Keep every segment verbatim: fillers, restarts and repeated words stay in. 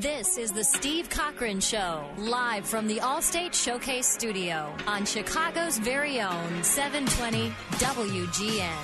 This is the Steve Cochran Show, live from the Allstate Showcase Studio on Chicago's very own seven twenty W G N.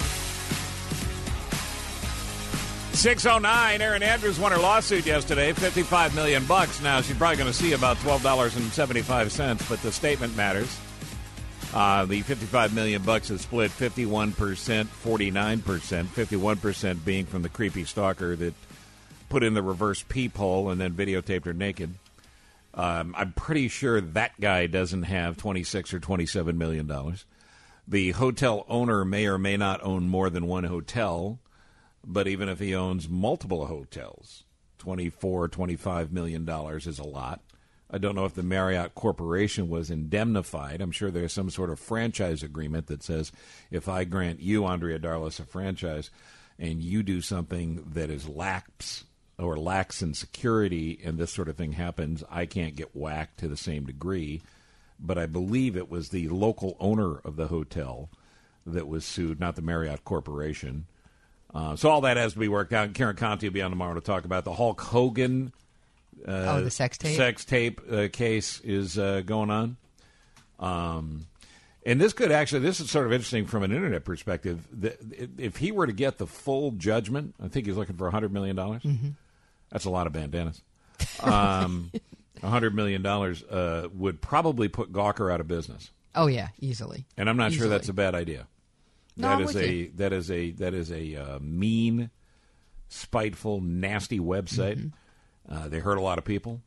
six oh nine, Erin Andrews won her lawsuit yesterday, fifty-five million bucks. Now, she's probably going to see about twelve dollars and seventy-five cents, but the statement matters. Uh, the fifty-five million bucks is split fifty-one percent, forty-nine percent, fifty-one percent being from the creepy stalker that put in the reverse peephole and then videotaped her naked. Um, I'm pretty sure that guy doesn't have twenty-six or twenty-seven million dollars. The hotel owner may or may not own more than one hotel. But even if he owns multiple hotels, twenty-four, twenty-five million dollars is a lot. I don't know if the Marriott Corporation was indemnified. I'm sure there's some sort of franchise agreement that says if I grant you, Andrea Darlis, a franchise, and you do something that is lax or lacks in security and this sort of thing happens, I can't get whacked to the same degree. But I believe it was the local owner of the hotel that was sued, not the Marriott Corporation. Uh, so all that has to be worked out. Karen Conti will be on tomorrow to talk about the Hulk Hogan uh, oh, the sex tape, sex tape uh, case is uh, going on. Um, and this could actually, this is sort of interesting from an internet perspective. The, if he were to get the full judgment, I think he's looking for one hundred million dollars. Mm-hmm. That's a lot of bandanas. Um, one hundred million dollars uh, would probably put Gawker out of business. Oh, yeah, easily. And I'm not easily. sure that's a bad idea. No, that I'm is with a you. that is a that is a uh, mean, spiteful, nasty website. Mm-hmm. Uh, they hurt a lot of people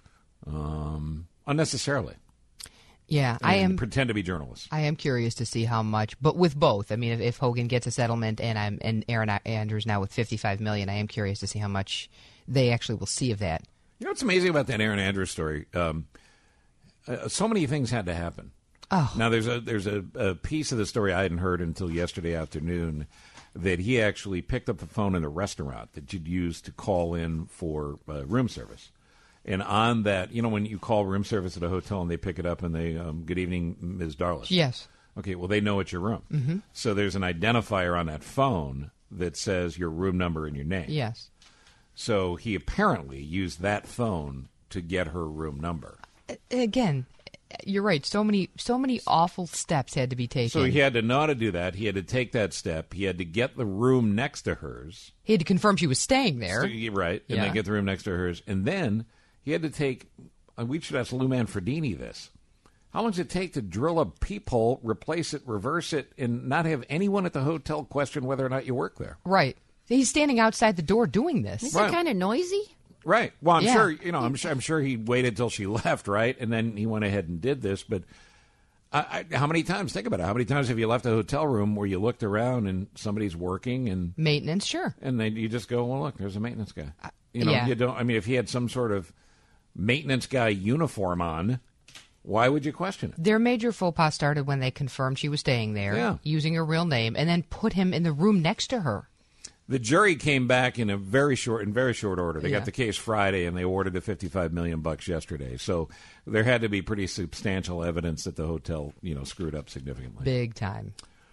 um, unnecessarily. Yeah, I am pretend to be journalists. I am curious to see how much, but with both. I mean, if, if Hogan gets a settlement and I'm and Erin Andrews now with fifty-five million, I am curious to see how much they actually will see of that. You know what's amazing about that Erin Andrews story? Um, uh, so many things had to happen. Oh. Now, there's a there's a, a piece of the story I hadn't heard until yesterday afternoon that he actually picked up the phone in a restaurant that you'd use to call in for uh, room service. And on that, you know, when you call room service at a hotel and they pick it up and they, um, good evening, Miz Darlis. Yes. Okay, well, they know it's your room. Mm-hmm. So there's an identifier on that phone that says your room number and your name. Yes. So he apparently used that phone to get her room number. Again, you're right. So many, so many awful steps had to be taken. So he had to know how to do that. He had to take that step. He had to get the room next to hers. He had to confirm she was staying there. So, right, and yeah. then get the room next to hers. And then he had to take, we should ask Lou Manfredini this. How long does it take to drill a peephole, replace it, reverse it, and not have anyone at the hotel question whether or not you work there? Right. He's standing outside the door doing this. Is right. it kind of noisy? Right. Well, I'm Yeah. sure, you know, I'm sure, I'm sure he waited till she left, right? And then he went ahead and did this. But I, I, how many times, think about it, how many times have you left a hotel room where you looked around and somebody's working and Maintenance, sure. and then you just go, well, look, there's a maintenance guy. You know, yeah. you don't, I mean, if he had some sort of maintenance guy uniform on, why would you question it? Their major faux pas started when they confirmed she was staying there, Yeah. using her real name, and then put him in the room next to her. The jury came back in a very short, in very short order. They Yeah. got the case Friday, and they awarded the fifty-five million bucks yesterday. So there had to be pretty substantial evidence that the hotel, you know, screwed up significantly. Big time.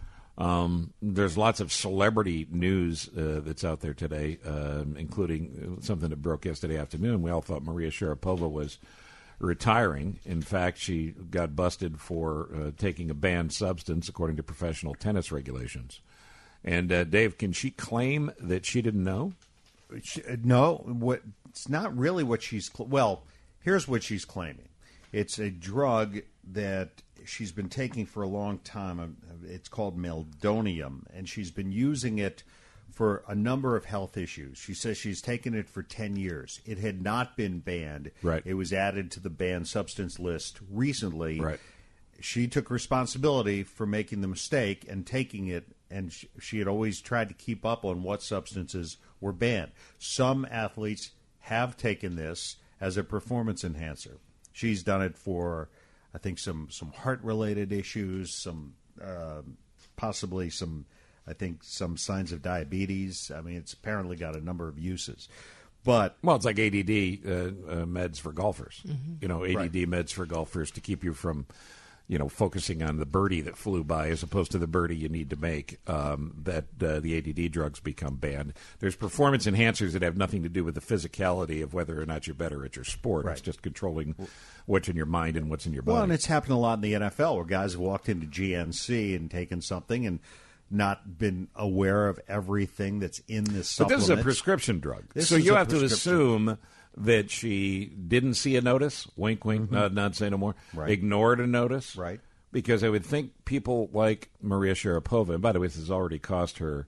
Um, there's lots of celebrity news uh, that's out there today, uh, including something that broke yesterday afternoon. We all thought Maria Sharapova was retiring. In fact, she got busted for uh, taking a banned substance, according to professional tennis regulations. And, uh, Dave, can she claim that she didn't know? She, no, what, it's not really what she's... Cl- well, here's what she's claiming. It's a drug that she's been taking for a long time. It's called meldonium, and she's been using it for a number of health issues. She says she's taken it for ten years. It had not been banned. Right. It was added to the banned substance list recently. Right. She took responsibility for making the mistake and taking it, and she, she had always tried to keep up on what substances were banned. Some athletes have taken this as a performance enhancer. She's done it for, I think, some, some heart-related issues, some uh, possibly some, I think, some signs of diabetes. I mean, it's apparently got a number of uses. But Well, it's like A D D uh, uh, meds for golfers. Mm-hmm. You know, A D D Right. meds for golfers to keep you from, you know, focusing on the birdie that flew by as opposed to the birdie you need to make, um, that uh, the A D D drugs become banned. There's performance enhancers that have nothing to do with the physicality of whether or not you're better at your sport. Right. It's just controlling what's in your mind and what's in your body. Well, and it's happened a lot in the N F L where guys have walked into G N C and taken something and not been aware of everything that's in this But supplement. this is a prescription drug. This so is you a have to prescription. assume that she didn't see a notice, wink, wink, Mm-hmm. nod, nod, say no more, Right. ignored a notice. Right. Because I would think people like Maria Sharapova, and by the way, this has already cost her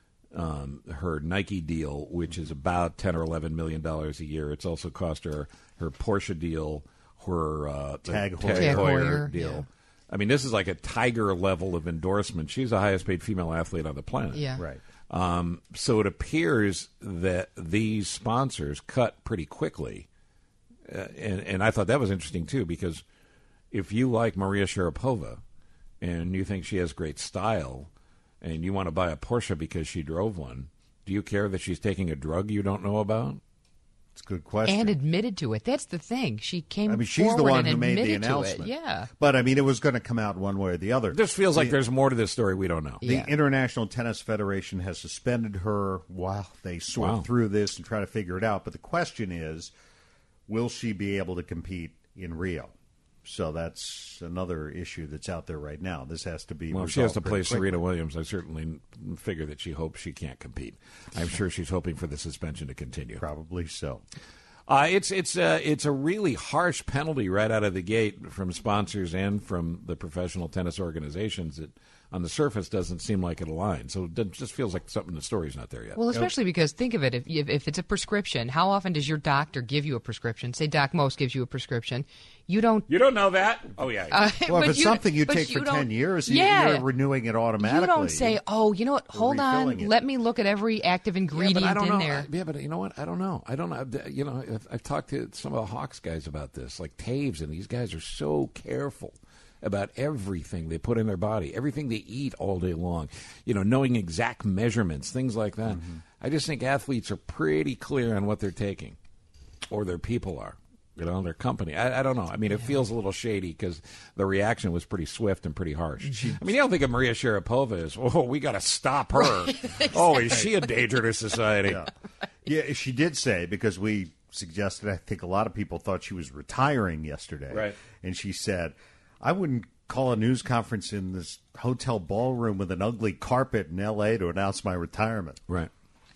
um, her Nike deal, which is about ten or eleven million dollars a year. It's also cost her her Porsche deal, her uh, Tag Tag Heuer. Heuer Heuer, deal. yeah. I mean, this is like a Tiger level of endorsement. She's the highest paid female athlete on the planet. Yeah. Right. Um, so it appears that these sponsors cut pretty quickly. Uh, and, and I thought that was interesting, too, because if you like Maria Sharapova and you think she has great style and you want to buy a Porsche because she drove one, do you care that she's taking a drug you don't know about? It's a good question. And admitted to it. That's the thing. She came I mean, she's the forward one and who made the admitted to it. announcement. Yeah. But, I mean, it was going to come out one way or the other. This feels like The- there's more to this story we don't know. The Yeah. International Tennis Federation has suspended her while they sort Wow. through this and try to figure it out. But the question is, will she be able to compete in Rio? So that's another issue that's out there right now. This has to be Well, if she has to resolved play pretty quickly. Serena Williams, I certainly figure that she hopes she can't compete. I'm sure she's hoping for the suspension to continue. Probably so. Uh, it's it's uh, it's a really harsh penalty right out of the gate from sponsors and from the professional tennis organizations that, on the surface, doesn't seem like it aligns. So it just feels like something the story's not there yet. Well, especially because think of it, if, if if it's a prescription, how often does your doctor give you a prescription? Say Doc Most gives you a prescription. You don't. You don't know that? Oh yeah. Uh, Well, but if it's you- something you but take you for don't- ten years, you, yeah. you're renewing it automatically. You don't say, "Oh, you know what? Hold on, refilling it. let me look at every active Yeah, ingredient but I don't in know. there." I- yeah, but you know what? I don't know. I don't know. You know, I've, I've talked to some of the Hawks guys about this, like Taves, and these guys are so careful about everything they put in their body, everything they eat all day long, you know, knowing exact measurements, things like that. Mm-hmm. I just think athletes are pretty clear on what they're taking, or their people are, you know, their company. I, I don't know. I mean, it feels a little shady because the reaction was pretty swift and pretty harsh. I mean, you don't think of Maria Sharapova as, oh, we got to stop her. Oh, is she a danger to society? Yeah. Yeah, she did say, because we suggested, I think a lot of people thought she was retiring yesterday. Right. And she said, I wouldn't call a news conference in this hotel ballroom with an ugly carpet in L A to announce my retirement. Right.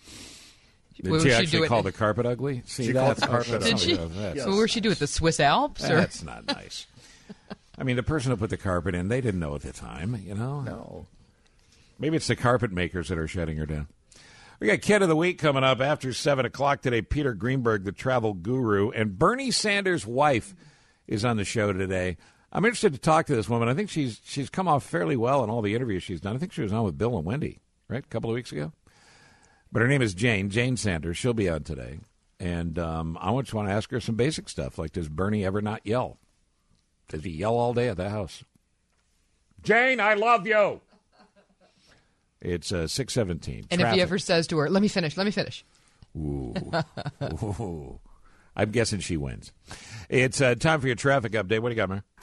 Did Well, she she actually do it- call the carpet ugly? See, She called that's the carpet that's- Did ugly. she? oh, that's- Yes. So where'd she do it? The Swiss Alps? Or? That's not nice. I mean, the person who put the carpet in, they didn't know at the time, you know? No. Maybe it's the carpet makers that are shutting her down. We got Kid of the Week coming up after seven o'clock today. Peter Greenberg, the travel guru, and Bernie Sanders' wife is on the show today. I'm interested to talk to this woman. I think she's she's come off fairly well in all the interviews she's done. I think she was on with Bill and Wendy, right, a couple of weeks ago. But her name is Jane, Jane Sanders. She'll be on today. And um, I just want to ask her some basic stuff, like does Bernie ever not yell? Does he yell all day at the house? Jane, I love you. It's uh, six seventeen. And if he ever says to her, "Let me finish, let me finish," Ooh. Ooh. I'm guessing she wins. It's uh, time for your traffic update. What do you got, man?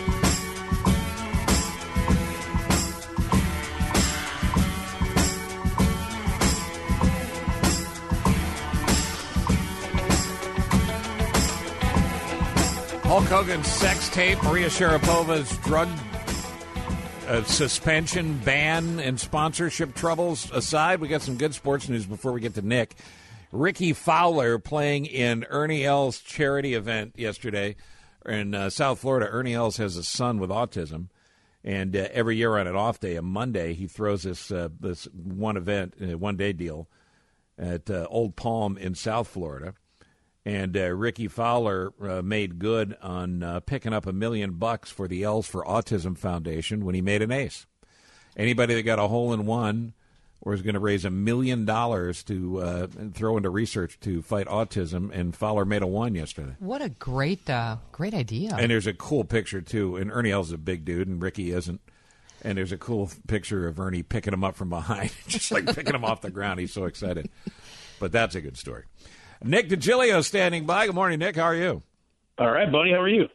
Hulk Hogan's sex tape, Maria Sharapova's drug uh, suspension, ban, and sponsorship troubles aside, we got some good sports news before we get to Nick. Ricky Fowler playing in Ernie Els' charity event yesterday in uh, South Florida. Ernie Els has a son with autism, and uh, every year on an off day, a Monday, he throws this uh, this one event, uh, one day deal at uh, Old Palm in South Florida. And uh, Ricky Fowler uh, made good on uh, picking up a million bucks for the Els for Autism Foundation when he made an ace. Anybody that got a hole in one or is going to raise a million dollars to uh, throw into research to fight autism, and Fowler made a one yesterday. what a great, uh, great idea! And there's a cool picture, too. And Ernie Els is a big dude, and Ricky isn't. And there's a cool picture of Ernie picking him up from behind, just like picking him off the ground. He's so excited. But that's a good story. Nick DiGilio standing by. Good morning, Nick. How are you? All right, buddy. How are you?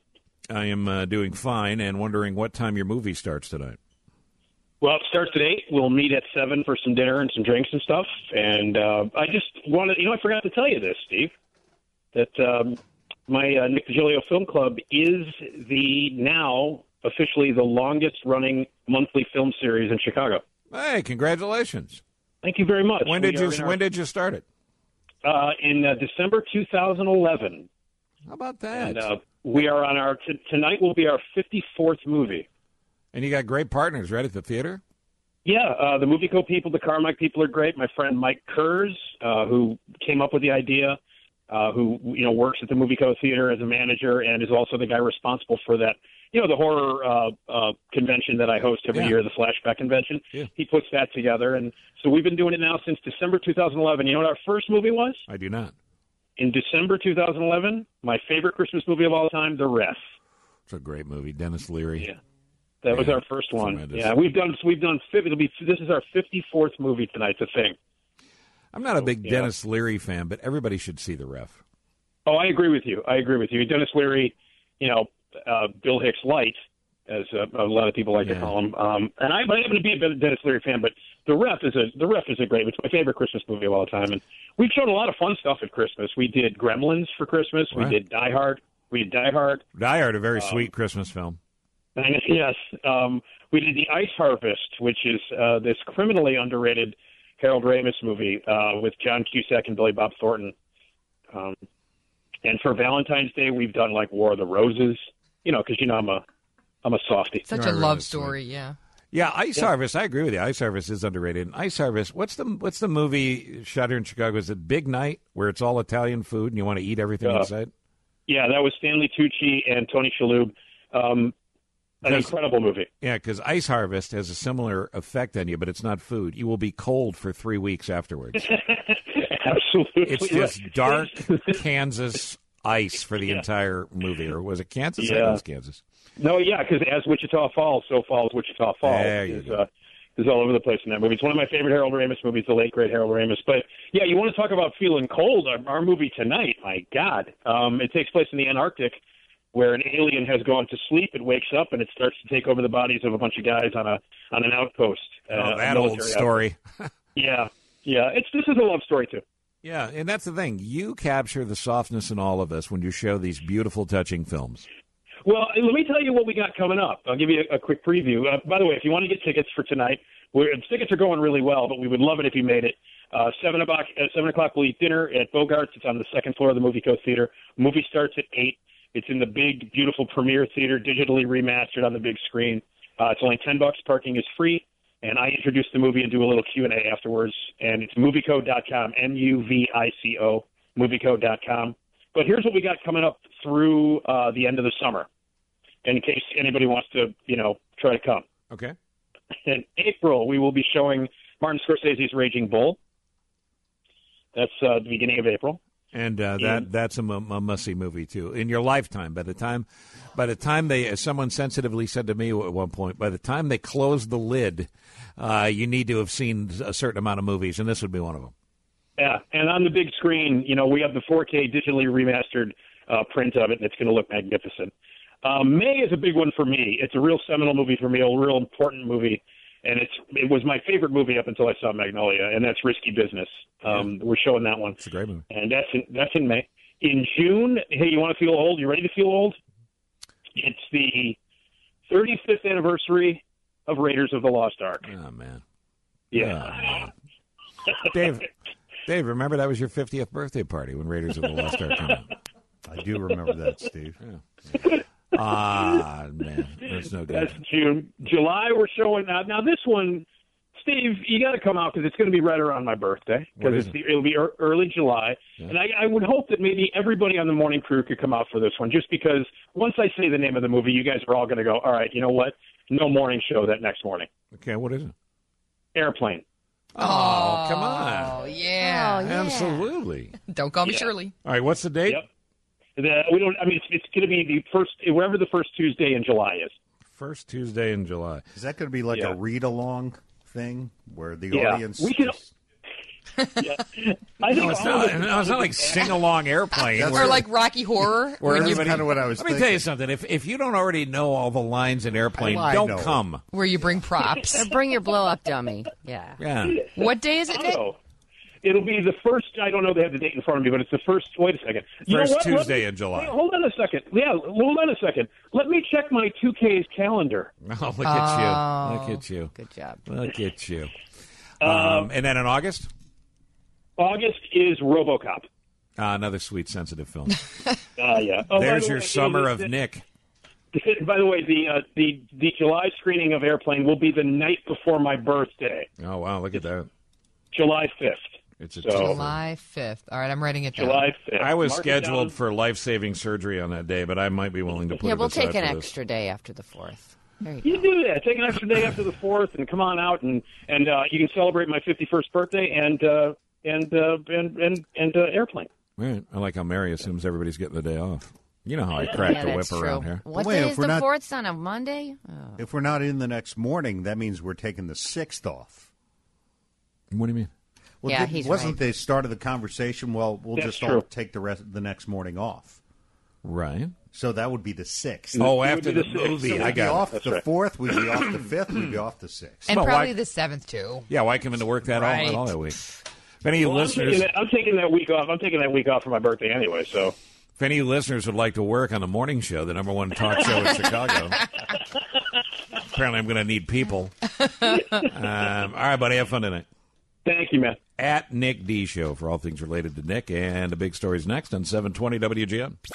I am uh, doing fine and wondering what time your movie starts tonight. Well, it starts at eight. We'll meet at seven for some dinner and some drinks and stuff. And uh, I just wanted, you know, I forgot to tell you this, Steve, that um, my uh, Nick DiGilio Film Club is the now officially the longest running monthly film series in Chicago. Hey, congratulations! Thank you very much. When did We you are in our- When did you start it? Uh, in uh, December two thousand eleven. How about that? And uh, we are on our t- tonight will be our fifty-fourth movie. And you got great partners, right, at the theater? Yeah, uh, the Movie Co. people, the Carmike people are great. My friend Mike Kurz, uh, who came up with the idea, uh, who you know works at the Movie Co. Theater as a manager and is also the guy responsible for that, you know, the horror uh, uh, convention that I host every Yeah. year, the Flashback Convention. Yeah. He puts that together, and so we've been doing it now since December two thousand eleven. You know what our first movie was? I do not. In December two thousand eleven, my favorite Christmas movie of all time, The Ref. It's a great movie. Dennis Leary. Yeah. That was Yeah, our first one. tremendous. Yeah, we've done we've done it'll be this is our fifty-fourth movie tonight. The thing. I'm not a big Yeah. Dennis Leary fan, but everybody should see The Ref. Oh, I agree with you. I agree with you. Dennis Leary, you know, uh, Bill Hicks light, as uh, a lot of people like Yeah. to call him. Um, and I, I happen to be a bit of a Dennis Leary fan, but The Ref is a The Ref is a great. It's my favorite Christmas movie of all time, and we've shown a lot of fun stuff at Christmas. We did Gremlins for Christmas. Right. We did Die Hard. We did Die Hard. Die Hard, a very Um, sweet Christmas film. And yes, um, we did The Ice Harvest, which is uh, this criminally underrated Harold Ramis movie uh, with John Cusack and Billy Bob Thornton. Um, and for Valentine's Day, we've done like War of the Roses, you know, because you know I'm a I'm a softie. Such Right, a right, love that's story, yeah. Yeah, Ice Harvest. I agree with you. Ice Harvest is underrated. And Ice Harvest. What's the What's the movie shot here in Chicago? Is it Big Night, where it's all Italian food and you want to eat everything Uh, inside? Yeah, that was Stanley Tucci and Tony Shalhoub. Um, an Yes. incredible movie. Yeah, because Ice Harvest has a similar effect on you, but it's not food. You will be cold for three weeks afterwards. Absolutely, It's just dark Kansas ice for the entire movie. Or was it Kansas? I think it Yeah. was Kansas. No, yeah, because as Wichita Falls, so falls Wichita Falls. There you is, go. uh, is all over the place in that movie. It's one of my favorite Harold Ramis movies, the late great Harold Ramis. But yeah, you want to talk about feeling cold? Our, our movie tonight, my God, um, it takes place in the Antarctic, where an alien has gone to sleep. It wakes up and it starts to take over the bodies of a bunch of guys on a on an outpost. Oh, uh, a that old military story. outpost. Yeah, yeah. It's this is a love story too. Yeah, and that's the thing. You capture the softness in all of us when you show these beautiful, touching films. Well, let me tell you what we got coming up. I'll give you a, a quick preview. Uh, by the way, if you want to get tickets for tonight, we're, tickets are going really well, but we would love it if you made it. Uh, seven o'clock. Uh, seven o'clock. We'll eat dinner at Bogart's. It's on the second floor of the Movie Co. Theater. Movie starts at eight. It's in the big, beautiful Premiere Theater, digitally remastered on the big screen. Uh, it's only ten bucks. Parking is free, and I introduce the movie and do a little Q and A afterwards. And it's movieco dot com. M U V I C O. movieco dot com. But here's what we got coming up through uh, the end of the summer, in case anybody wants to, you know, try to come. Okay. In April, we will be showing Martin Scorsese's Raging Bull. That's uh, the beginning of April. And uh, that that's a, mu- a must-see movie too. In your lifetime, by the time, by the time they, as someone sensitively said to me at one point, by the time they close the lid, uh, you need to have seen a certain amount of movies, and this would be one of them. Yeah, and on the big screen, you know, we have the four K digitally remastered uh, print of it, and it's going to look magnificent. Um, May is a big one for me. It's a real seminal movie for me, a real important movie, and it's it was my favorite movie up until I saw Magnolia, and that's Risky Business. Um, We're showing that one. It's a great movie. And that's in, that's in May. In June, hey, you want to feel old? You ready to feel old? It's the thirty-fifth anniversary of Raiders of the Lost Ark. Oh man. Yeah. Oh, man. Dave, Dave, remember that was your fiftieth birthday party when Raiders of the Lost Ark came out. I do remember that, Steve. Yeah. Ah, man, that's no good. That's June. July, we're showing now. Now this one, Steve, you got to come out because it's going to be right around my birthday. What Because is it? it'll be er, early July, Yeah. and I, I would hope that maybe everybody on the morning crew could come out for this one. Just because once I say the name of the movie, you guys are all going to go, all right, you know what? No morning show that next morning. Okay, what is it? Airplane. Oh, come on. Oh, yeah. Oh, yeah. Absolutely. Don't call me Yeah. Shirley. All right, what's the date? Yep. The, we don't. I mean, it's, it's going to be the first, wherever the first Tuesday in July is. First Tuesday in July. Is that going to be like Yeah. a read-along thing where the Yeah. audience? We can- just- Yeah. I think No, it's all not, of no, it's not like sing-along airplane. That's where- Or like Rocky Horror. where when you, everybody- kind of what I was Let me thinking. tell you something. If if you don't already know all the lines in airplane, Well, I don't know. come. where you bring props. Or bring your blow-up dummy. Yeah. Yeah. What day is it, Nick? Oh, it'll be the first. I don't know. They have the date in front of me, but it's the first. Wait a second. You First know what? Let Tuesday me- in July. Wait, hold on a second. Yeah, hold on a second. Let me check my two K's calendar. Oh, look at you. Look at you. Good job. Look at you. Um, and then in August, August is RoboCop. uh, another sweet, sensitive film. Uh, yeah. Oh, by There's the your way, summer the- of the- Nick. By the way, the uh, the the July screening of Airplane will be the night before my birthday, Oh, wow. Look at that. July fifth. It's a So- twofer. July fifth. All right, I'm writing it down. July fifth. I was Mark it scheduled down. for life-saving surgery on that day, but I might be willing to put Yeah, it we'll aside take an for this. extra day after the fourth. There you You go. do that. Take an extra day after the fourth, and come on out, and and uh, you can celebrate my fifty-first birthday and uh, and, uh, and and and uh, Airplane. Right. I like how Mary assumes everybody's getting the day off. You know how I crack Yeah, the whip that's true. around here. What Wait, day if is we're the not- fourth? On a Monday? Oh. If we're not in the next morning, that means we're taking the sixth off. What do you mean? Well, Yeah, didn't- he's wasn't right. the start of the conversation? Well, we'll That's just true. all take the rest the next morning off. Right. So that would be the sixth. Oh, It would after be the the sixth. movie. So I we'd be got off it. That's the right. fourth. We'd be off the fifth. We'd be off the sixth. And Well, probably why- the seventh, too. Yeah, why come into work that Right. all, all that week? If any of you Well, I'm, listeners, taking that, I'm taking that week off. I'm taking that week off for my birthday anyway. So if any of you listeners would like to work on the morning show, the number one talk show in Chicago, apparently I'm going to need people. Um, all right, buddy, have fun tonight. thank you, man. At Nick D Show for all things related to Nick, and the big stories next on seven twenty W G N.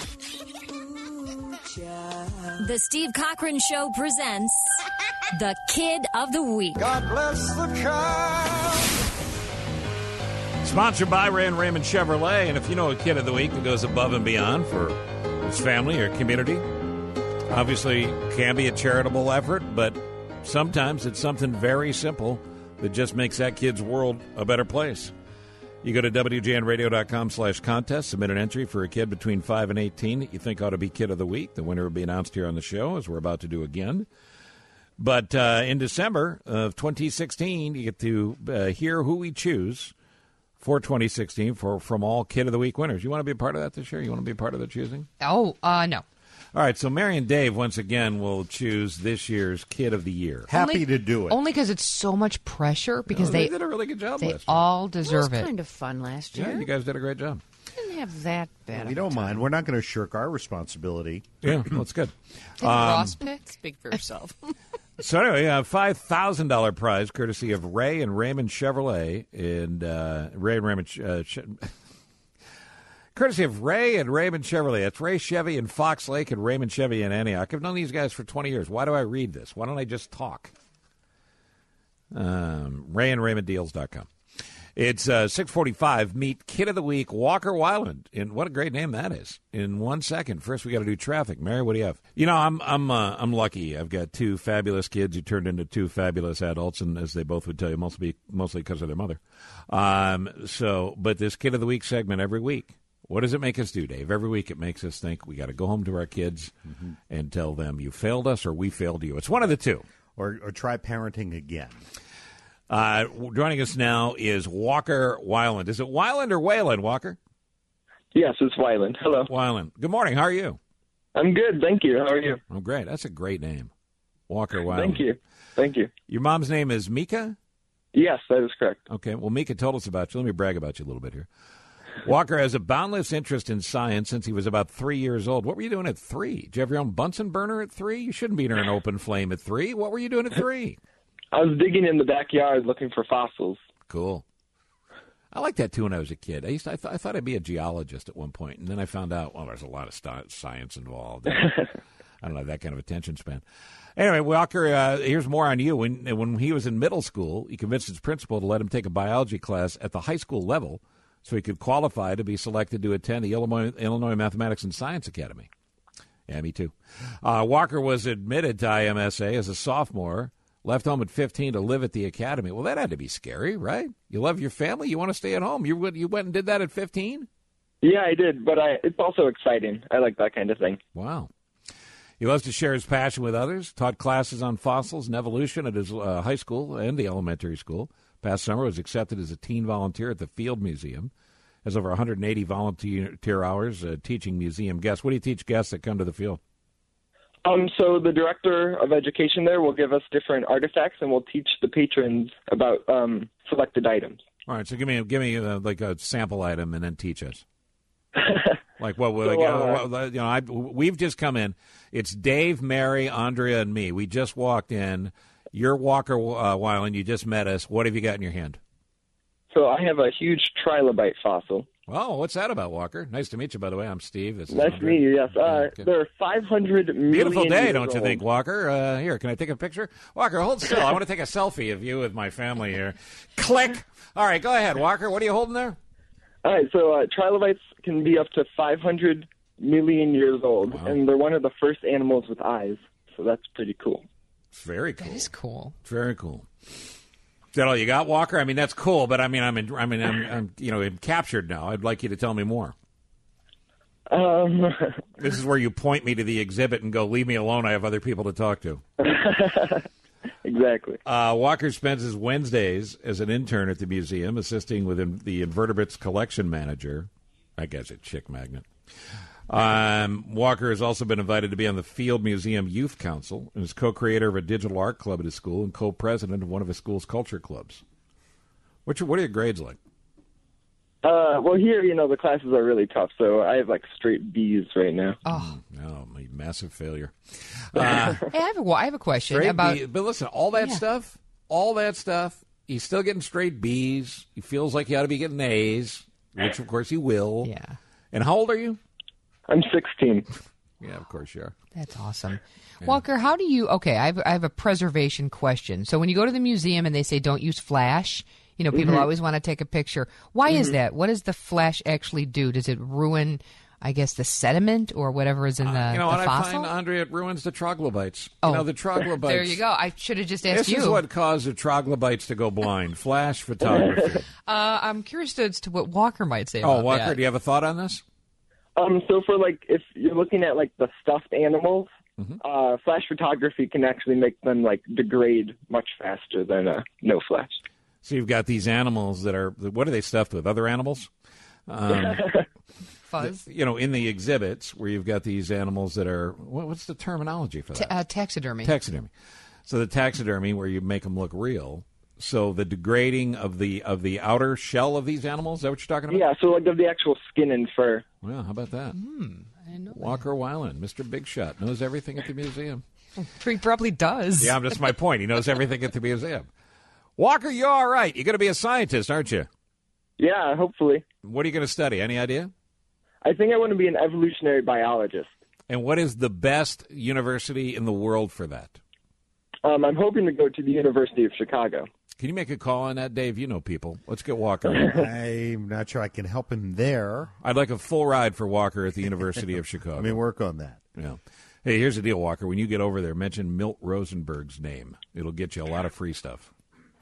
The Steve Cochran Show presents the Kid of the Week. Sponsored by Ray and Raymond Chevrolet, and if you know a kid of the week that goes above and beyond for his family or community, obviously can be a charitable effort, but sometimes it's something very simple that just makes that kid's world a better place. You go to W G N radio dot com slash contest, submit an entry for a kid between five and eighteen that you think ought to be Kid of the Week. The winner will be announced here on the show, as we're about to do again. But uh, in December of twenty sixteen, you get to uh, hear who we choose for twenty sixteen for from all Kid of the Week winners. You want to be a part of that this year? You want to be a part of the choosing? Oh, uh, no. All right, so Mary and Dave, once again, will choose this year's Kid of the Year. Happy Only- to do it. Only because it's so much pressure, because Oh, they, did a really good job they last all It was deserve it. kind of fun last year. year. Yeah, you guys did a great job. Didn't have that bad. we of don't a time. mind. We're not going to shirk our responsibility. Yeah, well, it's good. Did Ross pick? Speak for yourself. So anyway, a five thousand dollars prize courtesy of Ray and Raymond Chevrolet and uh, Ray and Raymond. Uh, che- courtesy of Ray and Raymond Chevrolet. That's Ray Chevy in Fox Lake and Raymond Chevy in Antioch. I've known these guys for twenty years. Why do I read this? Why don't I just talk? Um, Ray and Raymond Deals dot com. It's uh, six forty-five. Meet Kid of the Week, Walker Weiland. And what a great name that is. In one second. First, we got to do traffic. Mary, what do you have? You know, I'm I'm uh, I'm lucky. I've got two fabulous kids who turned into two fabulous adults, and as they both would tell you, mostly mostly because of their mother. Um, so, but this Kid of the Week segment every week. What does it make us do, Dave? Every week it makes us think we got to go home to our kids mm-hmm. and tell them you failed us or we failed you. It's one of the two. Or, or try parenting again. Uh, joining us now is Walker Weiland. Is it Weiland or Wayland, Walker? Yes, it's Wyland. Hello. Weiland. Good morning. How are you? I'm good, thank you. How are you? Oh, great. That's a great name. Walker Weiland. Thank you. Thank you. Your mom's name is Mika? Yes, that is correct. Okay. Well, Mika told us about you. Let me brag about you a little bit here. Walker has a boundless interest in science since he was about three years old. What were you doing at three? Did you have your own Bunsen burner at three? You shouldn't be near an open flame at three. What were you doing at three? I was digging in the backyard looking for fossils. Cool. I liked that too when I was a kid. I used to, I, th- I thought I'd be a geologist at one point, and then I found out, well, there's a lot of st- science involved. I don't have that kind of attention span. Anyway, Walker, uh, here's more on you. When when he was in middle school, he convinced his principal to let him take a biology class at the high school level so he could qualify to be selected to attend the Illinois, Illinois Mathematics and Science Academy. Yeah, me too. Uh, Walker was admitted to I M S A as a sophomore, left home at fifteen to live at the academy. Well, that had to be scary, right? You love your family, you want to stay at home. You went, you went and did that at fifteen? Yeah, I did, but I, it's also exciting. I like that kind of thing. Wow. He loves to share his passion with others, taught classes on fossils and evolution at his uh, high school and the elementary school, Past summer was accepted as a teen volunteer at the Field Museum. Has over one hundred eighty volunteer hours uh, teaching museum guests. What do you teach guests that come to the field? Um, so the director of education there will give us different artifacts, and we'll teach the patrons about um, selected items. All right, so give me give me uh, like a sample item, and then teach us. Like what? So, like, uh, what you know, I, we've just come in. It's Dave, Mary, Andrea, and me. We just walked in. You're Walker uh, Weiland. You just met us. What have you got in your hand? So I have a huge trilobite fossil. Oh, what's that about, Walker? Nice to meet you, by the way. I'm Steve. This is Nice to Andrea. meet you, yes. Uh, Okay. There are five hundred million Beautiful day, years don't you old. think, Walker? Uh, here, can I take a picture? Walker, hold still. I want to take a selfie of you with my family here. Click. All right, go ahead, Walker. What are you holding there? All right, so uh, trilobites can be up to five hundred million years old, Wow. and they're one of the first animals with eyes, so that's pretty cool. Very cool. That is cool. Very cool. Is that all you got, Walker? I mean, that's cool, but I mean, I'm, in, I mean, I'm, I'm, you know, I'm captured now. I'd like you to tell me more. Um, This is where you point me to the exhibit and go, "Leave me alone. I have other people to talk to." exactly. Uh, Walker spends his Wednesdays as an intern at the museum, assisting with in, the invertebrates collection manager. I guess a chick magnet. Um, Walker has also been invited to be on the Field Museum Youth Council and is co-creator of a digital art club at his school and co-president of one of his school's culture clubs. What's your, what are your grades like? Uh, well, here, you know, the classes are really tough, so I have, like, straight B's right now. Oh, Oh, my massive failure. Uh, hey, I have a, I have a question straight about. B, but listen, all that Yeah. stuff, all that stuff, he's still getting straight B's. He feels like he ought to be getting A's, which, of course, he will. Yeah, And how old are you? I'm sixteen. Yeah, of course you are. that's awesome. Walker, how do you? Okay, I have, I have a preservation question. So when you go to the museum and they say don't use flash, you know, people always want to take a picture. Why is that? What does the flash actually do? Does it ruin, I guess, the sediment or whatever is in the, Uh, you know the what fossil? I find, Andrea? It ruins the troglobites. Oh, you know, the troglobites. There you go. I should have just asked This you. is what caused the troglobites to go blind. Flash photography. Uh, I'm curious as to what Walker might say Oh, about Walker, that. do you have a thought on this? Um, so for, like, if you're looking at, like, the stuffed animals, Mm-hmm. uh, flash photography can actually make them, like, degrade much faster than uh, no flash. So you've got these animals that are, what are they stuffed with? Other animals? Um, Fuzz? you know, in the exhibits where you've got these animals that are, what, what's the terminology for Ta- that? uh, taxidermy. Taxidermy. So the taxidermy where you make them look real. So the degrading of the of the outer shell of these animals, is that what you're talking about? Yeah, so, like, of the actual skin and fur. Well, how about that? I didn't know Walker Weiland, Mister Big Shot, knows everything at the museum. that. He probably does. Yeah, that's my point. He knows everything at the museum. Walker, you're all right. You're going to be a scientist, aren't you? Yeah, hopefully. What are you going to study? Any idea? I think I want to be an evolutionary biologist. And what is the best university in the world for that? Um, I'm hoping to go to the University of Chicago. Can you make a call on that, Dave? You know people. Let's get Walker. I'm not sure I can help him there. I'd like a full ride for Walker at the University of Chicago. Let me work on that. Yeah. Hey, here's the deal, Walker. When you get over there, mention Milt Rosenberg's name. It'll get you a lot of free stuff.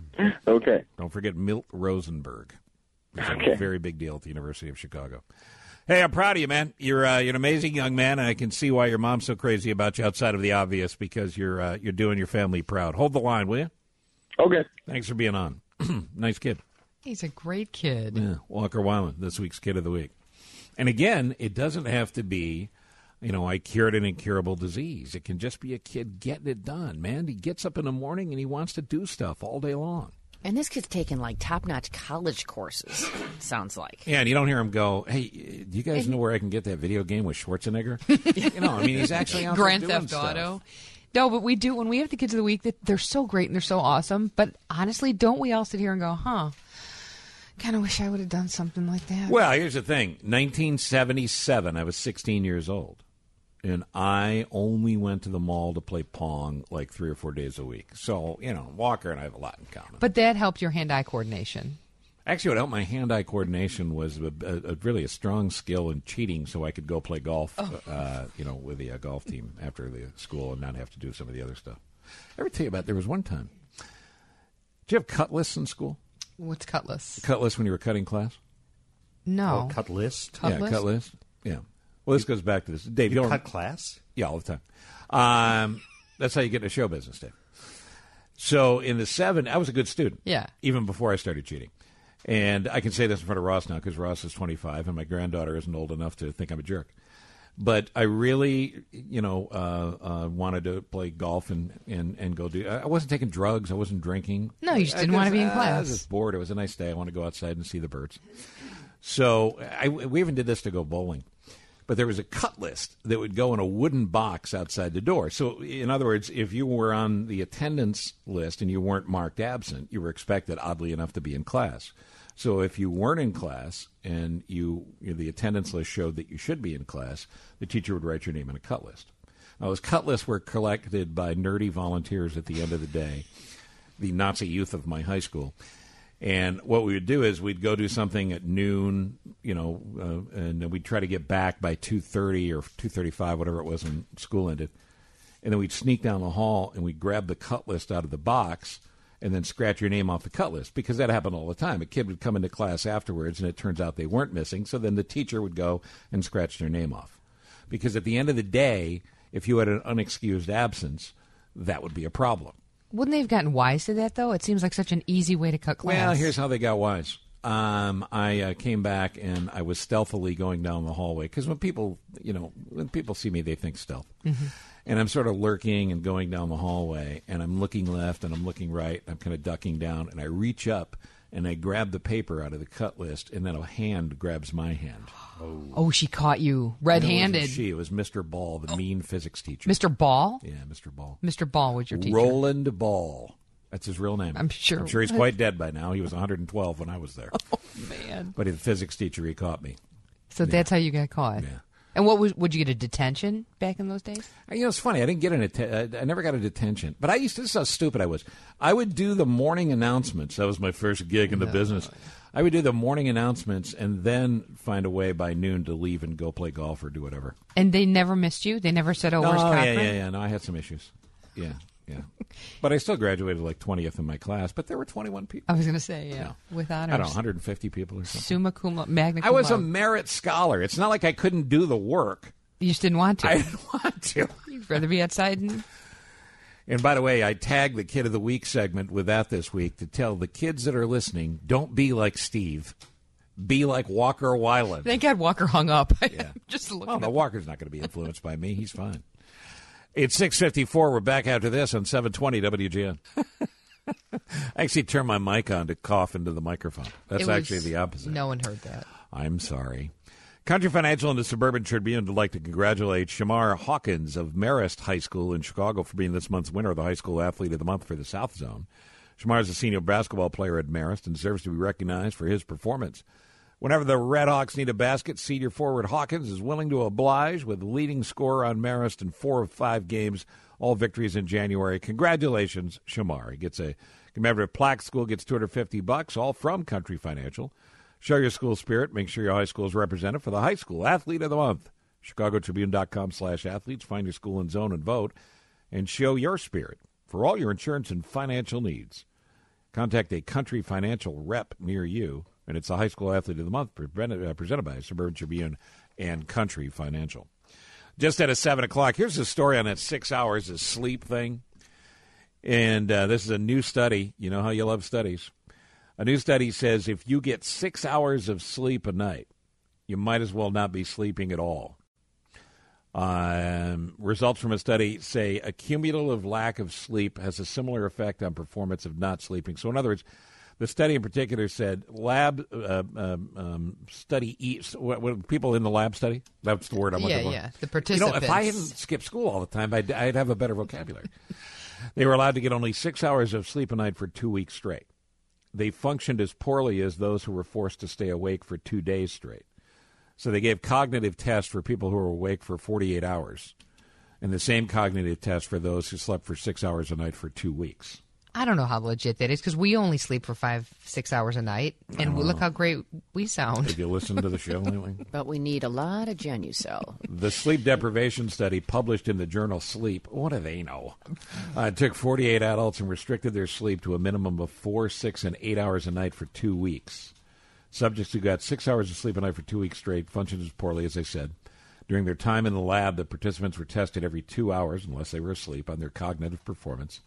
Okay. Don't forget Milt Rosenberg. It's Okay. a very big deal at the University of Chicago. Hey, I'm proud of you, man. You're uh, you're an amazing young man, and I can see why your mom's so crazy about you outside of the obvious because you're uh, you're doing your family proud. Hold the line, will you? Okay. Thanks for being on. Nice kid. He's a great kid. Yeah, Walker Weiland, this week's Kid of the Week. And again, it doesn't have to be, you know, I cured an incurable disease. It can just be a kid getting it done, man. He gets up in the morning and he wants to do stuff all day long. And this kid's taking like top-notch college courses, sounds like. Yeah, and you don't hear him go, hey, do you guys know where I can get that video game with Schwarzenegger? you know, I mean, he's actually out Grand there doing Theft stuff. Auto. No, but we do, when we have the Kids of the Week, that they're so great and they're so awesome. But honestly, don't we all sit here and go, huh, kind of wish I would have done something like that? Well, here's the thing. nineteen seventy-seven, I was sixteen years old. And I only went to the mall to play Pong like three or four days a week. So, you know, Walker and I have a lot in common. But that helped your hand-eye coordination. Actually, what helped my hand-eye coordination was a, a, a really a strong skill in cheating so I could go play golf, Oh. uh, you know, with the uh, golf team after the school and not have to do some of the other stuff. I ever tell you about, there was one time. Did you have cutlass in school? What's cutlass? Cutlass when you were cutting class? No. Oh, cut list. Cutlass? Yeah, cutlass. Yeah. Well, this goes back to this. Dave, you You don't cut class? Yeah, all the time. Um, that's how you get into show business, Dave. So in the seven, I was a good student. Yeah. Even before I started cheating. And I can say this in front of Ross now because Ross is twenty-five and my granddaughter isn't old enough to think I'm a jerk. But I really, you know, uh, uh, wanted to play golf and, and, and go do. I wasn't taking drugs. I wasn't drinking. No, you just didn't want to be in class. I was just bored. It was a nice day. I wanted to go outside and see the birds. So I, we even did this to go bowling. But there was a cut list that would go in a wooden box outside the door. So, in other words, if you were on the attendance list and you weren't marked absent, you were expected, oddly enough, to be in class. So if you weren't in class and you, you know, the attendance list showed that you should be in class, the teacher would write your name in a cut list. Now, those cut lists were collected by nerdy volunteers at the end of the day, the Nazi youth of my high school. And what we would do is we'd go do something at noon, you know, uh, and we'd try to get back by two thirty or two thirty-five, whatever it was when school ended. And then we'd sneak down the hall and we'd grab the cut list out of the box and then scratch your name off the cut list, because that happened all the time. A kid would come into class afterwards, and it turns out they weren't missing, so then the teacher would go and scratch their name off. Because at the end of the day, if you had an unexcused absence, that would be a problem. Wouldn't they have gotten wise to that, though? It seems like such an easy way to cut class. Well, here's how they got wise. Um, I uh, came back, and I was stealthily going down the hallway, because when people, you know, when people see me, they think stealth. Mm-hmm. And I'm sort of lurking and going down the hallway, and I'm looking left and I'm looking right. I'm kind of ducking down, and I reach up and I grab the paper out of the cut list, and then a hand grabs my hand. Oh, oh she caught you red-handed. It wasn't she. It was Mister Ball, the oh. mean physics teacher. Mister Ball? Yeah, Mister Ball. Mister Ball was your teacher. Roland Ball. That's his real name. I'm sure. I'm sure he's quite dead by now. He was one hundred twelve when I was there. Oh, man. But the physics teacher, he caught me. So yeah. That's how you got caught? Yeah. And what was, would you get a detention back in those days? You know, it's funny. I didn't get an att- I never got a detention. But I used to, this is how stupid I was. I would do the morning announcements. That was my first gig in the no. business. I would do the morning announcements and then find a way by noon to leave and go play golf or do whatever. And they never missed you? They never said, oh, no, where's Cochran? yeah, yeah, yeah. No, I had some issues. Yeah, yeah. But I still graduated like twentieth in my class. But there were twenty-one people. I was going to say, yeah, you know, with honors. I don't know, one hundred fifty people or something. Summa cum laude, magna cum I was laude. a merit scholar. It's not like I couldn't do the work. You just didn't want to. I didn't want to. You'd rather be outside. And... and by the way, I tagged the Kid of the Week segment with that this week to tell the kids that are listening, don't be like Steve. Be like Walker Weiland. Thank God Walker hung up. Yeah. Just looking well, no, at... Walker's not going to be influenced by me. He's fine. It's six fifty-four. We're back after this on seven twenty W G N. I actually turned my mic on to cough into the microphone. That's was... actually the opposite. No one heard that. I'm sorry. Country Financial and the Suburban Tribune would like to congratulate Shamar Hawkins of Marist High School in Chicago for being this month's winner of the High School Athlete of the Month for the South Zone. Shamar is a senior basketball player at Marist and deserves to be recognized for his performance. Whenever the Red Hawks need a basket, senior forward Hawkins is willing to oblige with leading scorer on Marist in four of five games, all victories in January. Congratulations, Shamar. He gets a commemorative plaque. School gets two hundred fifty bucks, all from Country Financial. Show your school spirit. Make sure your high school is represented for the High School Athlete of the Month. Chicago Tribune dot com slash athletes. Find your school and zone and vote. And show your spirit for all your insurance and financial needs. Contact a Country Financial rep near you. And it's the High School Athlete of the Month presented by Suburban Tribune and Country Financial. Just at a seven o'clock, here's a story on that six hours of sleep thing. And uh, this is a new study. You know how you love studies. A new study says if you get six hours of sleep a night, you might as well not be sleeping at all. Um, results from a study say a cumulative lack of sleep has a similar effect on performance of not sleeping. So in other words, the study in particular said lab uh, um, um, study eats. What, what people in the lab study? That's the word I'm looking yeah, for. Yeah, yeah. The participants. You know, if I hadn't skipped school all the time, I'd, I'd have a better vocabulary. They were allowed to get only six hours of sleep a night for two weeks straight. They functioned as poorly as those who were forced to stay awake for two days straight. So they gave cognitive tests for people who were awake for forty-eight hours, and the same cognitive test for those who slept for six hours a night for two weeks. I don't know how legit that is because we only sleep for five, six hours a night, and we, look how great we sound. Have you listened to the show lately? But we need a lot of Genucel. The sleep deprivation study published in the journal Sleep, what do they know? Uh, took forty-eight adults and restricted their sleep to a minimum of four, six, and eight hours a night for two weeks. Subjects who got six hours of sleep a night for two weeks straight functioned as poorly, as I said. During their time in the lab, the participants were tested every two hours, unless they were asleep, on their cognitive performance.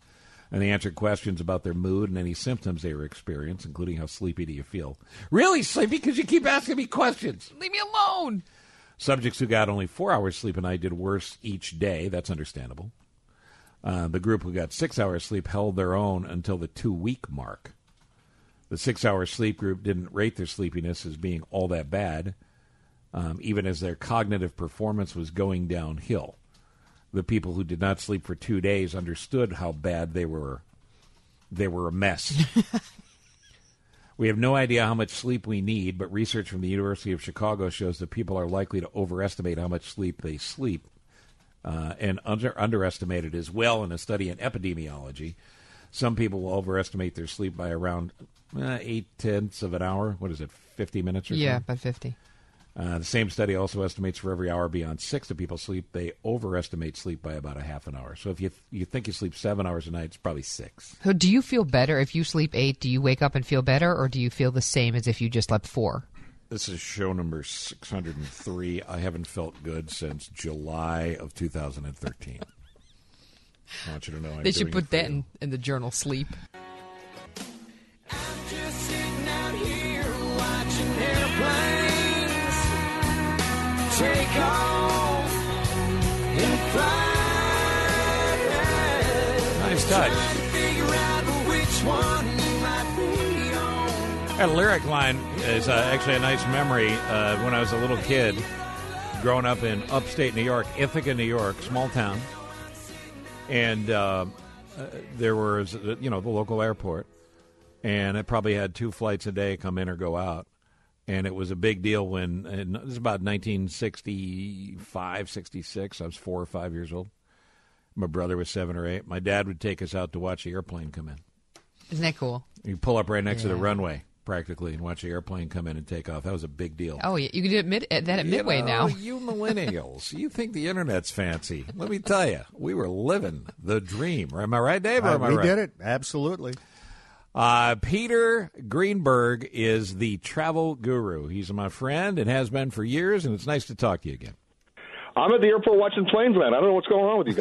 And they answered questions about their mood and any symptoms they were experiencing, including how sleepy do you feel. Really sleepy because you keep asking me questions. Leave me alone. Subjects who got only four hours sleep a night did worse each day. That's understandable. Uh, the group who got six hours sleep held their own until the two-week mark. The six-hour sleep group didn't rate their sleepiness as being all that bad, um, even as their cognitive performance was going downhill. The people who did not sleep for two days understood how bad they were. They were a mess. We have no idea how much sleep we need, but research from the University of Chicago shows that people are likely to overestimate how much sleep they sleep, uh, and under, underestimate it as well in a study in epidemiology. Some people will overestimate their sleep by around uh, eight-tenths of an hour. What is it, fifty minutes or so? Yeah, about fifty. Uh, the same study also estimates for every hour beyond six that people sleep, they overestimate sleep by about a half an hour. So if you you think you sleep seven hours a night, it's probably six. So do you feel better if you sleep eight? Do you wake up and feel better, or do you feel the same as if you just slept four? This is show number six hundred three. I haven't felt good since July of two thousand thirteen. I want you to know I'm They should doing put it for that you. in, in the journal, sleep. I'm just sitting out here watching airplanes take off and fly. Nice touch. Trying to figure out which one you might be on. That lyric line is uh, actually a nice memory uh, when I was a little kid, growing up in upstate New York, Ithaca, New York, small town. And uh, uh, there was, uh, you know, the local airport. And it probably had two flights a day come in or go out. And it was a big deal when, and it was about nineteen sixty-five, sixty-six. I was four or five years old. My brother was seven or eight. My dad would take us out to watch the airplane come in. Isn't that cool? You pull up right next to the Yeah. runway, practically, and watch the airplane come in and take off. That was a big deal. Oh, yeah. You can do it mid, that at Midway You know, now. You millennials, you think the Internet's fancy. Let me tell you, we were living the dream. Am I right, Dave? Or Uh, am I we right? did it. Absolutely. Uh, Peter Greenberg is the travel guru. He's my friend and has been for years, and it's nice to talk to you again. I'm at the airport watching planes, man. I don't know what's going on with you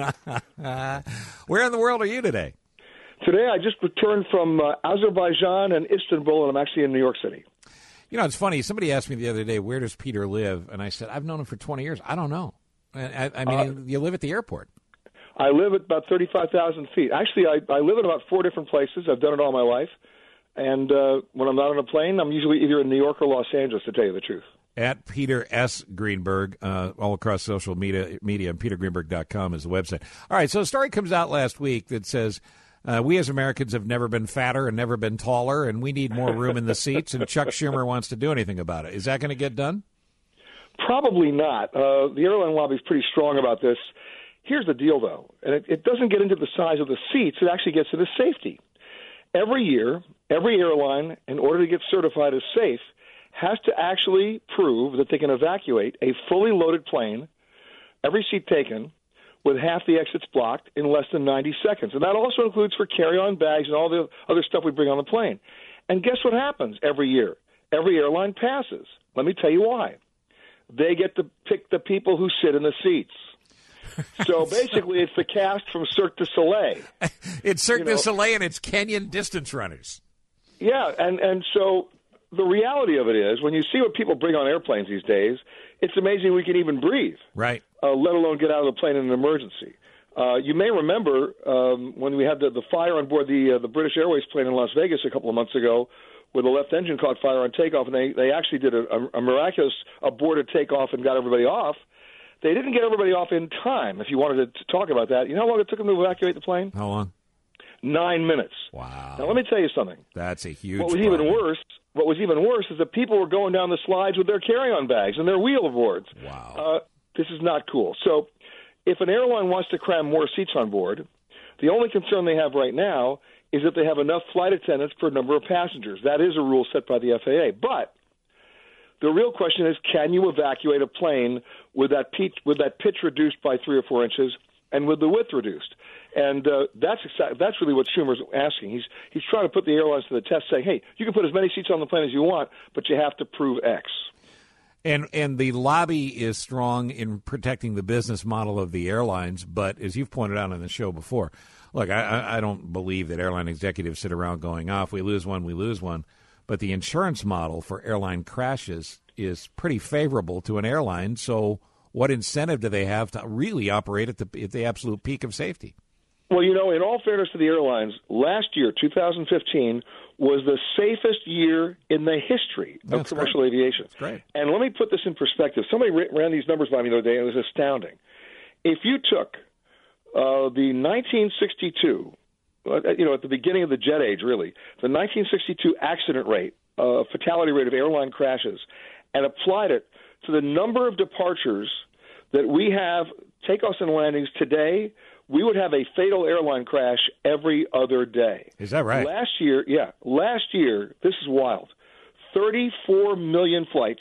guys. Where in the world are you today? Today, I just returned from uh, Azerbaijan and Istanbul, and I'm actually in New York City. You know, it's funny. Somebody asked me the other day, where does Peter live? And I said, I've known him for twenty years. I don't know. I, I mean, Uh, you live at the airport. I live at about thirty-five thousand feet. Actually, I, I live in about four different places. I've done it all my life. And uh, when I'm not on a plane, I'm usually either in New York or Los Angeles, to tell you the truth. At Peter S. Greenberg, uh, all across social media, media, and peter greenberg dot com is the website. All right, so a story comes out last week that says, uh, we as Americans have never been fatter and never been taller, and we need more room in the seats, and Chuck Schumer wants to do anything about it. Is that going to get done? Probably not. Uh, the airline lobby is pretty strong about this. Here's the deal, though, and it, it doesn't get into the size of the seats. It actually gets into safety. Every year, every airline, in order to get certified as safe, has to actually prove that they can evacuate a fully loaded plane, every seat taken, with half the exits blocked in less than ninety seconds. And that also includes for carry-on bags and all the other stuff we bring on the plane. And guess what happens every year? Every airline passes. Let me tell you why. They get to pick the people who sit in the seats. So basically, it's the cast from Cirque du Soleil. It's Cirque You du know. Soleil and it's Kenyan distance runners. Yeah, and, and so the reality of it is, when you see what people bring on airplanes these days, it's amazing we can even breathe, Right. uh, let alone get out of the plane in an emergency. Uh, you may remember um, when we had the, the fire on board the uh, the British Airways plane in Las Vegas a couple of months ago, where the left engine caught fire on takeoff, and they, they actually did a, a miraculous aborted takeoff and got everybody off. They didn't get everybody off in time, if you wanted to, to talk about that. You know how long it took them to evacuate the plane? How long? Nine minutes. Wow. Now, let me tell you something. That's a huge What was problem. even worse, what was even worse is that people were going down the slides with their carry-on bags and their wheel boards. Wow. Uh, this is not cool. So if an airline wants to cram more seats on board, the only concern they have right now is that they have enough flight attendants per number of passengers. That is a rule set by the F A A. But the real question is, can you evacuate a plane with that pitch, with that pitch reduced by three or four inches and with the width reduced? And uh, that's exactly, that's really what Schumer's asking. He's he's trying to put the airlines to the test, saying, hey, you can put as many seats on the plane as you want, but you have to prove X. And and the lobby is strong in protecting the business model of the airlines, but as you've pointed out on the show before, look, I, I don't believe that airline executives sit around going, oh, if we lose one, we lose one. But the insurance model for airline crashes is pretty favorable to an airline, so what incentive do they have to really operate at the at the absolute peak of safety? Well, you know, in all fairness to the airlines, last year, two thousand fifteen, was the safest year in the history of That's commercial great. aviation. That's great. And let me put this in perspective. Somebody ran these numbers by me the other day, and it was astounding. If you took uh, the nineteen sixty-two, uh, you know, at the beginning of the jet age, really, the nineteen sixty-two accident rate, uh, fatality rate of airline crashes, and applied it to the number of departures that we have takeoffs and landings today, we would have a fatal airline crash every other day. Is that right? Last year, yeah, last year, this is wild, thirty-four million flights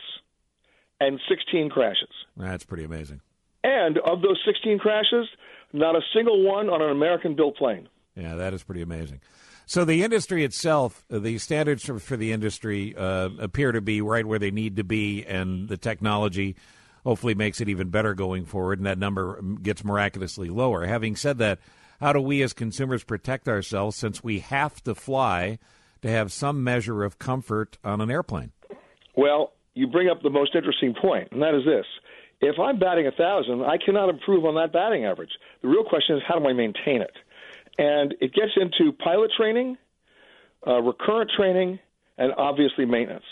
and sixteen crashes. That's pretty amazing. And of those sixteen crashes, not a single one on an American-built plane. Yeah, that is pretty amazing. So the industry itself, the standards for, for the industry uh, appear to be right where they need to be, and the technology hopefully makes it even better going forward, and that number gets miraculously lower. Having said that, how do we as consumers protect ourselves since we have to fly to have some measure of comfort on an airplane? Well, you bring up the most interesting point, and that is this. If I'm batting one thousand, I cannot improve on that batting average. The real question is, how do I maintain it? And it gets into pilot training, uh, recurrent training, and obviously maintenance.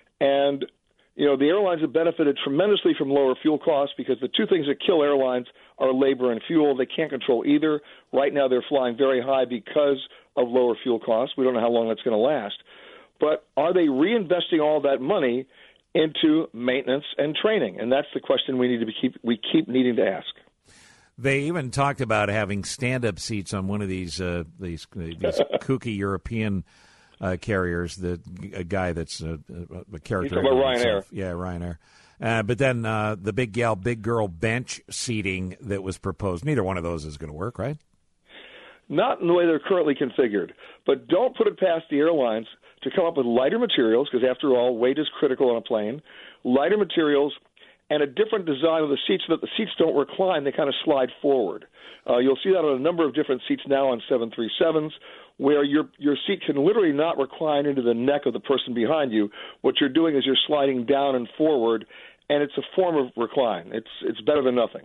And you know, the airlines have benefited tremendously from lower fuel costs because the two things that kill airlines are labor and fuel. They can't control either. Right now they're flying very high because of lower fuel costs. We don't know how long that's going to last. But are they reinvesting all that money into maintenance and training? And that's the question we need to be keep we keep needing to ask. They even talked about having stand-up seats on one of these uh, these, these kooky European Uh, carriers, the a guy that's a, a character. You're talking about Ryanair. Yeah, Ryanair. Uh, but then uh, the big gal, big girl bench seating that was proposed. Neither one of those is going to work, right? Not in the way they're currently configured. But don't put it past the airlines to come up with lighter materials, because after all, weight is critical on a plane. Lighter materials and a different design of the seats so that the seats don't recline. They kind of slide forward. Uh, you'll see that on a number of different seats now on seven thirty-sevens, where your your seat can literally not recline into the neck of the person behind you. What you're doing is you're sliding down and forward, and it's a form of recline. It's it's better than nothing.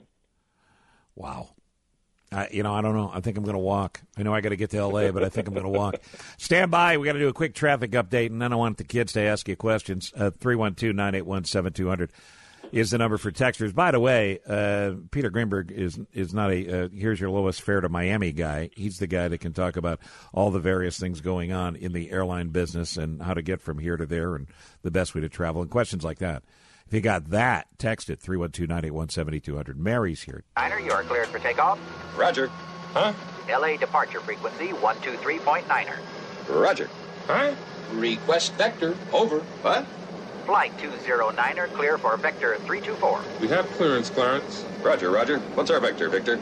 Wow. Uh, you know, I don't know. I think I'm going to walk. I know I got to get to L A, but I think I'm going to walk. Stand by. We got to do a quick traffic update, and then I want the kids to ask you questions. Uh, three one two, nine eight one, seven two zero zero is the number for texters. By the way, uh, Peter Greenberg is is not a uh, here's your lowest fare to Miami guy. He's the guy that can talk about all the various things going on in the airline business and how to get from here to there and the best way to travel and questions like that. If you got that, text it, three one two, nine eight one, seven two zero zero. Mary's here. Niner, you are cleared for takeoff. Roger. Huh? L A departure frequency one two three point nine er. Roger. Huh? Request vector. Over. What? Flight two zero nine er, clear for vector three two four. We have clearance, Clarence. Roger, Roger. What's our vector, Victor?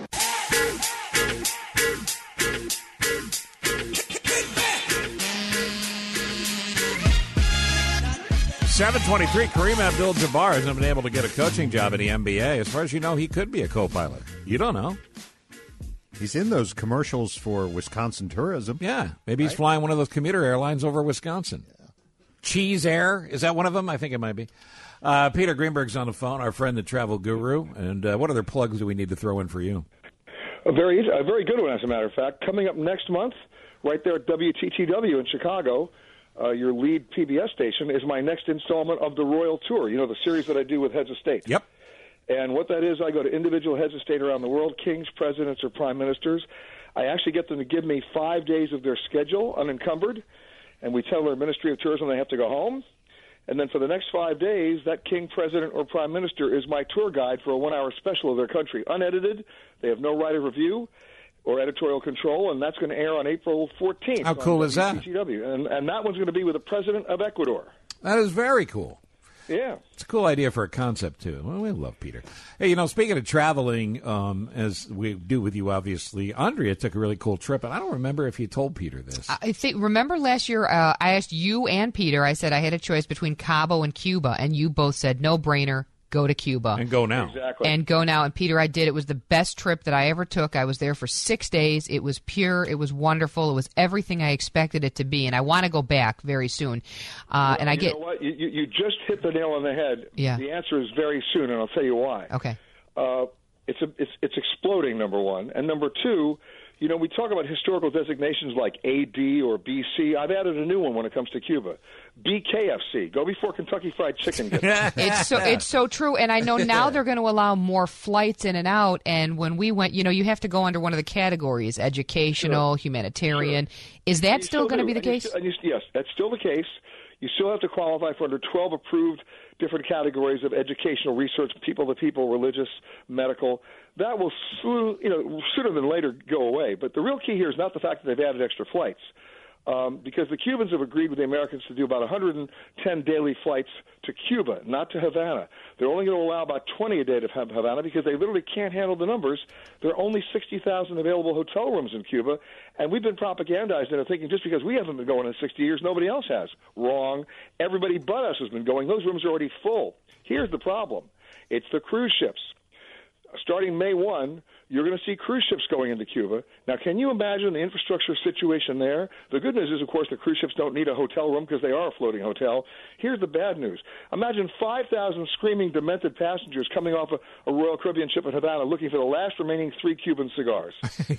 seven twenty-three, Kareem Abdul-Jabbar hasn't been able to get a coaching job in the N B A. As far as you know, he could be a co-pilot. You don't know. He's in those commercials for Wisconsin tourism. Yeah, maybe he's right? flying one of those commuter airlines over Wisconsin. Yeah. Cheese Air, is that one of them? I think it might be. Uh, Peter Greenberg's on the phone, our friend, the travel guru. And uh, what other plugs do we need to throw in for you? A very, a very good one, as a matter of fact. Coming up next month, right there at W T T W in Chicago, uh, your lead P B S station, is my next installment of the Royal Tour. You know, the series that I do with heads of state. Yep. And what that is, I go to individual heads of state around the world, kings, presidents, or prime ministers. I actually get them to give me five days of their schedule unencumbered, and we tell their Ministry of Tourism they have to go home. And then for the next five days, that king, president, or prime minister is my tour guide for a one-hour special of their country, unedited. They have no right of review or editorial control, and that's going to air on April fourteenth. How cool is that? W T T W. And, and that one's going to be with the president of Ecuador. That is very cool. Yeah. It's a cool idea for a concept, too. Well, we love Peter. Hey, you know, speaking of traveling, um, as we do with you, obviously, Andrea took a really cool trip, and I don't remember if you told Peter this. I think, remember last year, uh, I asked you and Peter, I said I had a choice between Cabo and Cuba, and you both said, no-brainer, go to Cuba. And go now. Exactly. And go now. And Peter, I did. It was the best trip that I ever took. I was there for six days. It was pure. It was wonderful. It was everything I expected it to be. And I want to go back very soon. Uh, well, and I you get. know what? You, you, you just hit the nail on the head. Yeah. The answer is very soon, and I'll tell you why. Okay. Uh, it's, a, it's, it's exploding, number one. And number two, you know, we talk about historical designations like A D or B C. I've added a new one when it comes to Cuba. B K F C. Go before Kentucky Fried Chicken gets It's so it's so true, and I know now they're going to allow more flights in and out. And when we went, you know, you have to go under one of the categories: educational, Sure. humanitarian. Sure. Is that You still going to do. be the And you case? still- and you, yes, that's still the case. You still have to qualify for under twelve approved different categories of educational research, people to people, religious, medical. That will soon, you know, sooner than later go away. But the real key here is not the fact that they've added extra flights. Um, because the Cubans have agreed with the Americans to do about one hundred ten daily flights to Cuba, not to Havana. They're only going to allow about twenty a day to Havana because they literally can't handle the numbers. There are only sixty thousand available hotel rooms in Cuba, and we've been propagandized into thinking just because we haven't been going in sixty years, nobody else has. Wrong. Everybody but us has been going. Those rooms are already full. Here's the problem. It's the cruise ships. Starting May first, you're going to see cruise ships going into Cuba. Now, can you imagine the infrastructure situation there? The good news is, of course, the cruise ships don't need a hotel room because they are a floating hotel. Here's the bad news. Imagine five thousand screaming, demented passengers coming off a, a Royal Caribbean ship in Havana looking for the last remaining three Cuban cigars.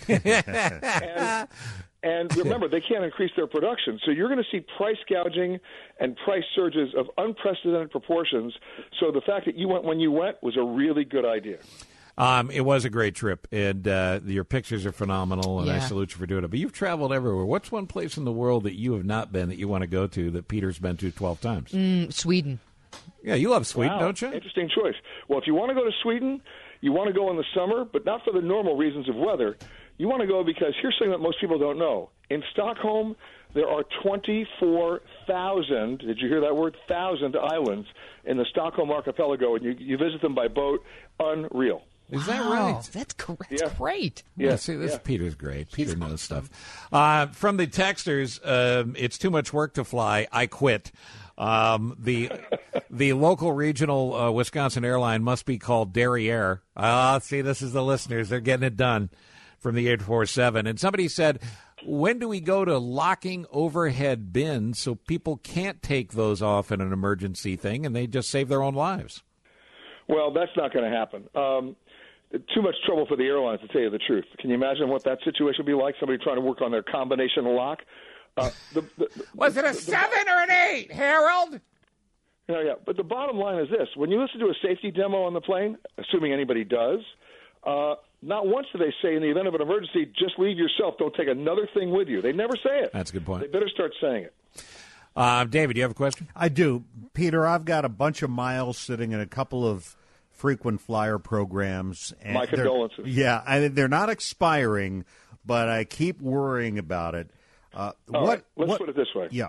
and, and remember, they can't increase their production. So you're going to see price gouging and price surges of unprecedented proportions. So the fact that you went when you went was a really good idea. Um, it was a great trip, and uh, your pictures are phenomenal, and Yeah. I salute you for doing it. But you've traveled everywhere. What's one place in the world that you have not been that you want to go to that Peter's been to twelve times? Mm, Sweden. Yeah, you love Sweden, Wow. don't you? Interesting choice. Well, if you want to go to Sweden, you want to go in the summer, but not for the normal reasons of weather. You want to go because here's something that most people don't know. In Stockholm, there are twenty-four thousand, did you hear that word? Thousand islands in the Stockholm archipelago, and you, you visit them by boat. Unreal. Is that Wow, right? That's correct. Yeah. Great. Yeah, Yeah, see, this yeah. Peter's great. Peter knows stuff. Uh, from the texters, um, it's too much work to fly. I quit. Um, the the local regional uh, Wisconsin airline must be called Derriere. Ah, see, this is the listeners. They're getting it done from the eight four seven. And somebody said, when do we go to locking overhead bins so people can't take those off in an emergency thing and they just save their own lives? Well, that's not going to happen. Um, too much trouble for the airlines, to tell you the truth. Can you imagine what that situation would be like? Somebody trying to work on their combination lock. Uh, the, the, Was it a the, seven or an eight, Harold? Yeah, yeah. But the bottom line is this. When you listen to a safety demo on the plane, assuming anybody does, uh, not once do they say in the event of an emergency, just leave yourself. Don't take another thing with you. They never say it. That's a good point. They better start saying it. Uh, David, do you have a question? I do. Peter, I've got a bunch of miles sitting in a couple of frequent flyer programs. And My they're- condolences. Yeah, I, they're not expiring, but I keep worrying about it. Uh, All what? right, let's what- put it this way. Yeah.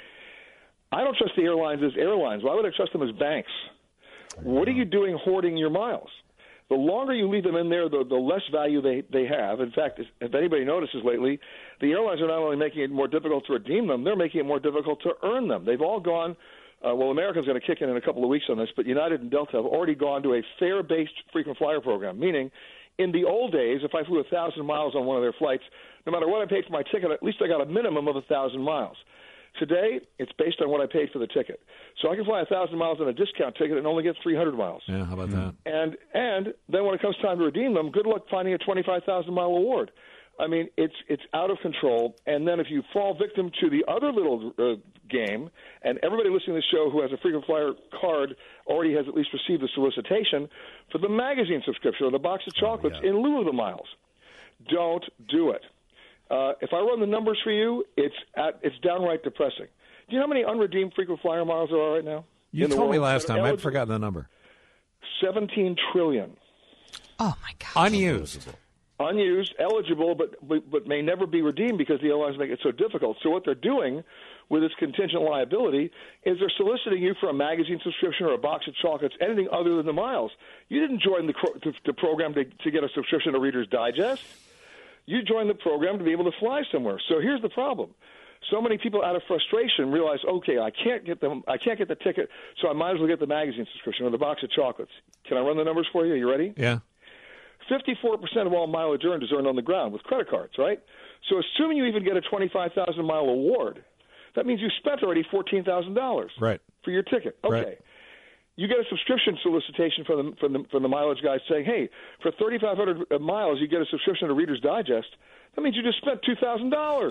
I don't trust the airlines as airlines. Why would I trust them as banks? What are you doing hoarding your miles? The longer you leave them in there, the, the less value they, they have. In fact, if anybody notices lately, the airlines are not only making it more difficult to redeem them, they're making it more difficult to earn them. They've all gone, uh, well, American's going to kick in in a couple of weeks on this, but United and Delta have already gone to a fare-based frequent flyer program, meaning in the old days, if I flew one thousand miles on one of their flights, no matter what I paid for my ticket, at least I got a minimum of one thousand miles. Today, it's based on what I paid for the ticket. So I can fly one thousand miles on a discount ticket and only get three hundred miles. Yeah, how about that? And and then when it comes time to redeem them, good luck finding a twenty-five thousand mile award. I mean, it's it's out of control. And then if you fall victim to the other little uh, game, and everybody listening to the show who has a frequent flyer card already has at least received a solicitation for the magazine subscription or the box of chocolates yeah. in lieu of the miles. Don't do it. Uh, if I run the numbers for you, it's at, it's downright depressing. Do you know how many unredeemed frequent flyer miles there are right now? You in the told me world? last time. I'd Eligible- forgotten the number. seventeen trillion. Oh, my God. Unused. unused, eligible, but, but but may never be redeemed because the airlines make it so difficult. So what they're doing with this contingent liability is they're soliciting you for a magazine subscription or a box of chocolates, anything other than the miles. You didn't join the, the, the program to, to get a subscription to Reader's Digest. You joined the program to be able to fly somewhere. So here's the problem. So many people, out of frustration, realize, okay, I can't get them. I can't get the ticket, so I might as well get the magazine subscription or the box of chocolates. Can I run the numbers for you? Are you ready? Yeah. fifty-four percent of all mileage earned is earned on the ground with credit cards, right? So assuming you even get a twenty-five thousand mile award, that means you spent already fourteen thousand dollars right. for your ticket. Okay. Right. You get a subscription solicitation from the, from the, from the mileage guy saying, hey, for thirty-five hundred miles, you get a subscription to Reader's Digest. That means you just spent two thousand dollars.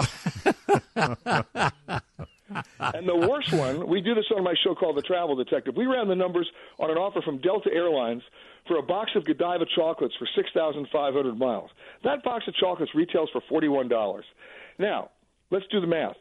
And the worst one, we do this on my show called The Travel Detective. We ran the numbers on an offer from Delta Airlines for a box of Godiva chocolates for six thousand five hundred miles. That box of chocolates retails for forty-one dollars. Now, let's do the math.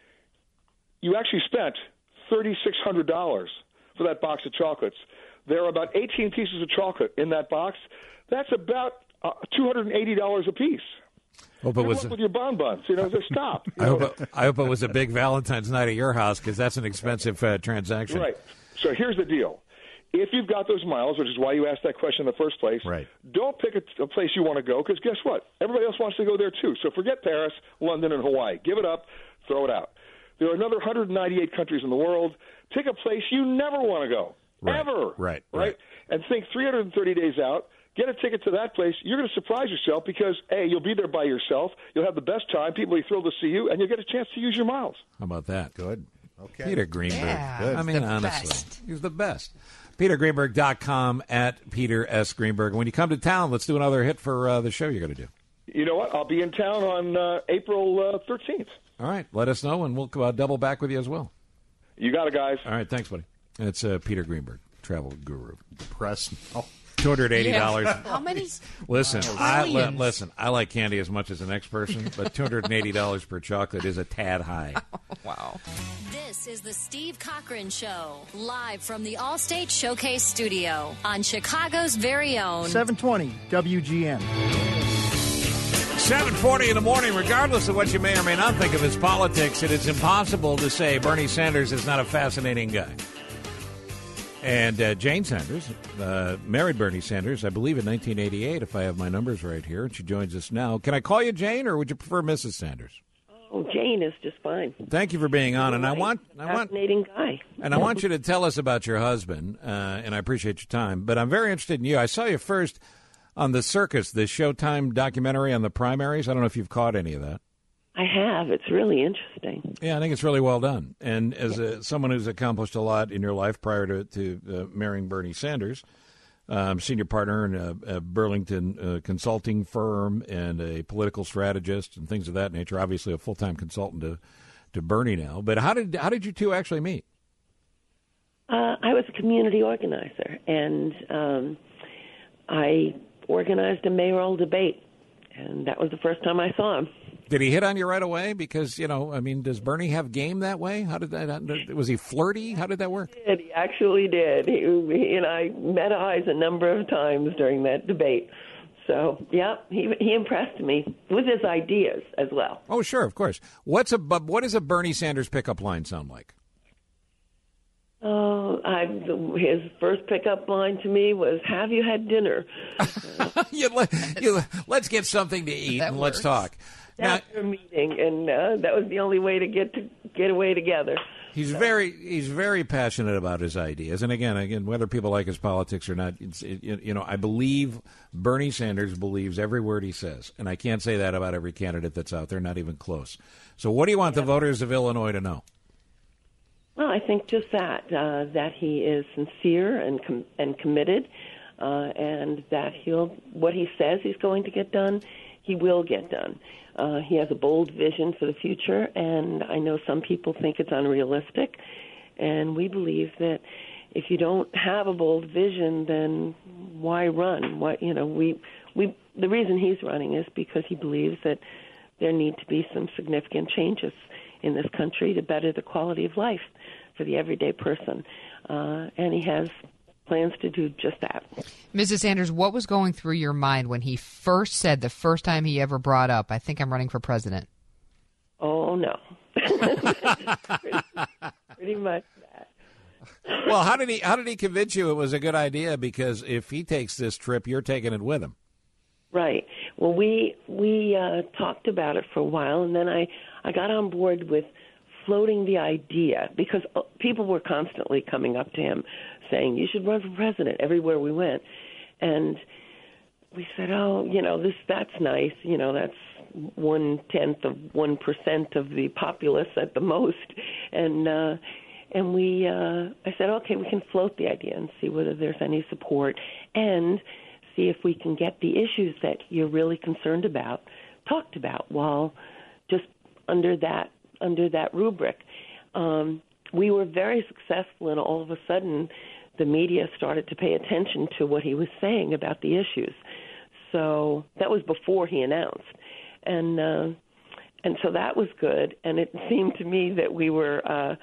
You actually spent three thousand six hundred dollars for that box of chocolates. There are about eighteen pieces of chocolate in that box. That's about uh, two hundred eighty dollars a piece. Hope it was with your bonbons, you know. Just stop. You I, know? hope it, I hope it was a big Valentine's night at your house because that's an expensive uh, transaction. Right. So here's the deal: if you've got those miles, which is why you asked that question in the first place, right. don't pick a, a place you want to go because guess what? Everybody else wants to go there too. So forget Paris, London, and Hawaii. Give it up. Throw it out. There are another one hundred ninety-eight countries in the world. Pick a place you never want to go, right. ever. Right, right. Right. And think three hundred thirty days out. Get a ticket to that place. You're going to surprise yourself because, A, you'll be there by yourself. You'll have the best time. People will be thrilled to see you, and you'll get a chance to use your miles. How about that? Good. Okay. Peter Greenberg. Yeah, Good. I mean, the honestly, best. he's the best. Peter Greenberg dot com at Peter S. Greenberg. When you come to town, let's do another hit for uh, the show you're going to do. You know what? I'll be in town on uh, April uh, thirteenth. All right. Let us know, and we'll uh, double back with you as well. You got it, guys. All right. Thanks, buddy. It's uh, Peter Greenberg, travel guru. Depressed. Oh. two hundred eighty dollars. Yeah. How many? Listen, I li- Millions. listen. I like candy as much as the next person, but two hundred eighty dollars per chocolate is a tad high. Wow. This is the Steve Cochran Show, live from the Allstate Showcase Studio on Chicago's very own seven twenty W G N. seven forty in the morning, regardless of what you may or may not think of his politics, it is impossible to say Bernie Sanders is not a fascinating guy. And uh, Jane Sanders uh, married Bernie Sanders, I believe, in nineteen eighty-eight, if I have my numbers right here. And she joins us now. Can I call you Jane, or would you prefer Missus Sanders? Oh, Jane is just fine. Thank you for being on. And I want, I want, fascinating guy. And I want you to tell us about your husband. Uh, and I appreciate your time. But I'm very interested in you. I saw you first on The Circus, the Showtime documentary on the primaries. I don't know if you've caught any of that. I have. It's really interesting. Yeah, I think it's really well done. And as a, someone who's accomplished a lot in your life prior to, to uh, marrying Bernie Sanders, um, senior partner in a, a Burlington uh, consulting firm and a political strategist and things of that nature, obviously a full-time consultant to, to Bernie now. But how did how did you two actually meet? Uh, I was a community organizer, and um, I organized a mayoral debate, and that was the first time I saw him. Did he hit on you right away? Because, you know, I mean, does Bernie have game that way? How did that, was he flirty? How did that work? He did. He actually did. He, he and I met eyes a number of times during that debate. So, yeah, he he impressed me with his ideas as well. Oh, sure, of course. What's a what does a Bernie Sanders pickup line sound like? Oh, I, his first pickup line to me was, "Have you had dinner?" you, you, let's get something to eat and works. let's talk. After a meeting, and uh, that was the only way to get to get away together. He's so. very he's very passionate about his ideas, and again, again, whether people like his politics or not, it's, it, you know, I believe Bernie Sanders believes every word he says, and I can't say that about every candidate that's out there, not even close. So, what do you want yeah. the voters of Illinois to know? Well, I think just that uh, that he is sincere and com- and committed, uh, and that he'll what he says he's going to get done, he will get done. Uh, he has a bold vision for the future, and I know some people think it's unrealistic, and we believe that if you don't have a bold vision, then why run? What you know, we we the reason he's running is because he believes that there need to be some significant changes in this country to better the quality of life for the everyday person, uh, and he has plans to do just that. Missus Sanders, what was going through your mind when he first said, the first time he ever brought up, I think I'm running for president? Oh, no. pretty, pretty much that. Well, how did he how did he convince you it was a good idea? Because if he takes this trip, you're taking it with him. Right. Well, we we uh, talked about it for a while, and then I, I got on board with floating the idea, because people were constantly coming up to him saying, you should run for president everywhere we went. And we said, oh, you know, this that's nice. You know, that's one-tenth of one percent of the populace at the most. And uh, and we, uh, I said, okay, we can float the idea and see whether there's any support and see if we can get the issues that you're really concerned about talked about while just under that under that rubric. Um, we were very successful, and all of a sudden the media started to pay attention to what he was saying about the issues. So that was before he announced. And uh, and so that was good, and it seemed to me that we were uh,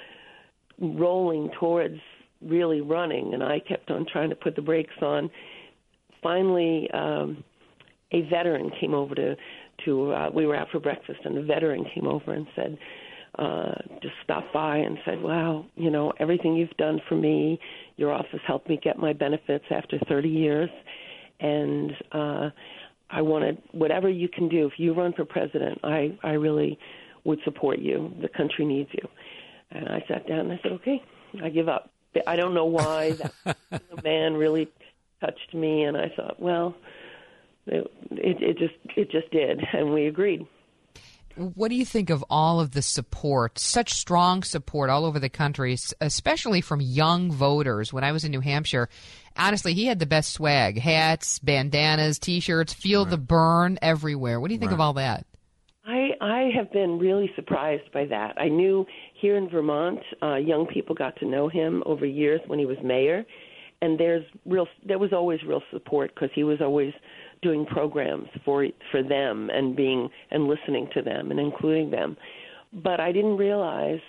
rolling towards really running, and I kept on trying to put the brakes on. Finally, um, a veteran came over to, to uh, we were out for breakfast, and a veteran came over and said, uh, just stopped by and said, wow, you know, everything you've done for me, your office helped me get my benefits after thirty years, and uh, I wanted whatever you can do. If you run for president, I, I really would support you. The country needs you. And I sat down and I said, okay, I give up. I don't know why that man really touched me, and I thought, well, it, it, it just it just did, and we agreed. What do you think of all of the support, such strong support all over the country, especially from young voters? When I was in New Hampshire, honestly, he had the best swag, hats, bandanas, T-shirts, feel right. the burn everywhere. What do you think right. of all that? I, I have been really surprised by that. I knew here in Vermont, uh, young people got to know him over years when he was mayor, and there's real. There was always real support because he was always doing programs for for them and being and listening to them and including them. But I didn't realize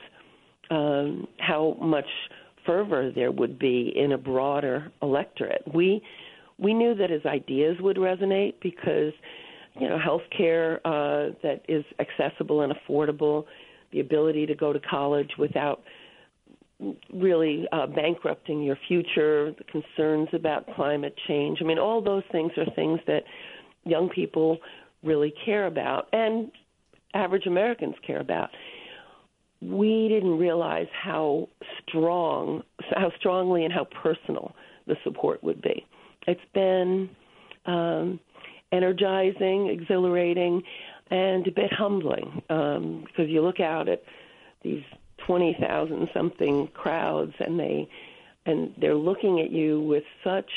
um, how much fervor there would be in a broader electorate. We we knew that his ideas would resonate because, you know, health care uh, that is accessible and affordable, the ability to go to college without really uh, bankrupting your future, the concerns about climate change. I mean, all those things are things that young people really care about and average Americans care about. We didn't realize how strong, how strongly and how personal the support would be. It's been um, energizing, exhilarating, and a bit humbling um, because you look out at these twenty thousand something crowds, and they and they're looking at you with such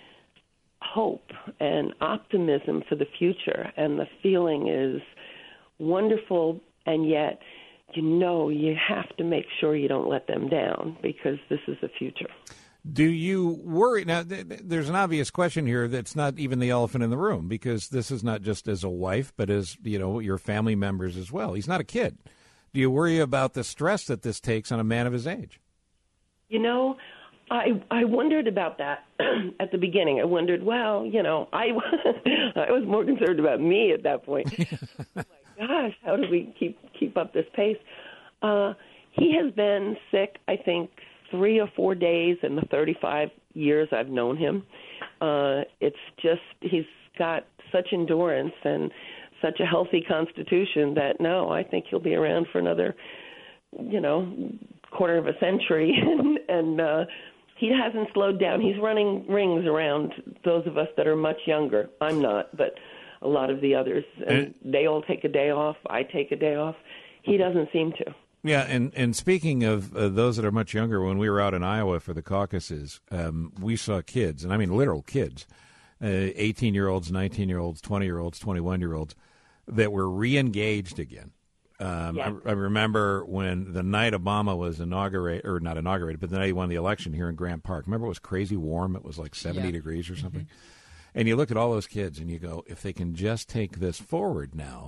hope and optimism for the future, and the feeling is wonderful, and yet you know you have to make sure you don't let them down because this is the future. Do you worry? Now, th- th- there's an obvious question here that's not even the elephant in the room, because this is not just as a wife, but as, you know, your family members as well. He's not a kid. Do you worry about the stress that this takes on a man of his age? You know, I I wondered about that at the beginning. I wondered, well, you know, I, I was more concerned about me at that point. Oh my gosh, how do we keep keep up this pace? Uh, he has been sick, I think, three or four days in the thirty-five years I've known him. Uh, it's just he's got such endurance and such a healthy constitution that, no, I think he'll be around for another, you know, quarter of a century. and and uh, he hasn't slowed down. He's running rings around those of us that are much younger. I'm not, but a lot of the others. And they all take a day off. I take a day off. He doesn't seem to. Yeah, and, and speaking of uh, those that are much younger, when we were out in Iowa for the caucuses, um, we saw kids, and I mean literal kids, uh, eighteen-year-olds, nineteen-year-olds, twenty-year-olds, twenty-one-year-olds, that were re-engaged again. Um, yeah. I, I remember when the night Obama was inaugurated, or not inaugurated, but the night he won the election here in Grant Park. Remember it was crazy warm? It was like seventy yeah. degrees or something. Mm-hmm. And you look at all those kids and you go, if they can just take this forward now,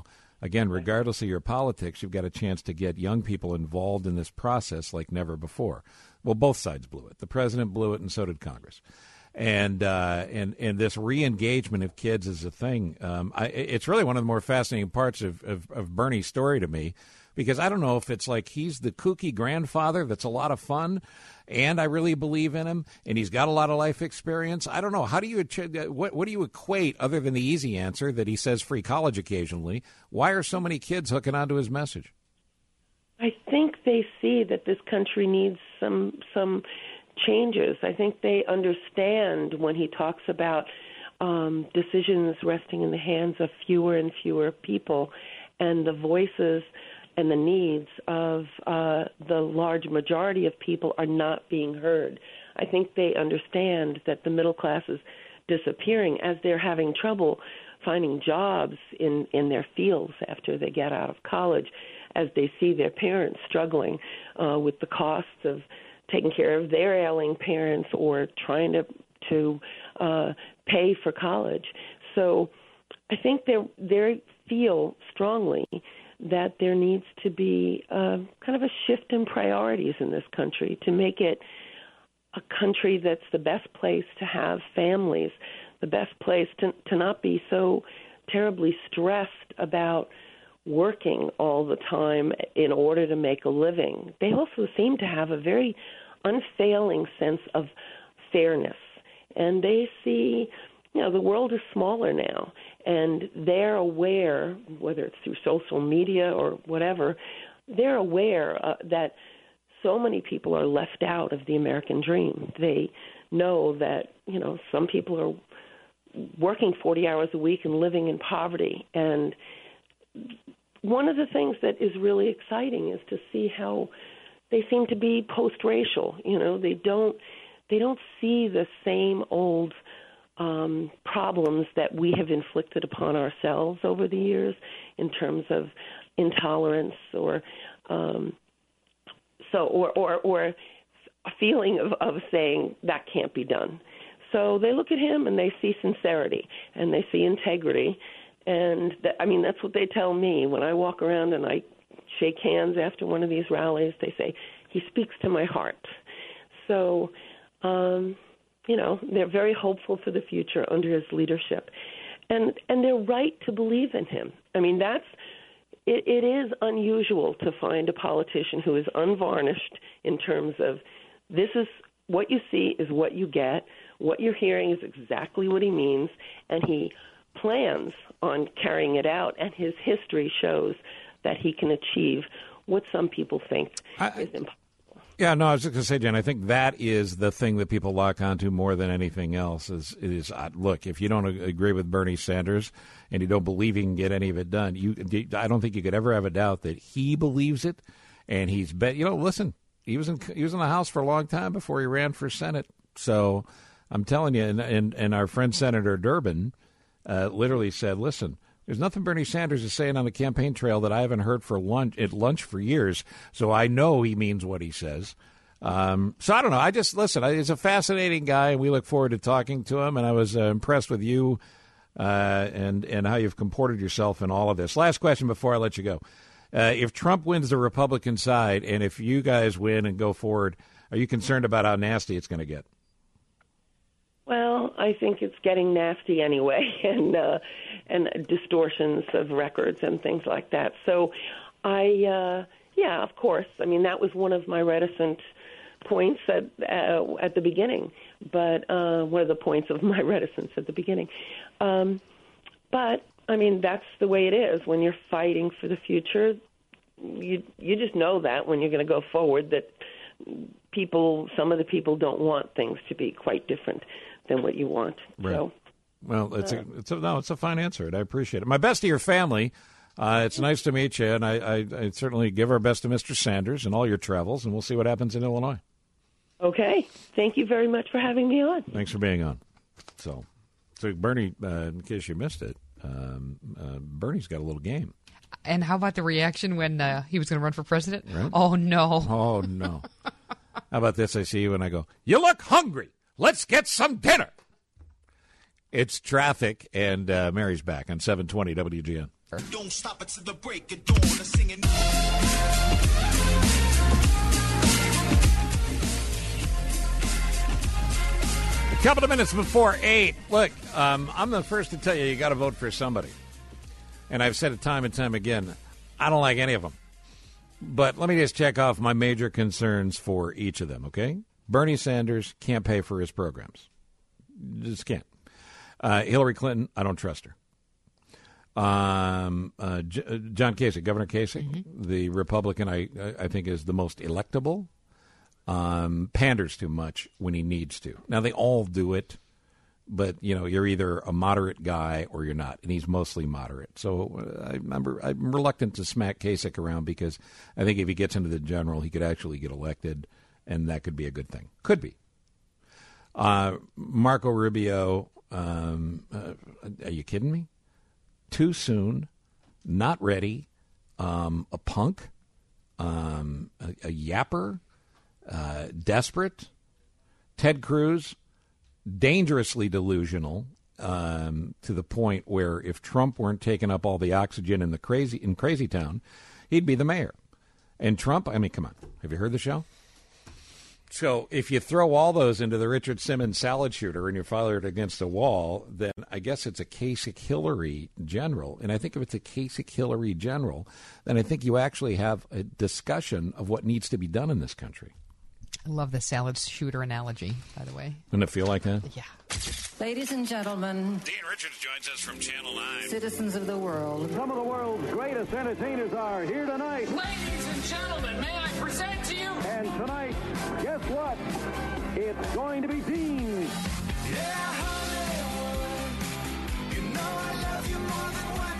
again, regardless of your politics, you've got a chance to get young people involved in this process like never before. Well, both sides blew it. The president blew it, and so did Congress. And uh, and and this re-engagement of kids is a thing. Um, I, it's really one of the more fascinating parts of, of, of Bernie's story to me, because I don't know if it's like he's the kooky grandfather that's a lot of fun, and I really believe in him, and he's got a lot of life experience. I don't know. How do you what what do you equate, other than the easy answer that he says free college occasionally? Why are so many kids hooking onto his message? I think they see that this country needs some some changes. I think they understand when he talks about um, decisions resting in the hands of fewer and fewer people, and the voices and the needs of uh, the large majority of people are not being heard. I think they understand that the middle class is disappearing as they're having trouble finding jobs in, in their fields after they get out of college, as they see their parents struggling uh, with the costs of taking care of their ailing parents or trying to to uh, pay for college. So I think they they feel strongly that there needs to be uh, kind of a shift in priorities in this country to make it a country that's the best place to have families, the best place to, to not be so terribly stressed about working all the time in order to make a living. They also seem to have a very unfailing sense of fairness, and they see, you know, the world is smaller now, and they're aware, whether it's through social media or whatever, they're aware uh, that so many people are left out of the American dream. They know that, you know, some people are working forty hours a week and living in poverty. And one of the things that is really exciting is to see how they seem to be post-racial. You know, they don't they don't see the same old um, problems that we have inflicted upon ourselves over the years in terms of intolerance or um, so or, or or a feeling of, of saying that can't be done. So they look at him and they see sincerity and they see integrity. And that, I mean, that's what they tell me when I walk around and I shake hands after one of these rallies. They say, he speaks to my heart. So, um, you know, they're very hopeful for the future under his leadership. And and they're right to believe in him. I mean, that's it, it is unusual to find a politician who is unvarnished in terms of this is what you see is what you get. What you're hearing is exactly what he means, and he plans on carrying it out, and his history shows that he can achieve what some people think I, is impossible. Yeah, no, I was just going to say, Jen, I think that is the thing that people lock onto more than anything else is, is uh, look, if you don't agree with Bernie Sanders and you don't believe he can get any of it done, you, I don't think you could ever have a doubt that he believes it, and he's bet. You know, listen, he was in he was in the House for a long time before he ran for Senate, so I'm telling you, and and, and our friend Senator Durbin uh, literally said, listen, there's nothing Bernie Sanders is saying on the campaign trail that I haven't heard for lunch at lunch for years, so I know he means what he says. Um, so I don't know. I just, listen, he's a fascinating guy, and we look forward to talking to him, and I was uh, impressed with you uh, and, and how you've comported yourself in all of this. Last question before I let you go. Uh, if Trump wins the Republican side, and if you guys win and go forward, are you concerned about how nasty it's going to get? Well, I think it's getting nasty anyway, and uh, and distortions of records and things like that. So, I uh, yeah, of course. I mean, that was one of my reticent points at uh, at the beginning, but uh, one of the points of my reticence at the beginning. Um, but I mean, that's the way it is when you're fighting for the future. You you just know that when you're going to go forward that people, some of the people don't want things to be quite different than what you want. Right. So, well, it's a, it's a, no, it's a fine answer, and I appreciate it. My best to your family. Uh, it's nice to meet you, and I, I, I certainly give our best to Mister Sanders and all your travels, and we'll see what happens in Illinois. Okay. Thank you very much for having me on. Thanks for being on. So, so Bernie, uh, in case you missed it, um, uh, Bernie's got a little game. And how about the reaction when uh, he was going to run for president? Right? Oh, no. Oh, no. How about this? I see you and I go, you look hungry. Let's get some dinner. It's traffic, and uh, Mary's back on seven twenty W G N. Don't stop it to the break of dawn. Singing. A couple of minutes before eight. Look, um, I'm the first to tell you you got to vote for somebody. And I've said it time and time again, I don't like any of them. But let me just check off my major concerns for each of them, okay? Bernie Sanders can't pay for his programs. Just can't. Uh, Hillary Clinton, I don't trust her. Um, uh, J- John Kasich, Governor Kasich, mm-hmm. the Republican, I I think is the most electable. Um, panders too much when he needs to. Now, they all do it, but, you know, you're either a moderate guy or you're not, and he's mostly moderate. So uh, I remember, I'm reluctant to smack Kasich around because I think if he gets into the general, he could actually get elected, and that could be a good thing. Could be. Uh, Marco Rubio, um, uh, are you kidding me? Too soon, not ready, um, a punk, um, a, a yapper, uh, desperate. Ted Cruz, dangerously delusional um, to the point where if Trump weren't taking up all the oxygen in the crazy in Crazy Town, he'd be the mayor. And Trump, I mean, come on, have you heard the show? So if you throw all those into the Richard Simmons salad shooter and you fire it against a wall, then I guess it's a Kasich-Hillary general. And I think if it's a Kasich-Hillary general, then I think you actually have a discussion of what needs to be done in this country. I love the salad shooter analogy, by the way. Doesn't it feel like that? Yeah. Ladies and gentlemen, Dean Richards joins us from Channel nine. Citizens of the world. Some of the world's greatest entertainers are here tonight. Ladies and gentlemen, may I present to you? And tonight, guess what? It's going to be Dean. Yeah, Hollywood, you know I love you more than what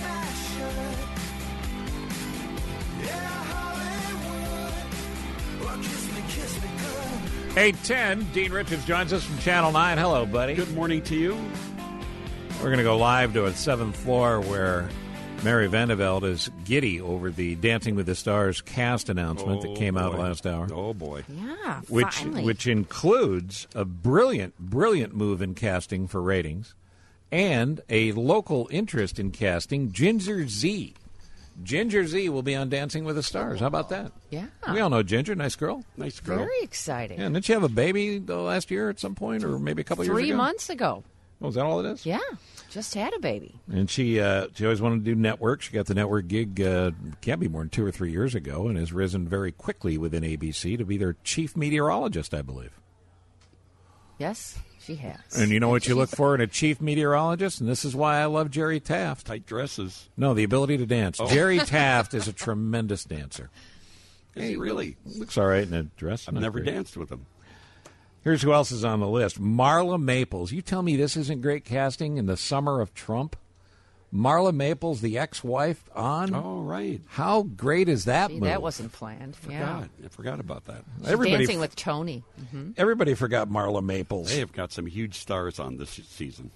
I should. Yeah, Hollywood, well, kiss me, kiss me good. eight ten, Dean Richards joins us from Channel nine. Hello, buddy. Good morning to you. We're going to go live to a seventh floor where Mary Vandeveld is giddy over the Dancing with the Stars cast announcement oh, that came out boy. last hour. Oh, boy. Yeah, which, finally. Which includes a brilliant, brilliant move in casting for ratings and a local interest in casting, Ginger Z. Ginger Z will be on Dancing with the Stars. How about that? Yeah. We all know Ginger. Nice girl. Nice girl. Very exciting. Yeah, and didn't she have a baby the last year at some point, or maybe a couple Three years ago? Three months ago. Oh, is that all it is? Yeah. Just had a baby. And she uh, she always wanted to do network. She got the network gig, uh, can't be more than two or three years ago, and has risen very quickly within A B C to be their chief meteorologist, I believe. Yes, she has. And you know what you look for in a chief meteorologist? And this is why I love Jerry Taft. Tight dresses. No, the ability to dance. Oh. Jerry Taft is a tremendous dancer. Is he really? Looks all right in a dress. I've Not never great. danced with him. Here's who else is on the list. Marla Maples. You tell me this isn't great casting in the summer of Trump? Marla Maples, the ex-wife, on? Oh, right. How great is that See, move? that wasn't planned. I yeah. forgot. I forgot about that. She's Everybody dancing f- with Tony. Mm-hmm. Everybody forgot Marla Maples. They have got some huge stars on this season.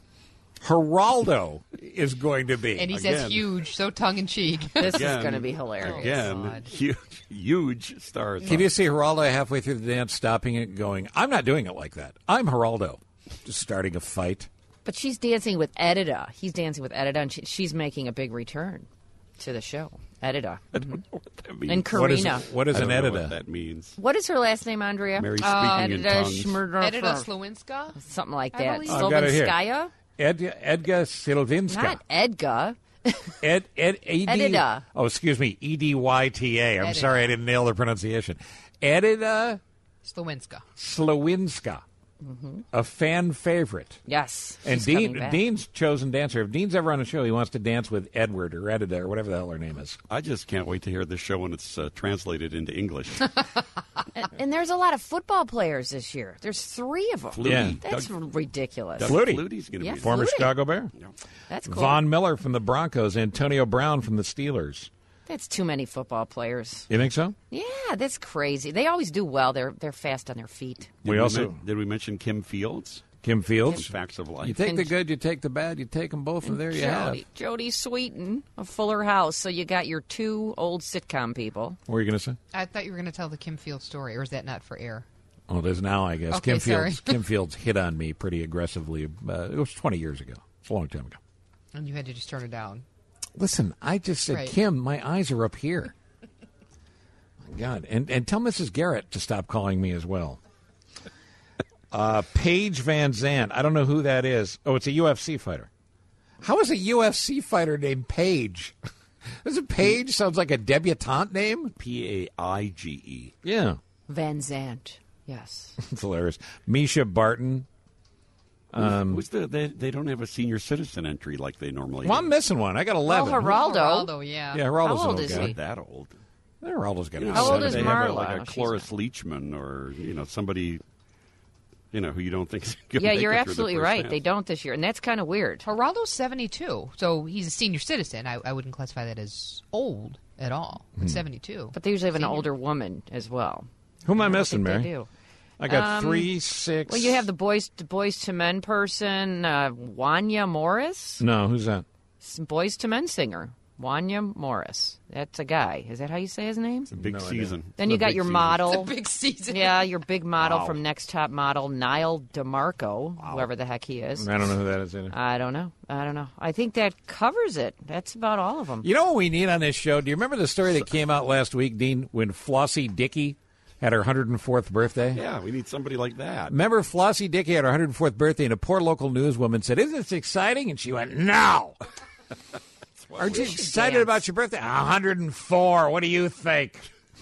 Geraldo is going to be. And he Again. says huge, so tongue-in-cheek. This Again. is going to be hilarious. Again, huge, huge stars. Can you see Geraldo halfway through the dance stopping it and going, I'm not doing it like that. I'm Geraldo. Just starting a fight. But she's dancing with Edita. He's dancing with Edita, and she, she's making a big return to the show. Edita. I don't know what that means. And Karina. What is, what is I an don't know Edita? what that means. What is her last name, Andrea? Mary Uh, speaking in Edita tongues. Schmurder- Edita Slawinska? Something like I that. believe. I've got it here. Slovinskaya? Ed, Edga Silvinska. Not Edga. Ed, Ed, E D, Edita. Oh, excuse me. E D Y T A. I'm Edita. sorry I didn't nail the pronunciation. Edita Slawinska. Slawinska. Mm-hmm. A fan favorite. Yes. And she's Dean, coming back. Dean's chosen dancer. If Dean's ever on a show, he wants to dance with Edward or Edita or whatever the hell her name is. I just can't wait to hear this show when it's uh, translated into English. and, and there's a lot of football players this year. There's three of them. Flutie. Yeah. That's Doug- ridiculous. Doug Flutie. Flutie's going to Yeah, be Former Flutie. Chicago Bear. That's cool. Von Miller from the Broncos. Antonio Brown from the Steelers. That's too many football players. You think so? Yeah, that's crazy. They always do well. They're they're fast on their feet. Did We also- men- did we mention Kim Fields? Kim In Fields. Facts of Life. You take And- the good, you take the bad, you take them both, and, there you have. Jody, Jody Sweeten of Fuller House. So you got your two old sitcom people. What were you going to say? I thought you were going to tell the Kim Field story, or is that not for air? Oh, there's now, I guess. Okay, Kim sorry. Fields. Kim Fields hit on me pretty aggressively. Uh, it was twenty years ago. It's a long time ago. And you had to just turn it down. Listen, I just said, Right. Kim, my eyes are up here. My God. And, and tell Missus Garrett to stop calling me as well. Uh, Paige Van Zandt. I don't know who that is. Oh, it's a U F C fighter. How is a U F C fighter named Paige? Does it Paige sounds like a debutante name? P A I G E. Yeah. Van Zandt. Yes. It's hilarious. Misha Barton. Um, Who's the, they, they don't have a senior citizen entry like they normally well, do. I'm missing one. I got eleven. Oh, Geraldo. Geraldo, yeah. Yeah, Geraldo's How an old old is guy. he? Not that old. Geraldo's got You know, How old they is have Marla? a, like Oh, a she's Cloris Leachman or, you know, somebody, you know, who you don't think is going to Yeah, make you're it through the absolutely first right. half. They don't this year, and that's kind of weird. Geraldo's seventy-two, so he's a senior citizen. I, I wouldn't classify that as old at all. Hmm. seventy-two. But they usually have an Senior. older woman as well. Who am I I don't missing, think Mary? they do. I got Um, three, six. Well, you have the boys, the boys to men person, uh, Wanya Morris, No, who's that? S- boys to men singer, Wanya Morris. That's a guy. Is that how you say his name? It's a big No idea. season. Then It's you a got big your season. model. It's a big season. Yeah, your big model Wow. from Next Top Model, Niall DeMarco, whoever the heck he is. I don't know who that is either. I don't know. I don't know. I think that covers it. That's about all of them. You know what we need on this show? Do you remember the story that came out last week, Dean, when Flossie Dickey had her one hundred fourth birthday? Yeah, we need somebody like that. Remember Flossie Dickey had her one hundred fourth birthday, and a poor local newswoman said, "Isn't this exciting?" And she went, "No." Aren't you excited dance. about your birthday? one hundred four. What do you think?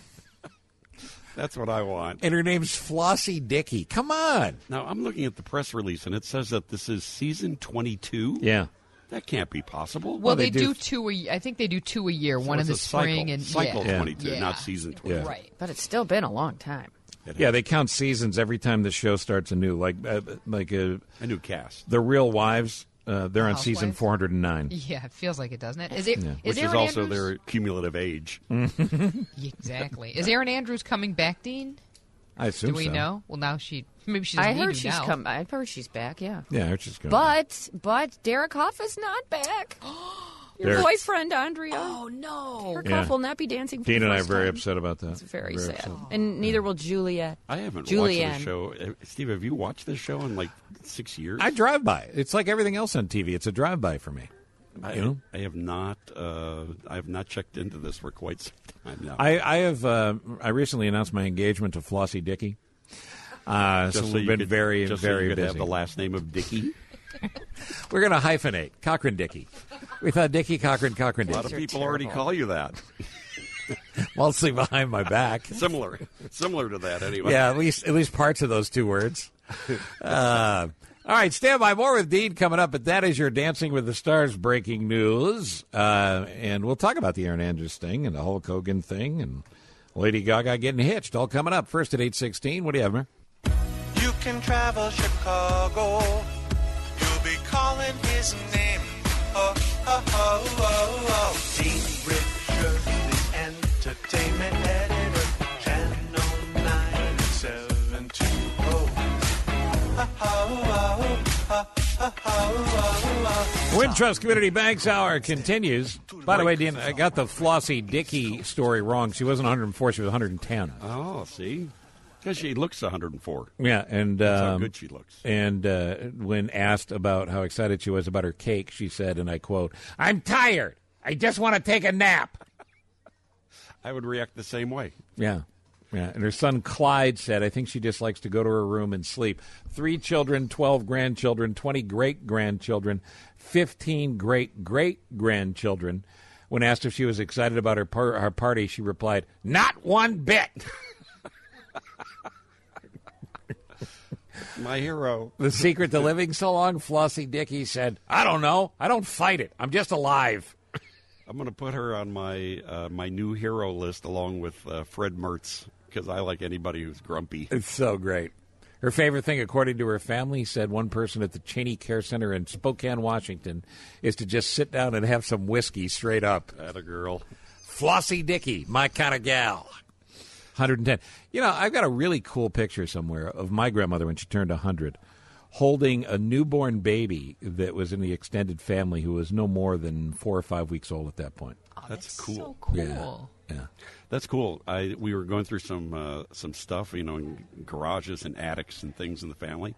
That's what I want. And her name's Flossie Dickey. Come on. Now, I'm looking at the press release, and it says that this is season twenty-two. Yeah. That can't be possible. Well, Well, they, they do, do- two. A, I think they do two a year. So one in it's the a spring cycle. and cycle yeah. twenty-two, Yeah. not season twenty-two. Yeah. Right. But it's still been a long time. It Yeah, has they count seasons every time the show starts anew. Like, uh, like uh, a new cast, The Real Wives, uh, they're on season Housewives? four hundred nine. Yeah, it feels like it, doesn't it? Is it? Is Yeah. which is Aaron also Andrews? their cumulative age. Exactly. Is Erin Andrews coming back, Dean? I assume Do we so. know? Well, now she maybe she's. I leaving heard she's now. come. I heard she's back. Yeah. Yeah, I was just going. But but Derek Hoff is not back. Your Derek- boyfriend Andrea. Oh no! Derek Yeah. Hoff will not be dancing. For Dean the and I are first very time. upset about that. It's very, Very sad, upset. and neither will Juliet. I haven't Julianne. watched the show. Uh, Steve, have you watched this show in like six years? I drive by. It's like everything else on T V. It's a drive by for me. I, You know? I have not. Uh, I have not checked into this for quite some time now. I, I have. Uh, I recently announced my engagement to Flossie Dickey. Uh, so Just we've you been could- very, just so very you could busy. have the last name of Dickey. We're going to hyphenate Cochran Dickey. We thought Dickey Cochran Cochran A lot Dickey. of people already call you that. Mostly behind my back. Similar, similar to that, anyway. Yeah, at least at least parts of those two words. Uh, all right, stand by. More with Dean coming up, but that is your Dancing with the Stars breaking news. Uh, and we'll talk about the Aaron Andrews thing and the Hulk Hogan thing and Lady Gaga getting hitched. All coming up. First at eight sixteen. What do you have, Mer? You can travel Chicago. You'll be calling his name. Oh, oh, oh, oh, oh. Dean Richards, the entertainment editor. Channel nine seven two oh. Oh, oh, oh, oh, oh, oh, oh. Wintrust Community Banks Hour continues. By the way, Dean, I got the Flossie Dickey story wrong. She wasn't one hundred four. She was one hundred ten. Oh, see? Because she looks one hundred four. Yeah, and That's how um, good she looks. And uh, when asked about how excited she was about her cake, she said, and I quote, "I'm tired. I just want to take a nap." I would react the same way. Yeah. Yeah. And her son Clyde said, I think she just likes to go to her room and sleep. Three children, twelve grandchildren, twenty great-grandchildren, fifteen great-great-grandchildren. When asked if she was excited about her, par- her party, she replied, "Not one bit." My hero. The secret to living so long, Flossie Dickey said, "I don't know. I don't fight it. I'm just alive." I'm going to put her on my uh, my new hero list along with uh, Fred Mertz because I like anybody who's grumpy. It's so great. Her favorite thing, according to her family, said one person at the Cheney Care Center in Spokane, Washington, is to just sit down and have some whiskey straight up. Atta girl. Flossie Dickey, my kind of gal. one hundred ten. You know, I've got a really cool picture somewhere of my grandmother when she turned one hundred, holding a newborn baby that was in the extended family who was no more than four or five weeks old at that point. Oh, That's that's cool. So cool. Yeah. Yeah. That's cool. I we were going through some uh, some stuff, you know, in garages and attics and things in the family,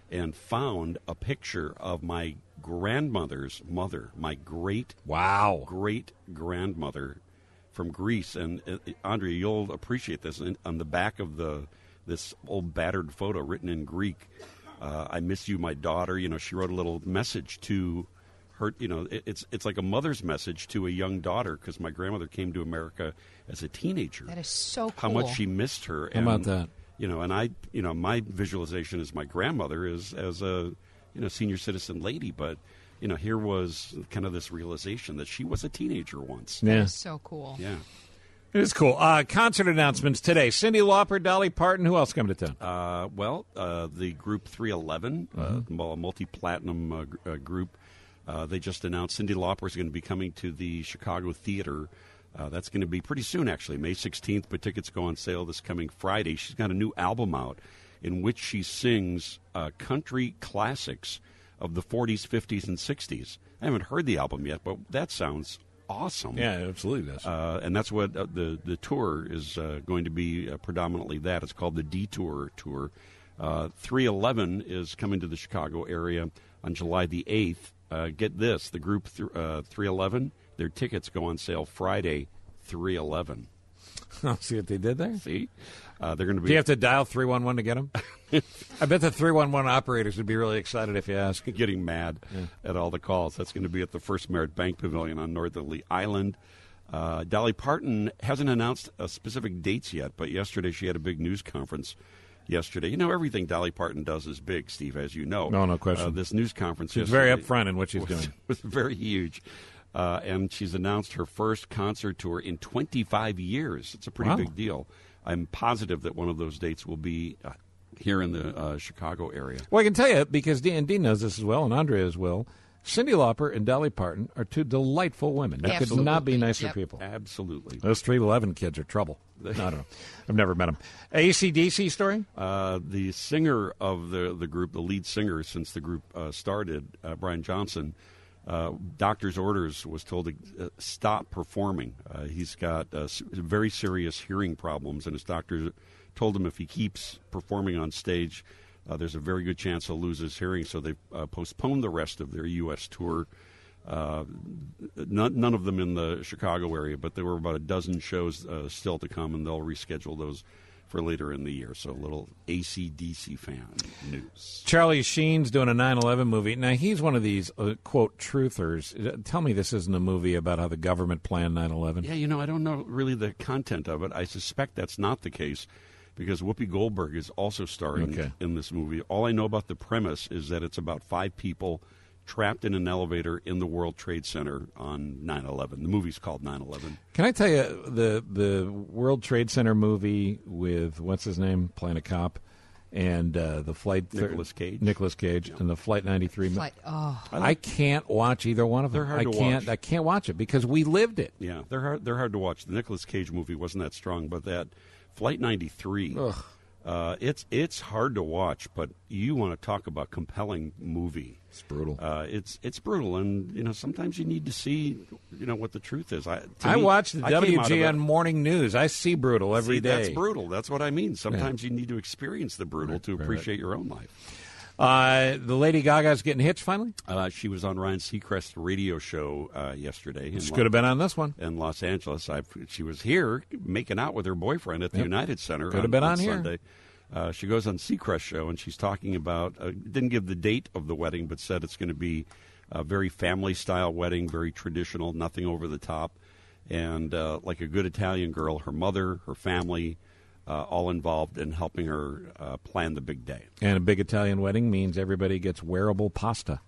and found a picture of my grandmother's mother, my great wow great grandmother from Greece. And uh, Andrea, you'll appreciate this. And on the back of the this old battered photo, written in Greek, uh, "I miss you, my daughter." You know, she wrote a little message to her. You know, it, it's it's like a mother's message to a young daughter, because my grandmother came to America as a teenager. That is so cool. How much she missed her. How and, about that? You know, and I, you know, my visualization is my grandmother is as a, you know, senior citizen lady. But, you know, here was kind of this realization that she was a teenager once. Yeah. That is so cool. Yeah. It is cool. Uh, concert announcements today. Cyndi Lauper, Dolly Parton. Who else coming to town? Uh, well, uh, the group three eleven, Mhm. uh, a multi-platinum uh, gr- uh, group, uh, they just announced Cyndi Lauper is going to be coming to the Chicago Theater. Uh, that's going to be pretty soon, actually, May sixteenth, but tickets go on sale this coming Friday. She's got a new album out in which she sings uh, country classics of the forties, fifties, and sixties. I haven't heard the album yet, but that sounds awesome. Yeah, it absolutely does. Uh, and that's what uh, the, the tour is uh, going to be, uh, predominantly that. It's called the Detour Tour. Uh, three eleven is coming to the Chicago area on July the eighth. Uh, get this, the group th- uh, three eleven, their tickets go on sale Friday, three eleven. Oh, see what they did there? See? Uh, they're going to be. Do you have to dial three one one to get them? I bet the three one one operators would be really excited if you ask. Getting mad Yeah. at all the calls. That's going to be at the First Merit Bank Pavilion on Northerly Island. Uh, Dolly Parton hasn't announced uh, specific dates yet, but yesterday she had a big news conference. Yesterday, you know, everything Dolly Parton does is big, Steve, as you know. No, no question. Uh, this news conference She's very yesterday upfront in what she's was, doing. was very huge. Uh, and she's announced her first concert tour in twenty-five years. It's a pretty Wow. big deal. I'm positive that one of those dates will be uh, here in the uh, Chicago area. Well, I can tell you, because Dean, Dean knows this as well, and Andrea as well, Cyndi Lauper and Dolly Parton are two delightful women. They could not be nicer Yep. people. Absolutely. Those three eleven kids are trouble. I don't know. I've never met them. A C D C story? Uh, the singer of the, the group, the lead singer since the group uh, started, uh, Brian Johnson, uh, doctor's orders was told to uh, stop performing. Uh, he's got uh, s- very serious hearing problems, and his doctor told him if he keeps performing on stage, uh, there's a very good chance he'll lose his hearing, so they've uh, postponed the rest of their U S tour. Uh, none, none of them in the Chicago area, but there were about a dozen shows uh, still to come, and they'll reschedule those for later in the year. So a little A C D C fan news. Charlie Sheen's doing a nine eleven movie. Now, he's one of these, uh, quote, truthers. Tell me this isn't a movie about how the government planned nine eleven. Yeah, you know, I don't know really the content of it. I suspect that's not the case because Whoopi Goldberg is also starring Okay. in this movie. All I know about the premise is that it's about five people trapped in an elevator in the World Trade Center on nine eleven. The movie's called nine eleven. Can I tell you, the the World Trade Center movie with, what's his name, playing a cop, and uh, the flight... Nicolas Cage. Nicolas Cage, and the Flight ninety-three... Flight, oh. I can't watch either one of them. They're hard I to can't, watch. I can't watch it because we lived it. Yeah, they're hard, they're hard to watch. The Nicolas Cage movie wasn't that strong, but that Flight ninety-three, Ugh. uh, it's it's hard to watch, but you want to talk about compelling movie. It's brutal. Uh, it's it's brutal, and you know sometimes you need to see you know what the truth is. I to I me, watch the I came out of W G N it- Morning News. I see brutal every See, day. That's brutal. That's what I mean. Sometimes you need to experience the brutal Right, to right, appreciate your own life. Uh, the Lady Gaga's getting hitched finally? Uh, she was on Ryan Seacrest's radio show uh, yesterday. in She Lo- could have been on this one. in Los Angeles. I, she was here making out with her boyfriend at the Yep. United Center. Could have on, been on here. Sunday. Uh, she goes on Seacrest show and she's talking about. Uh, didn't give the date of the wedding, but said it's going to be a very family style wedding, very traditional, nothing over the top, and uh, like a good Italian girl, her mother, her family. Uh, all involved in helping her uh, plan the big day. And a big Italian wedding means everybody gets wearable pasta.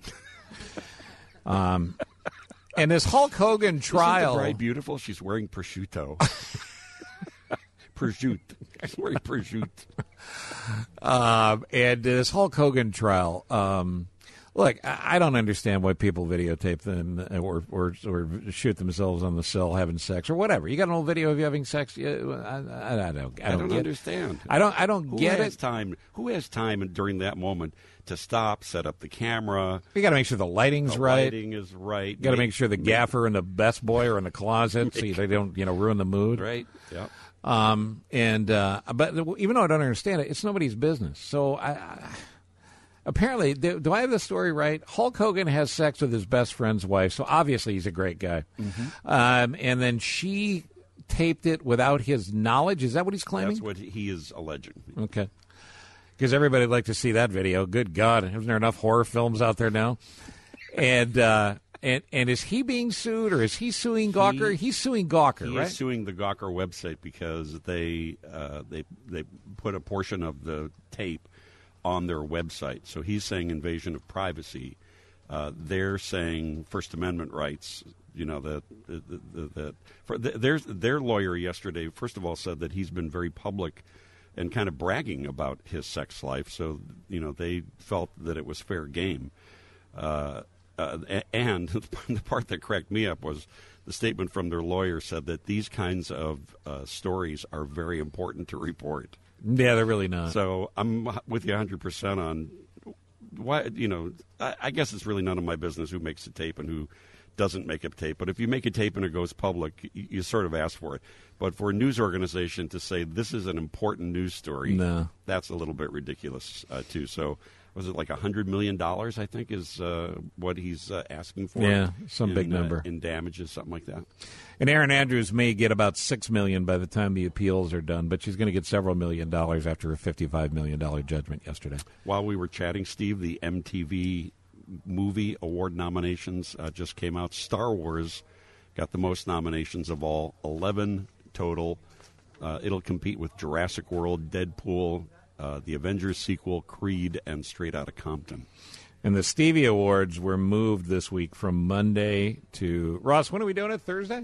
um, and this Hulk Hogan trial. Isn't the bride beautiful? She's wearing prosciutto. prosciutto. She's wearing prosciutto. Um, and this Hulk Hogan trial. Um, look, I I don't understand why people videotape them or, or or shoot themselves on the cell having sex or whatever. You got an old video of you having sex? Yeah, I, I, I don't. I I don't, don't get understand. I don't. I don't Who get has it. time? Who has time during that moment to stop, set up the camera? You got to make sure the lighting's The right. lighting is right. Got to Make- make sure the gaffer and the best boy are in the closet so they don't, you know, ruin the mood. Right. Yeah. Um, and uh, but even though I don't understand it, it's nobody's business. So I, I, apparently, do, do I have the story right? Hulk Hogan has sex with his best friend's wife, so obviously he's a great guy. Mm-hmm. Um, and then she taped it without his knowledge. Is that what he's claiming? That's what he is alleging. Okay. Because everybody would like to see that video. Good God, isn't there enough horror films out there now? And uh, and and is he being sued, or is he suing Gawker? He, He's suing Gawker, he right? He's suing the Gawker website because they uh, they they put a portion of the tape on their website. So he's saying invasion of privacy. Uh, they're saying First Amendment rights. You know that that, that for the, their their lawyer yesterday, first of all, said that he's been very public and kind of bragging about his sex life. So you know they felt that it was fair game. Uh, uh, and the part that cracked me up was the statement from their lawyer said that these kinds of uh, stories are very important to report. Yeah, they're really not. So I'm with you one hundred percent on why, you know, I, I guess it's really none of my business who makes a tape and who doesn't make a tape. But if you make a tape and it goes public, you, you sort of ask for it. But for a news organization to say this is an important news story, no. that's a little bit ridiculous, uh, too. So was it like one hundred million dollars, I think, is uh, what he's uh, asking for? Yeah, some in, big number. Uh, in damages, something like that. And Erin Andrews may get about six million dollars by the time the appeals are done, but she's going to get several million dollars after a fifty-five million dollars judgment yesterday. While we were chatting, Steve, the M T V Movie Award nominations uh, just came out. Star Wars got the most nominations of all, eleven total. Uh, it'll compete with Jurassic World, Deadpool, Uh, the Avengers sequel, Creed, and Straight Outta Compton. And the Stevie Awards were moved this week from Monday to... Ross, when are we doing it? Thursday?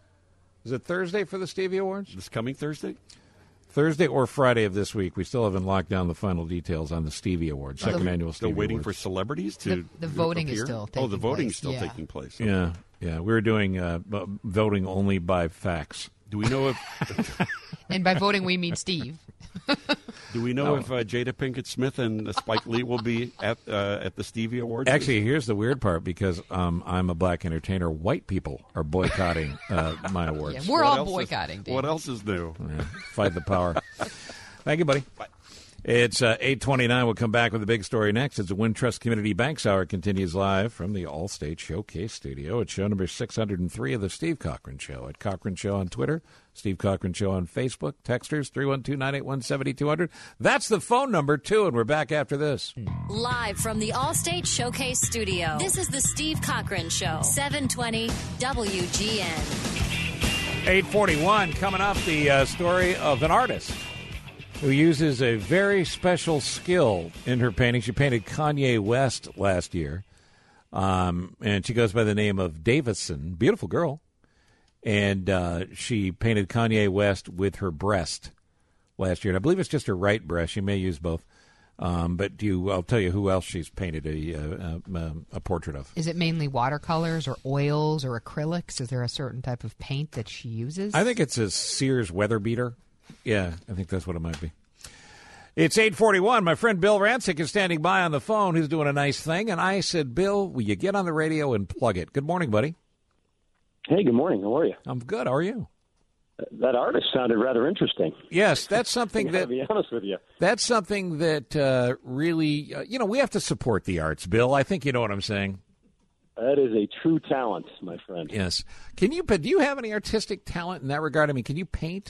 Is it Thursday for the Stevie Awards? This coming Thursday? Thursday or Friday of this week. We still haven't locked down the final details on the Stevie Awards, second the, annual Stevie Still waiting Awards. for celebrities to The, the voting appear? is still taking Oh, the voting place. is still yeah. taking place. Yeah, yeah. We were doing uh, voting only by fax. Do we know if... And by voting, we mean Steve. Do we know Oh. if uh, Jada Pinkett Smith and uh, Spike Lee will be at uh, at the Stevie Awards? Actually, here's the weird part, because um, I'm a black entertainer. White people are boycotting uh, my awards. Yeah, we're What all else is- boycotting. Dave. What else is new? Yeah, fight the power. Thank you, buddy. Bye. It's uh, eight twenty-nine. We'll come back with the big story next as the Wintrust Community Banks Hour continues live from the Allstate Showcase Studio. It's show number six hundred three of the Steve Cochran Show. At Cochran Show on Twitter, Steve Cochran Show on Facebook. Texters, three one two, nine eight one, seven two zero zero. That's the phone number, too, and we're back after this. Live from the Allstate Showcase Studio, this is the Steve Cochran Show, seven twenty W G N. eight forty-one, coming up, the uh, story of an artist who uses a very special skill in her painting. She painted Kanye West last year, um, and she goes by the name of Davison. Beautiful girl. And uh, she painted Kanye West with her breast last year. And I believe it's just her right breast. She may use both. Um, but you, I'll tell you who else she's painted a, a, a, a portrait of. Is it mainly watercolors or oils or acrylics? Is there a certain type of paint that she uses? I think it's a Sears weather beater. Yeah, I think that's what it might be. It's eight forty-one. My friend Bill Rancic is standing by on the phone. He's doing a nice thing. And I said, Bill, will you get on the radio and plug it? Good morning, buddy. Hey, good morning. How are you? I'm good. How are you? That artist sounded rather interesting. Yes, that's something I that... gotta be honest with you. That's something that uh, really... Uh, you know, we have to support the arts, Bill. I think you know what I'm saying. That is a true talent, my friend. Yes. Can you... But do you have any artistic talent in that regard? I mean, can you paint?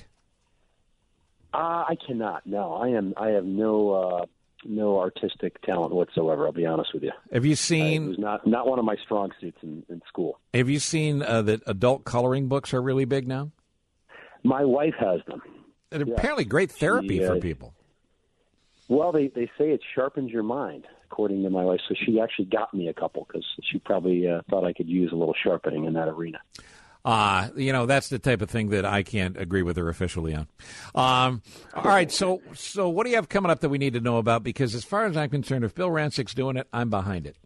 Uh, I cannot. No, I am. I have no uh, no artistic talent whatsoever. I'll be honest with you. Have you Uh, seen... it was not not one of my strong suits in, in school. Have you seen uh, that adult coloring books are really big now? My wife has them. They're Yeah. apparently great therapy She, uh, for people. Well, they, they say it sharpens your mind, according to my wife. So she actually got me a couple because she probably uh, thought I could use a little sharpening in that arena. Uh, you know, that's the type of thing that I can't agree with her officially on. Um, all right, so so what do you have coming up that we need to know about? Because as far as I'm concerned, if Bill Rancic's doing it, I'm behind it.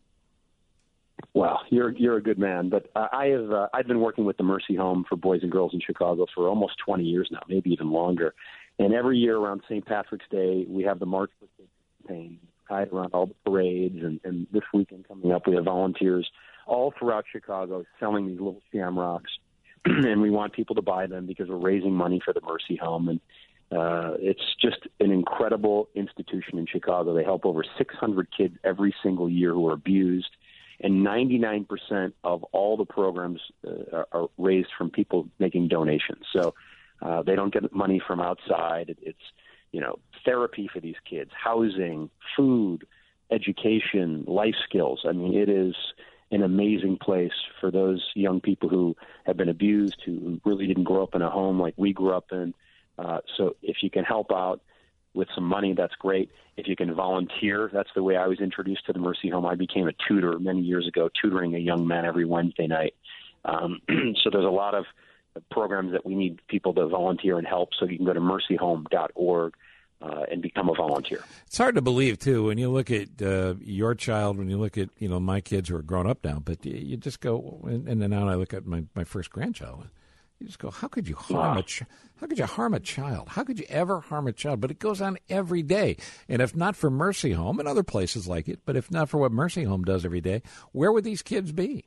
Well, you're you're a good man, but uh, I have uh, I've been working with the Mercy Home for boys and girls in Chicago for almost twenty years now, maybe even longer. And every year around Saint Patrick's Day, we have the March for Kids campaign tied around all the parades, and, and this weekend coming up, we have volunteers all throughout Chicago selling these little shamrocks, and we want people to buy them because we're raising money for the Mercy Home. And Uh, it's just an incredible institution in Chicago. They help over six hundred kids every single year who are abused, and ninety-nine percent of all the programs uh, are, are raised from people making donations. So uh, they don't get money from outside. It, it's, you know, therapy for these kids, housing, food, education, life skills. I mean, it is an amazing place for those young people who have been abused, who really didn't grow up in a home like we grew up in. Uh, so if you can help out with some money, that's great. If you can volunteer, that's the way I was introduced to the Mercy Home. I became a tutor many years ago, tutoring a young man every Wednesday night. Um, so there's a lot of programs that we need people to volunteer and help. So you can go to mercy home dot org uh, and become a volunteer. It's hard to believe, too, when you look at uh, your child, when you look at, you know, my kids who are grown up now, but you, you just go, and, and then now I look at my, my first grandchild. You just go, how could you harm wow. a ch- how could you harm a child? How could you ever harm a child? But it goes on every day. And if not for Mercy Home and other places like it, but if not for what Mercy Home does every day, where would these kids be?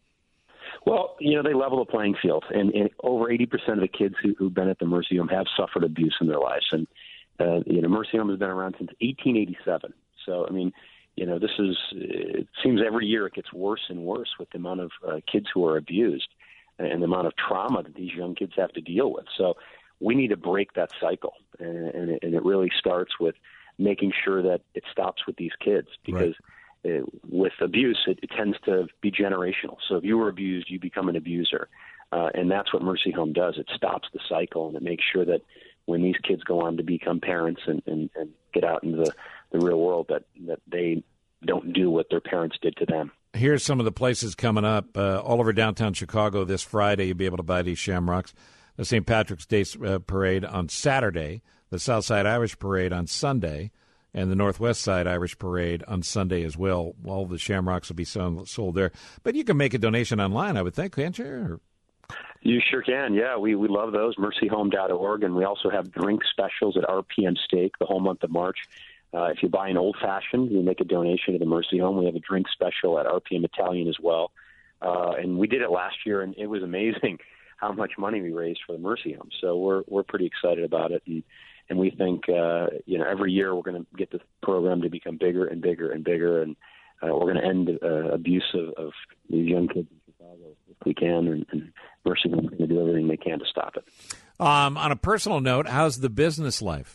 Well, you know, they level the playing field, and, and over eighty percent of the kids who, who've been at the Mercy Home have suffered abuse in their lives. And, uh, you know, Mercy Home has been around since eighteen eighty-seven. So, I mean, you know, this is, it seems every year it gets worse and worse with the amount of uh, kids who are abused and the amount of trauma that these young kids have to deal with. So we need to break that cycle, and, and, it, and it really starts with making sure that it stops with these kids, because right. uh, with abuse, it, it tends to be generational. So if you were abused, you become an abuser, uh, and that's what Mercy Home does. It stops the cycle, and it makes sure that when these kids go on to become parents and, and, and get out into the, the real world, that, that they don't do what their parents did to them. Here's some of the places coming up. Uh, all over downtown Chicago this Friday, you'll be able to buy these shamrocks. The Saint Patrick's Day uh, Parade on Saturday, the Southside Irish Parade on Sunday, and the Northwest Side Irish Parade on Sunday as well. All the shamrocks will be sold, sold there. But you can make a donation online, I would think, can't you? Or... You sure can, yeah. We we love those, mercy home dot org, and we also have drink specials at R P M Steak the whole month of March. Uh, if you buy an old-fashioned, you make a donation to the Mercy Home. We have a drink special at R P M Italian as well. Uh, and we did it last year, and it was amazing how much money we raised for the Mercy Home. So we're we're pretty excited about it. And, and we think, uh, you know, every year we're going to get the program to become bigger and bigger and bigger. And uh, we're going to end uh, abuse of, of these young kids in Chicago if we can. And, and Mercy Home is going to do everything they can to stop it. Um, on a personal note, how's the business life?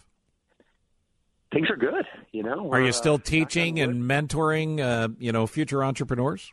Things are good, you know. Are you still uh, teaching and mentoring, uh, you know, future entrepreneurs?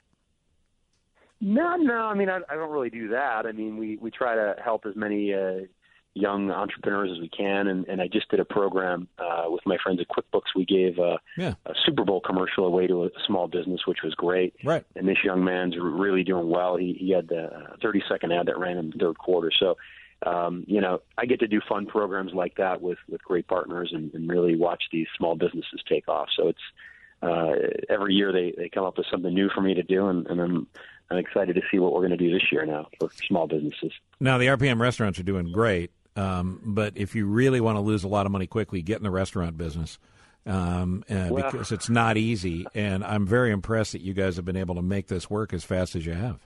No, no. I mean, I, I don't really do that. I mean, we, we try to help as many uh, young entrepreneurs as we can. And, and I just did a program uh, with my friends at QuickBooks. We gave uh, yeah. a Super Bowl commercial away to a small business, which was great. Right. And this young man's really doing well. He, he had the thirty-second ad that ran in the third quarter. So, Um, you know, I get to do fun programs like that with, with great partners and, and really watch these small businesses take off. So it's uh, every year they, they come up with something new for me to do, and, and I'm, I'm excited to see what we're going to do this year now for small businesses. Now, the R P M restaurants are doing great, um, but if you really want to lose a lot of money quickly, get in the restaurant business um, uh, well, because it's not easy, and I'm very impressed that you guys have been able to make this work as fast as you have.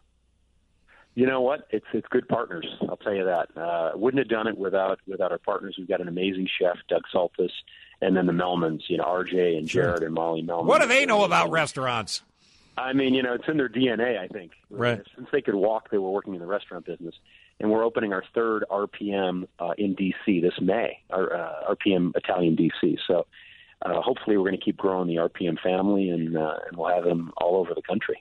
You know what? It's it's good partners. I'll tell you that. Uh, wouldn't have done it without without our partners. We've got an amazing chef, Doug Saltis, and then the Melmans. You know, R J and Jared and Molly Melman. What do they know about restaurants? I mean, you know, it's in their D N A. I think. Right. Since they could walk, they were working in the restaurant business, and we're opening our third R P M uh, in D C this May. Our uh, R P M Italian D C. So uh, hopefully, we're going to keep growing the R P M family, and uh, and we'll have them all over the country.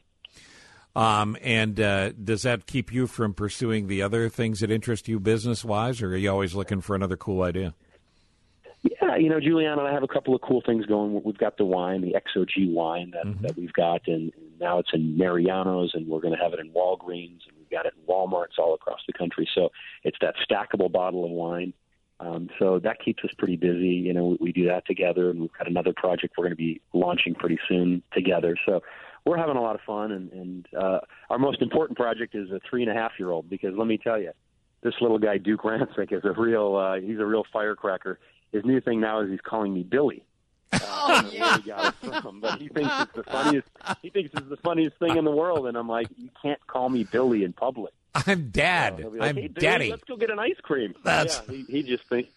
Um, and uh, does that keep you from pursuing the other things that interest you business-wise, or are you always looking for another cool idea? Yeah, you know, Juliana and I have a couple of cool things going. We've got the wine, the X O G wine that, mm-hmm. that we've got, and now it's in Mariano's, and we're going to have it in Walgreens, and we've got it in Walmarts all across the country. So it's that stackable bottle of wine. Um, so that keeps us pretty busy. You know, we, we do that together, and we've got another project we're going to be launching pretty soon together. So we're having a lot of fun, and, and uh, our most important project is a three and a half year old, because let me tell you, this little guy Duke Rancic is a real uh, he's a real firecracker. His new thing now is he's calling me Billy. Uh, I don't know where he got it from, but he thinks it's the funniest. He thinks it's the funniest thing in the world, and I'm like, you can't call me Billy in public. I'm Dad. So like, I'm hey, Billy, Daddy. Let's go get an ice cream. That's yeah. He, he just thinks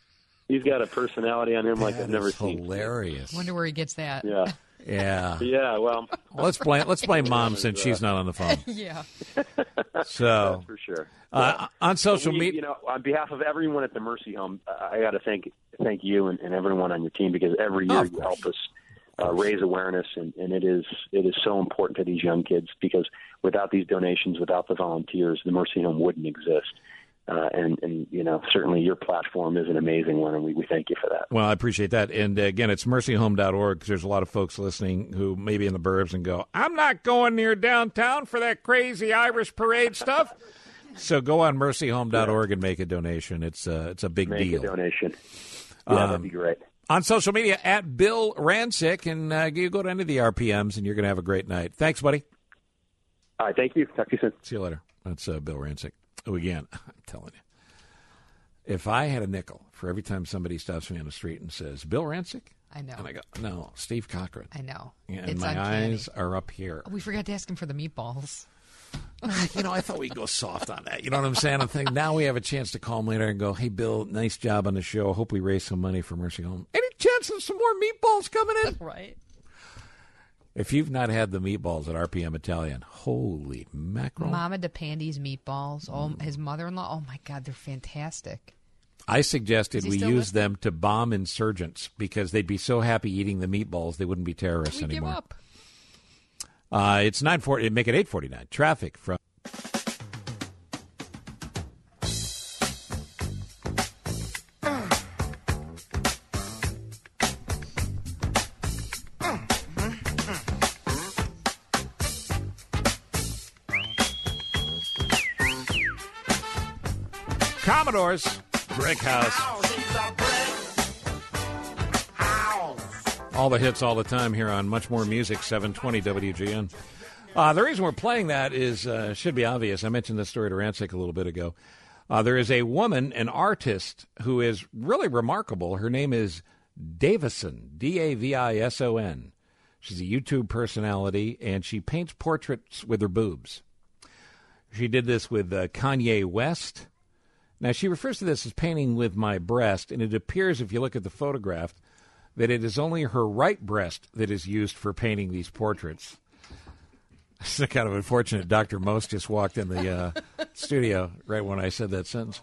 he's got a personality on him like I've never seen. Hilarious. Wonder where he gets that. Yeah. Yeah. Yeah, well. well let's blame let's blame Mom since she's not on the phone. Yeah. So That's for sure. Uh, Yeah. on social we, media, you know, on behalf of everyone at the Mercy Home, I got to thank thank you and, and everyone on your team because every year Oh, you help us uh, raise awareness, and, and it is it is so important to these young kids because without these donations, without the volunteers, the Mercy Home wouldn't exist. Uh, and, and, you know, certainly your platform is an amazing one, and we, we thank you for that. well, I appreciate that. And uh, again, it's mercy home dot org because there's a lot of folks listening who may be in the burbs and go, I'm not going near downtown for that crazy Irish parade stuff. So go on mercy home dot org and make a donation. It's, uh, it's a big Make deal. a donation. Yeah, Um, that'd be great. On social media, at Bill Rancic, and uh, you go to any of the R P Ms, and you're going to have a great night. Thanks, buddy. All right, thank you. Talk to you soon. See you later. That's uh, Bill Rancic. Oh, again, I'm telling you. If I had a nickel for every time somebody stops me on the street and says, Bill Rancic? I know. And I go, no, Steve Cochran. I know. Yeah, and It's my uncanny. eyes are up here. We forgot to ask him for the meatballs. You know, I thought we'd go soft on that. You know what I'm saying? I think now we have a chance to call him later and go, hey, Bill, nice job on the show. Hope we raise some money for Mercy Home. Any chance of some more meatballs coming in? Right. If you've not had the meatballs at R P M Italian, holy mackerel. Mama DePandy's meatballs. Oh, his mother-in-law. Oh, my God, they're fantastic. I suggested Is he we still use listening? them to bomb insurgents because they'd be so happy eating the meatballs they wouldn't be terrorists We give anymore. up. Uh, it's nine forty. Make it eight forty-nine. Traffic from. Commodores, Brick House. All the hits all the time here on Much More Music, seven twenty W G N. Uh, the reason we're playing that is uh, should be obvious. I mentioned this story to Rancic a little bit ago. Uh, there is a woman, an artist, who is really remarkable. Her name is Davison, D A V I S O N. She's a YouTube personality, and she paints portraits with her boobs. She did this with uh, Kanye West. Now, she refers to this as painting with my breast, and it appears, if you look at the photograph, that it is only her right breast that is used for painting these portraits. It's kind of unfortunate. Doctor Most just walked in the uh, studio right when I said that sentence.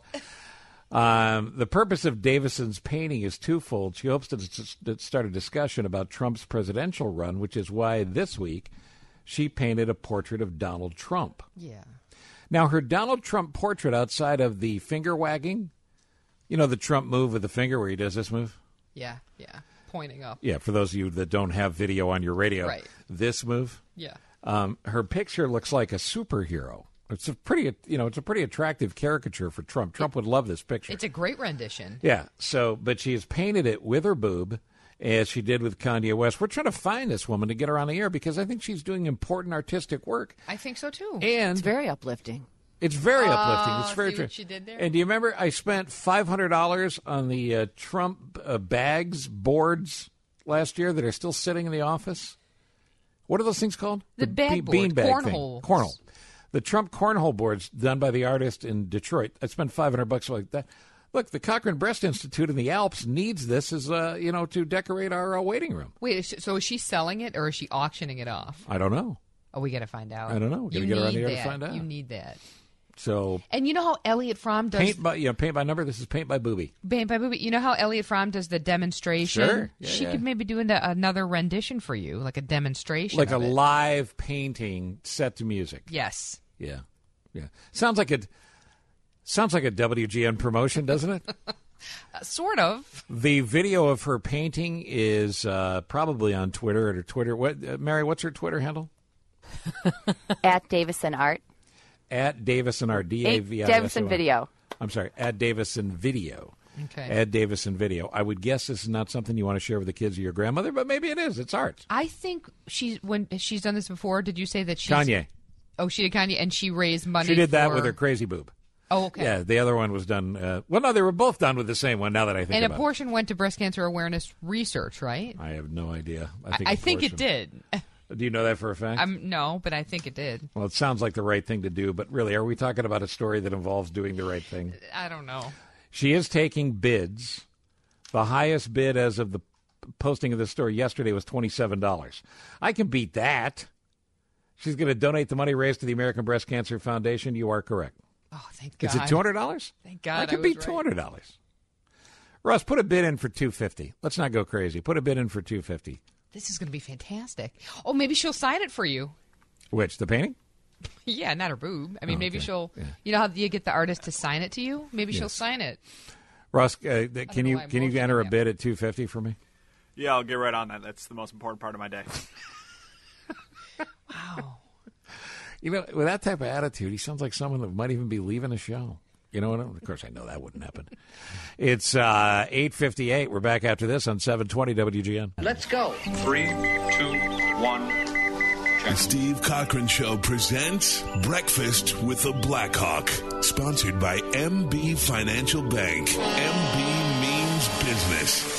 Um, the purpose of Davison's painting is twofold. She hopes to s- to start a discussion about Trump's presidential run, which is why this week she painted a portrait of Donald Trump. Yeah. Now, her Donald Trump portrait outside of the finger wagging, you know, the Trump move with the finger where he does this move? Yeah, yeah. Pointing up. Yeah, for those of you that don't have video on your radio, Right. this move. Yeah. Um, her picture looks like a superhero. It's a pretty, you know, it's a pretty attractive caricature for Trump. Trump would love this picture. It's a great rendition. Yeah. So, but she has painted it with her boob, as she did with Kanye West. We're trying to find this woman to get her on the air because I think she's doing important artistic work. I think so, too. And It's very uplifting. It's very Oh, uplifting. It's very see true. what she did there? And do you remember I spent five hundred dollars on the uh, Trump uh, bags, boards last year that are still sitting in the office? What are those things called? The bag board, bean bag thing. cornhole. Cornhole. The Trump cornhole boards done by the artist in Detroit. I spent five hundred bucks like that. Look, the Cochrane Breast Institute in the Alps needs this as, uh, you know, to decorate our uh, waiting room. Wait, is she- so is she selling it or is she auctioning it off? I don't know. Oh, we got to find out. I don't know. We gotta You get her on need the air to that. find out. You need that. So And you know how Elliot Fromm does paint by, you know, paint by number. This is paint by booby. Paint by Booby. You know how Elliot Fromm does the demonstration? Sure. Yeah, she yeah. could maybe do the, another rendition for you, like a demonstration. Like a of it. live painting set to music. Yes. Yeah, yeah. Sounds like a sounds like a W G N promotion, doesn't it? Uh, sort of. The video of her painting is uh, probably on Twitter. At her Twitter, what? Uh, Mary, what's her Twitter handle? At Davison Art. At Davison Art. D A V I S O N. Davison Video. I'm sorry. At Davison Video. Okay. At Davison Video. I would guess this is not something you want to share with the kids or your grandmother, but maybe it is. It's art. I think she's when she's done this before. Did you say that she's Kanye. Oh, she did Kanye, and she raised money. She did that for- with her crazy boob. Oh, okay. Yeah, the other one was done. Uh, well, no, they were both done with the same one. Now that I think And a about portion went to breast cancer awareness research, right? it, I have no idea. I, I think, I a think it portion- did. Do you know that for a fact? Um, no, but I think it did. Well, it sounds like the right thing to do, but really, are we talking about a story that involves doing the right thing? I don't know. She is taking bids The highest bid as of the posting of the story yesterday was twenty-seven dollars. I can beat that. She's going to donate the money raised to the American Breast Cancer Foundation. You are correct. Oh, thank God. Is it two hundred dollars? Thank God. I could beat two hundred dollars. Russ, put a bid in for two hundred fifty dollars. Let's not go crazy. Put a bid in for two hundred fifty dollars. This is going to be fantastic. Oh, maybe she'll sign it for you. Which, the painting? Yeah, not her boob. I mean, Oh, maybe okay. she'll, Yeah. you know how you get the artist to sign it to you? Maybe she'll Yes. sign it. Russ, uh, th- can know you why I'm can you bullshitting enter a that. bid at two hundred fifty dollars for me? Yeah, I'll get right on that. That's the most important part of my day. Wow. You know, with that type of attitude, he sounds like someone that might even be leaving a show. You know what? I mean? Of course, I know that wouldn't happen. It's uh, eight fifty-eight. We're back after this on seven twenty W G N. Let's go. Three, two, one. The Steve Cochran Show presents Breakfast with the Blackhawk, sponsored by M B Financial Bank. M B means business.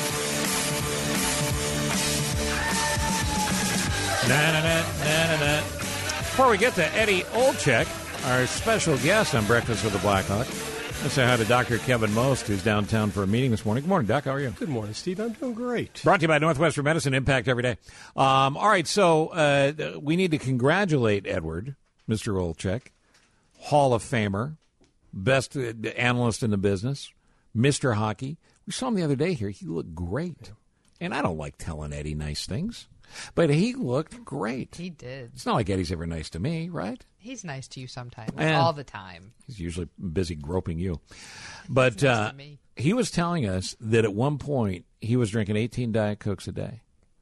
Na-na-na, na-na-na. Before we get to Eddie Olczyk, our special guest on Breakfast with the Blackhawk, let's say hi to Doctor Kevin Most, who's downtown for a meeting this morning. Good morning, Doc. How are you? Good morning, Steve. I'm doing great. Brought to you by Northwestern Medicine, Impact Every Day. Um, all right, so uh, we need to congratulate Edward, Mister Olczyk, Hall of Famer, best uh, analyst in the business, Mister Hockey. We saw him the other day here. He looked great. And I don't like telling Eddie nice things, but he looked great. He did. It's not like Eddie's ever nice to me, right? He's nice to you sometimes. And all the time. He's usually busy groping you. But nice uh, to me. he was telling us that at one point he was drinking eighteen Diet Cokes a day.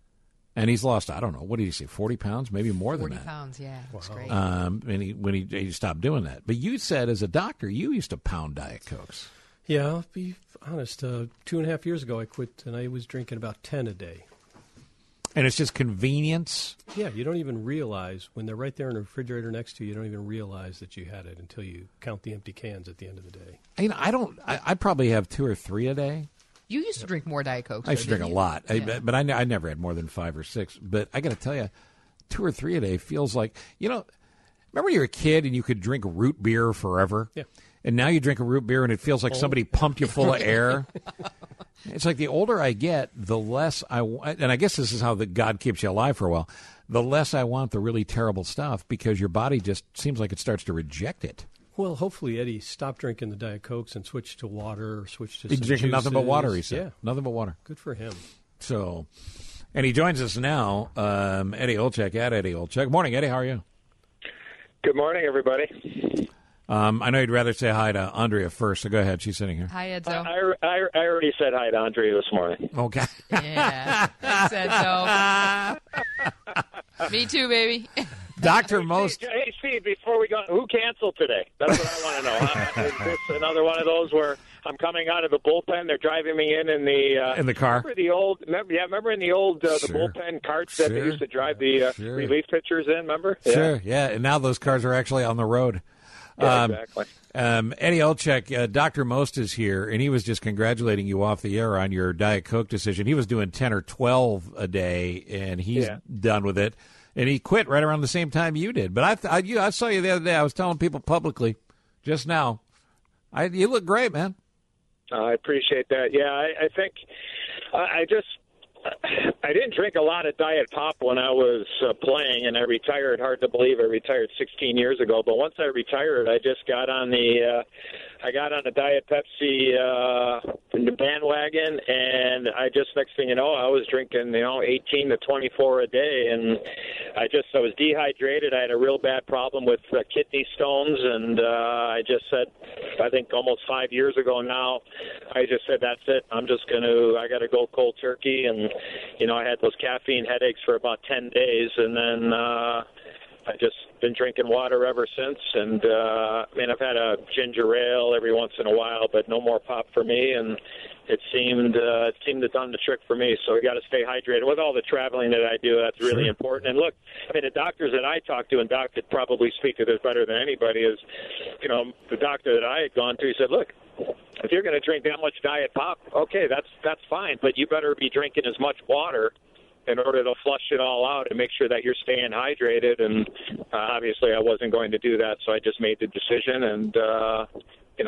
And he's lost, I don't know, what did he say, forty pounds, maybe more than forty that. pounds, yeah. That's great. Um, and he, when he, he stopped doing that. But you said as a doctor, you used to pound Diet Cokes. Yeah, I'll be honest. Uh, two and a half years ago, I quit, and I was drinking about ten a day. And it's just convenience? Yeah, you don't even realize, when they're right there in the refrigerator next to you, you don't even realize that you had it until you count the empty cans at the end of the day. You know, I don't, I, I probably have two or three a day. You used to drink more Diet Cokes. I used to though, drink a didn't you? lot, I, Yeah. but I, ne- I never had more than five or six. But I got to tell you, two or three a day feels like, you know, remember when you were a kid and you could drink root beer forever? Yeah. And now you drink a root beer and it feels like Oh. somebody pumped you full of air. It's like the older I get, the less I want, and I guess this is how the God keeps you alive for a while, the less I want the really terrible stuff because your body just seems like it starts to reject it. Well, hopefully Eddie stopped drinking the Diet Cokes and switched to water or switched to He's some drinking nothing but juices. water, he said. Yeah. Nothing but water. Good for him. So, and he joins us now, um, Eddie Olczyk, at Eddie Olczyk. Morning, Eddie. How are you? Good morning, everybody. Um, I know you'd rather say hi to Andrea first, so go ahead. She's sitting here. Hi, Edzo. I, I, I already said hi to Andrea this morning. Okay. Yeah. Thanks, Edzo. Me too, baby. Doctor Most. Hey, hey, Steve, before we go, who canceled today? That's what I want to know. Huh? Is this another one of those where I'm coming out of the bullpen, they're driving me in in the... Uh, In the car? Remember the old... Remember, yeah, remember in the old uh, the Sure. bullpen carts that they Sure. used to drive the uh, Sure. relief pitchers in, remember? Sure, yeah. And now those cars are actually on the road. Yeah, Um, exactly. Um, Eddie Olczyk, uh, Doctor Most is here, and he was just congratulating you off the air on your Diet Coke decision. He was doing ten or twelve a day, and he's Yeah. done with it. And he quit right around the same time you did. But I, th- I, you, I saw you the other day. I was telling people publicly just now. I, you look great, man. I appreciate that. Yeah, I, I think I, I just I didn't drink a lot of Diet Pop when I was uh, playing, and I retired. Hard to believe I retired sixteen years ago. But once I retired, I just got on the uh, I got on the Diet Pepsi uh, the bandwagon, and I just next thing you know, I was drinking you know eighteen to twenty-four a day, and I just I was dehydrated. I had a real bad problem with uh, kidney stones, and uh, I just said, I think almost five years ago now, I just said that's it. I'm just gonna I got to go cold turkey, and you know I had those caffeine headaches for about ten days, and then uh, I just been drinking water ever since. And uh, I mean I've had a ginger ale every once in a while, but no more pop for me, and it seemed uh, it seemed to done the trick for me. So we got to stay hydrated with all the traveling that I do. That's really Sure. important. And look, I mean, the doctors that I talk to, and Doc could probably speak to this better than anybody, is, you know, the doctor that I had gone to, he said, look, if you're going to drink that much Diet Pop, okay, that's that's fine, but you better be drinking as much water in order to flush it all out and make sure that you're staying hydrated. And uh, obviously I wasn't going to do that, so I just made the decision, and uh, you know,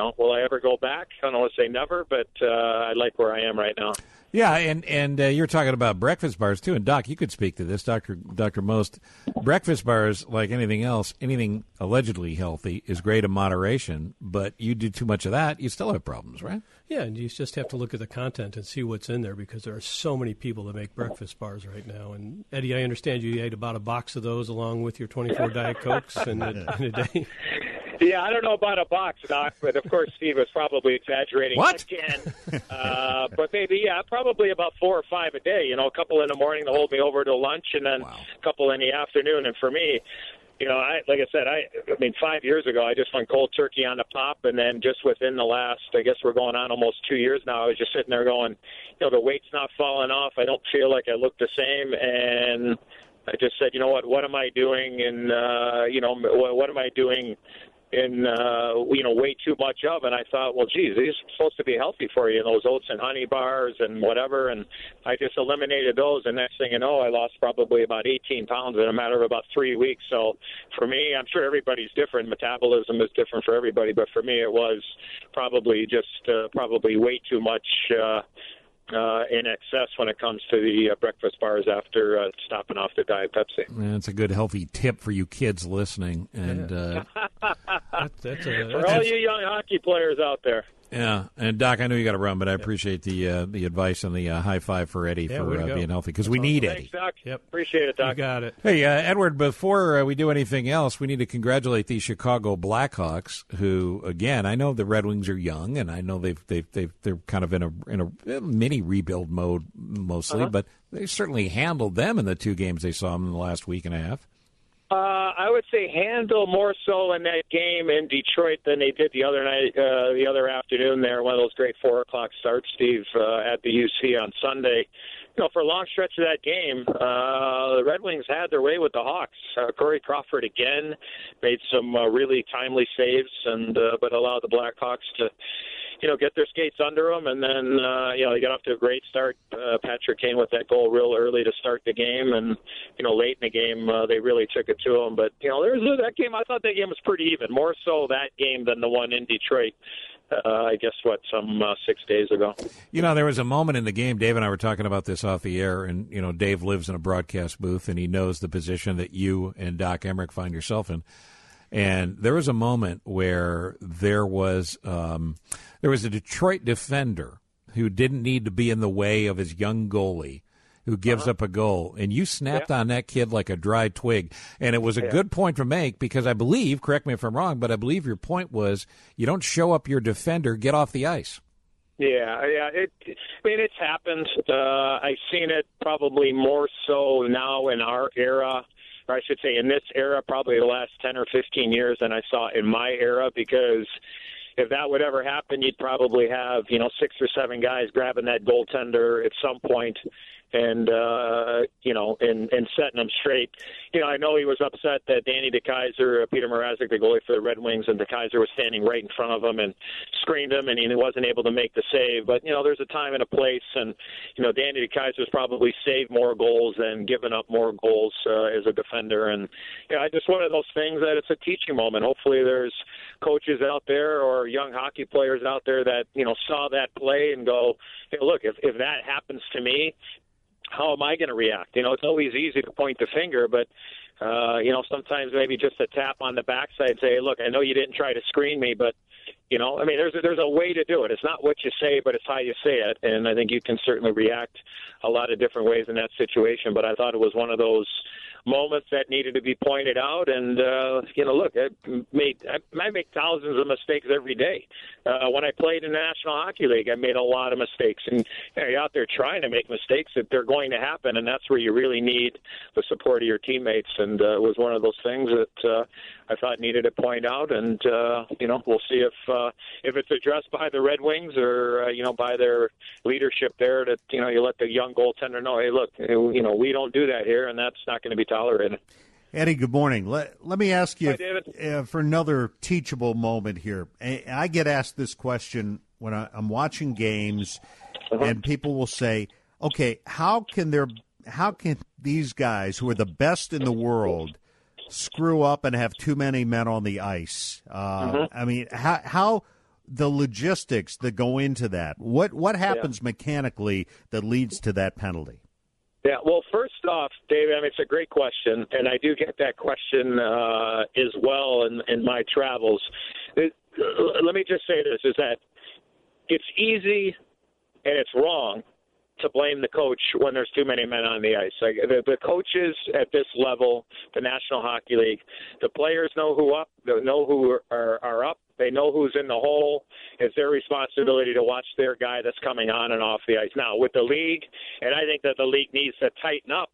know, will I ever go back? I don't want to say never, but uh, I like where I am right now. Yeah, and and uh, you're talking about breakfast bars too, and Doc, you could speak to this, Doctor Doctor Most. Breakfast bars, like anything else, anything allegedly healthy is great in moderation, but you do too much of that, you still have problems, right? Yeah, and you just have to look at the content and see what's in there because there are so many people that make breakfast bars right now. And Eddie, I understand you ate about a box of those along with your twenty-four Diet Cokes in a, in a day. Yeah, I don't know about a box, Doc, but of course Steve was probably exaggerating what? again. Uh, but maybe, yeah, probably about four or five a day. You know, a couple in the morning to hold me over to lunch, and then wow. a couple in the afternoon. And for me, you know, I like I said, I, I mean, five years ago, I just went cold turkey on the pop, and then just within the last, I guess we're going on almost two years now, I was just sitting there going, you know, the weight's not falling off. I don't feel like I look the same, and I just said, you know what, what am I doing? And, uh, you know, what, what am I doing? in, uh, you know, way too much of. And I thought, well, geez, these are supposed to be healthy for you, those oats and honey bars and whatever. And I just eliminated those. And next thing you know, I lost probably about eighteen pounds in a matter of about three weeks. So for me, I'm sure everybody's different. Metabolism is different for everybody. But for me, it was probably just uh, probably way too much uh Uh, in excess when it comes to the uh, breakfast bars after uh, stopping off the Diet Pepsi. Yeah, it's a good, healthy tip for you kids listening. And yeah. uh, that, that's a, for all you young hockey players out there. Yeah, and Doc, I know you got to run, but I appreciate the uh, the advice and the uh, high five for Eddie yeah, for uh, being healthy because we need Thanks, Eddie. Doc. Yep. Appreciate it, Doc. You got it. Hey, uh, Edward, before uh, we do anything else, we need to congratulate the Chicago Blackhawks, who, again, I know the Red Wings are young, and I know they've they've, they've they're kind of in a in a mini rebuild mode mostly, Uh-huh. but they certainly handled them in the two games they saw them in the last week and a half. Uh, I would say handle more so in that game in Detroit than they did the other night, uh, the other afternoon there, one of those great four o'clock starts, Steve, uh, at the U C on Sunday. You know, for a long stretch of that game, uh, the Red Wings had their way with the Hawks. Uh, Corey Crawford again made some uh, really timely saves, and uh, but allowed the Blackhawks to, you know, get their skates under them, and then, uh, you know, they got off to a great start. Uh, Patrick Kane with that goal real early to start the game, and, you know, late in the game, uh, they really took it to them. But, you know, there was that game, I thought that game was pretty even, more so that game than the one in Detroit. Uh, I guess, what, some uh, six days ago. You know, there was a moment in the game, Dave and I were talking about this off the air, and, you know, Dave lives in a broadcast booth, and he knows the position that you and Doc Emmerich find yourself in. And there was a moment where there was um, there was a Detroit defender who didn't need to be in the way of his young goalie who gives uh-huh. up a goal. And you snapped yeah. on that kid like a dry twig. And it was a yeah. good point to make because I believe, correct me if I'm wrong, but I believe your point was you don't show up your defender, get off the ice. Yeah, yeah. It, I mean, it's happened. Uh, I've seen it probably more so now in our era. Or I should say in this era, probably the last ten or fifteen years than I saw in my era, because if that would ever happen, you'd probably have, you know, six or seven guys grabbing that goaltender at some point and, uh, you know, and, and setting them straight. You know, I know he was upset that Danny DeKeyser, uh, Peter Mrazek, the goalie for the Red Wings, and DeKeyser was standing right in front of him and screened him, and he wasn't able to make the save. But, you know, there's a time and a place, and, you know, Danny DeKeyser's probably saved more goals than given up more goals uh, as a defender. And, you know, I just one of those things that it's a teaching moment. Hopefully there's coaches out there or young hockey players out there that, you know, saw that play and go, hey, look, if, if that happens to me, how am I going to react? You know, it's always easy to point the finger, but, uh, you know, sometimes maybe just a tap on the backside, say, hey, look, I know you didn't try to screen me, but, you know, I mean, there's a, there's a way to do it. It's not what you say, but it's how you say it. And I think you can certainly react a lot of different ways in that situation. But I thought it was one of those moments that needed to be pointed out. And, uh, you know, look, I, made, I, I make thousands of mistakes every day. Uh, when I played in the National Hockey League, I made a lot of mistakes. And you know, you're out there trying to make mistakes that they're going to happen, and that's where you really need the support of your teammates. And uh, it was one of those things that uh, I thought needed to point out. And, uh, you know, we'll see if uh, if it's addressed by the Red Wings or, uh, you know, by their leadership there that, you know, you let the young goaltender know, hey, look, you know, we don't do that here, and that's not going to be tolerated. Eddie, good morning. Let, let me ask you Hi, David. uh, for another teachable moment here. I, I get asked this question when I, I'm watching games, uh-huh. and people will say, okay, how can there, how can these guys who are the best in the world screw up and have too many men on the ice? Uh, uh-huh. I mean, how, how the logistics that go into that. What what happens yeah. mechanically that leads to that penalty? Yeah, well, first off, David, I mean, it's a great question, and I do get that question uh, as well in, in my travels. It, uh, let me just say this, is that it's easy and it's wrong to blame the coach when there's too many men on the ice. Like the, the coaches at this level, the National Hockey League, the players know who up, they know who are, are up. They know who's in the hole. It's their responsibility to watch their guy that's coming on and off the ice. Now, with the league, and I think that the league needs to tighten up,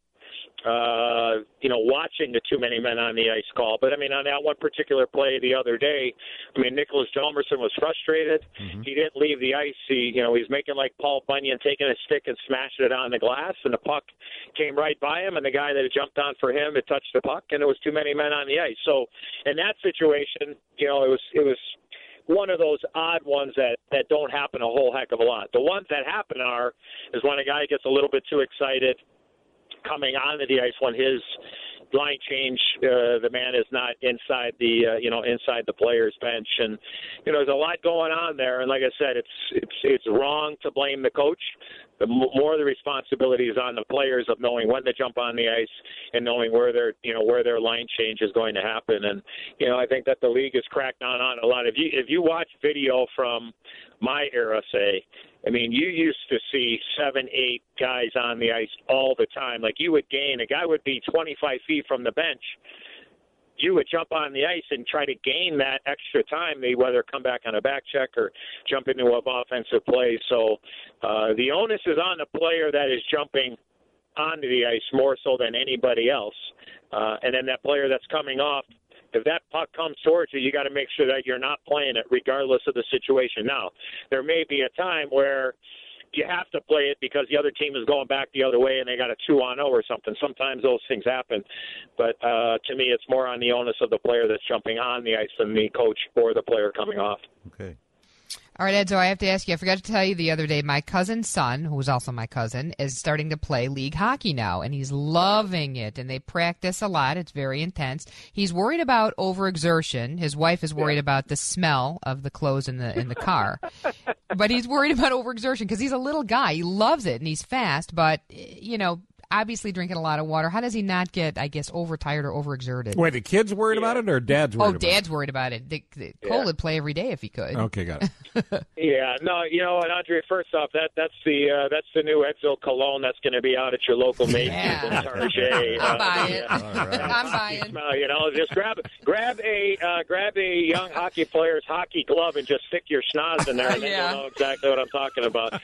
uh, you know, watching the too many men on the ice call. But, I mean, on that one particular play the other day, I mean, Nicholas Hjalmarsson was frustrated. Mm-hmm. He didn't leave the ice. He, you know, he's making like Paul Bunyan, taking a stick and smashing it on the glass, and the puck came right by him, and the guy that had jumped on for him, it touched the puck, and there was too many men on the ice. So, in that situation, you know, it was it was one of those odd ones that, that don't happen a whole heck of a lot. The ones that happen are is when a guy gets a little bit too excited coming onto the ice when his line change, uh, the man is not inside the uh, you know inside the player's bench, and you know there's a lot going on there. And like I said, it's it's it's wrong to blame the coach. The more the responsibility is on the players of knowing when to jump on the ice and knowing where their you know where their line change is going to happen. And you know I think that the league has cracked down on a lot. If you if you watch video from my era, say, I mean, you used to see seven, eight guys on the ice all the time. Like you would gain, a guy would be twenty-five feet from the bench. You would jump on the ice and try to gain that extra time, they whether come back on a back check or jump into an offensive play. So uh, the onus is on the player that is jumping onto the ice more so than anybody else. Uh, and then that player that's coming off, if that puck comes towards you, you got to make sure that you're not playing it regardless of the situation. Now, there may be a time where you have to play it because the other team is going back the other way and they got a two on oh or something. Sometimes those things happen. But uh, to me, it's more on the onus of the player that's jumping on the ice than the coach or the player coming off. Okay. All right, Ed, so I have to ask you, I forgot to tell you the other day, my cousin's son, who is also my cousin, is starting to play league hockey now, and he's loving it, and they practice a lot. It's very intense. He's worried about overexertion. His wife is worried yeah. about the smell of the clothes in the in the car. But he's worried about overexertion because he's a little guy. He loves it, and he's fast, but, you know, obviously drinking a lot of water. How does he not get, I guess, overtired or overexerted? Wait, the kid's worried yeah. about it or dad's worried oh, about it? Oh, dad's worried about it. The, the yeah. Cole would play every day if he could. Okay, got it. yeah, no, you know what, Andre, first off, that that's the uh, that's the new Edsel cologne that's going to be out at your local Macy's yeah. and Target. I'm uh, buying yeah. it. Right. I'm buying. Smell, you know, just grab grab a uh, grab a young hockey player's hockey glove and just stick your schnoz in there, and then yeah. you'll know exactly what I'm talking about.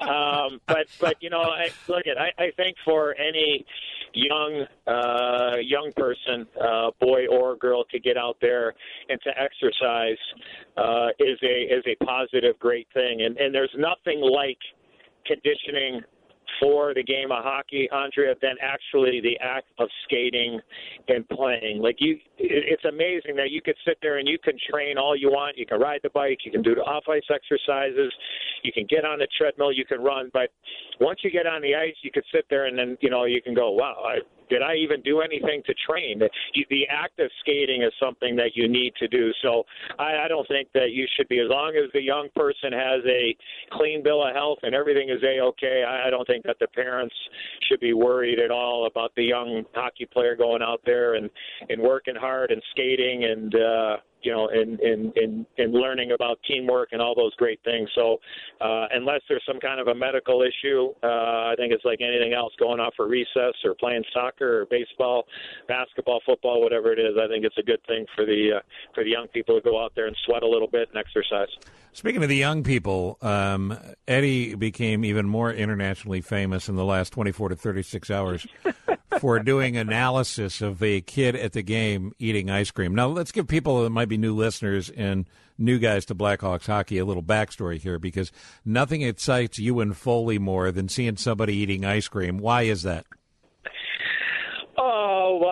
Um, but but you know, I, look at I, I think for any young uh, young person, uh, boy or girl, to get out there and to exercise uh, is a is a positive, great thing. And and there's nothing like conditioning for the game of hockey, Andrea, than actually the act of skating and playing. Like you, it's amazing that you could sit there and you can train all you want. You can ride the bike, you can do the off-ice exercises, you can get on the treadmill, you can run. But once you get on the ice, you can sit there and then, you know, you can go, wow, I, did I even do anything to train? The, the act of skating is something that you need to do. So I, I don't think that you should be, as long as the young person has a clean bill of health and everything is A-okay, I, I don't think that the parents should be worried at all about the young hockey player going out there and, and working hard and skating and, uh, you know, and, and, and, and learning about teamwork and all those great things. So uh, unless there's some kind of a medical issue, uh, I think it's like anything else, going off for recess or playing soccer or baseball, basketball, football, whatever it is. I think it's a good thing for the uh, for the young people to go out there and sweat a little bit and exercise. Speaking of the young people, um, Eddie became even more internationally famous in the last twenty-four to thirty-six hours for doing analysis of a kid at the game eating ice cream. Now, let's give people that might be new listeners and new guys to Blackhawks hockey a little backstory here, because nothing excites you and Foley more than seeing somebody eating ice cream. Why is that? Oh, well,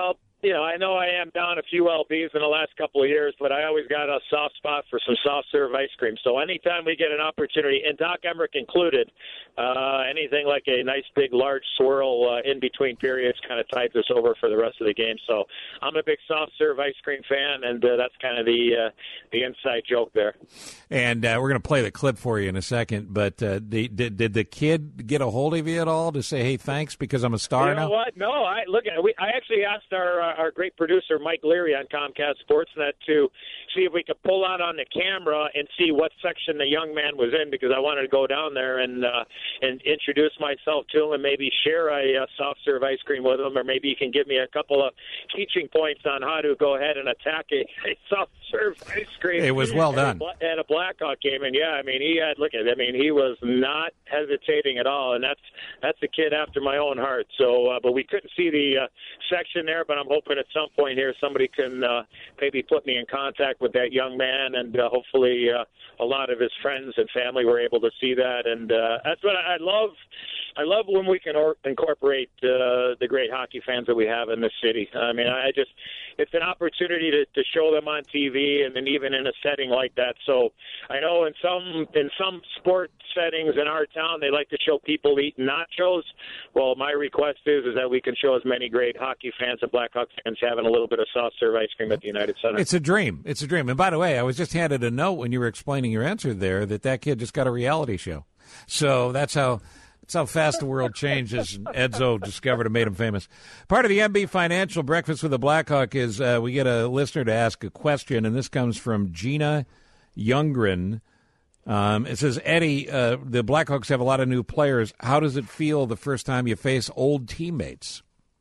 you know, I know I am down a few L Bs in the last couple of years, but I always got a soft spot for some soft serve ice cream. So anytime we get an opportunity, and Doc Emmerich included, uh, anything like a nice big large swirl uh, in between periods kind of tides us over for the rest of the game. So I'm a big soft serve ice cream fan, and uh, that's kind of the uh, the inside joke there. And uh, we're going to play the clip for you in a second. But uh, the, did did the kid get a hold of you at all to say, "Hey, thanks," because I'm a star you know now? What? No, I look at. We, I actually asked our uh, our great producer Mike Leary on Comcast Sportsnet to see if we could pull out on the camera and see what section the young man was in, because I wanted to go down there and uh, and introduce myself to him and maybe share a uh, soft serve ice cream with him, or maybe you can give me a couple of teaching points on how to go ahead and attack a, a soft serve ice cream. It was well done at a, at a Blackhawk game, and yeah, I mean he had look at. I mean he was not hesitating at all, and that's that's a kid after my own heart. So, uh, but we couldn't see the uh, section there, but I'm hoping at some point here somebody can uh, maybe put me in contact with that young man, and uh, hopefully uh, a lot of his friends and family were able to see that. And uh, that's what I, I love. I love when we can or- incorporate uh, the great hockey fans that we have in this city. I mean, I just it's an opportunity to, to show them on T V, and then even in a setting like that. So I know in some in some sport settings in our town, they like to show people eating nachos. Well, my request is is that we can show as many great hockey fans and Blackhawks fans having a little bit of soft serve ice cream at the United Center. It's a dream. It's a dream. And by the way, I was just handed a note when you were explaining your answer there that that kid just got a reality show. So that's how that's how fast the world changes. Edzo discovered and made him famous. Part of the M B Financial Breakfast with the Blackhawk is uh, we get a listener to ask a question, and this comes from Gina Youngren. Um, it says, Eddie, uh, the Blackhawks have a lot of new players. How does it feel the first time you face old teammates?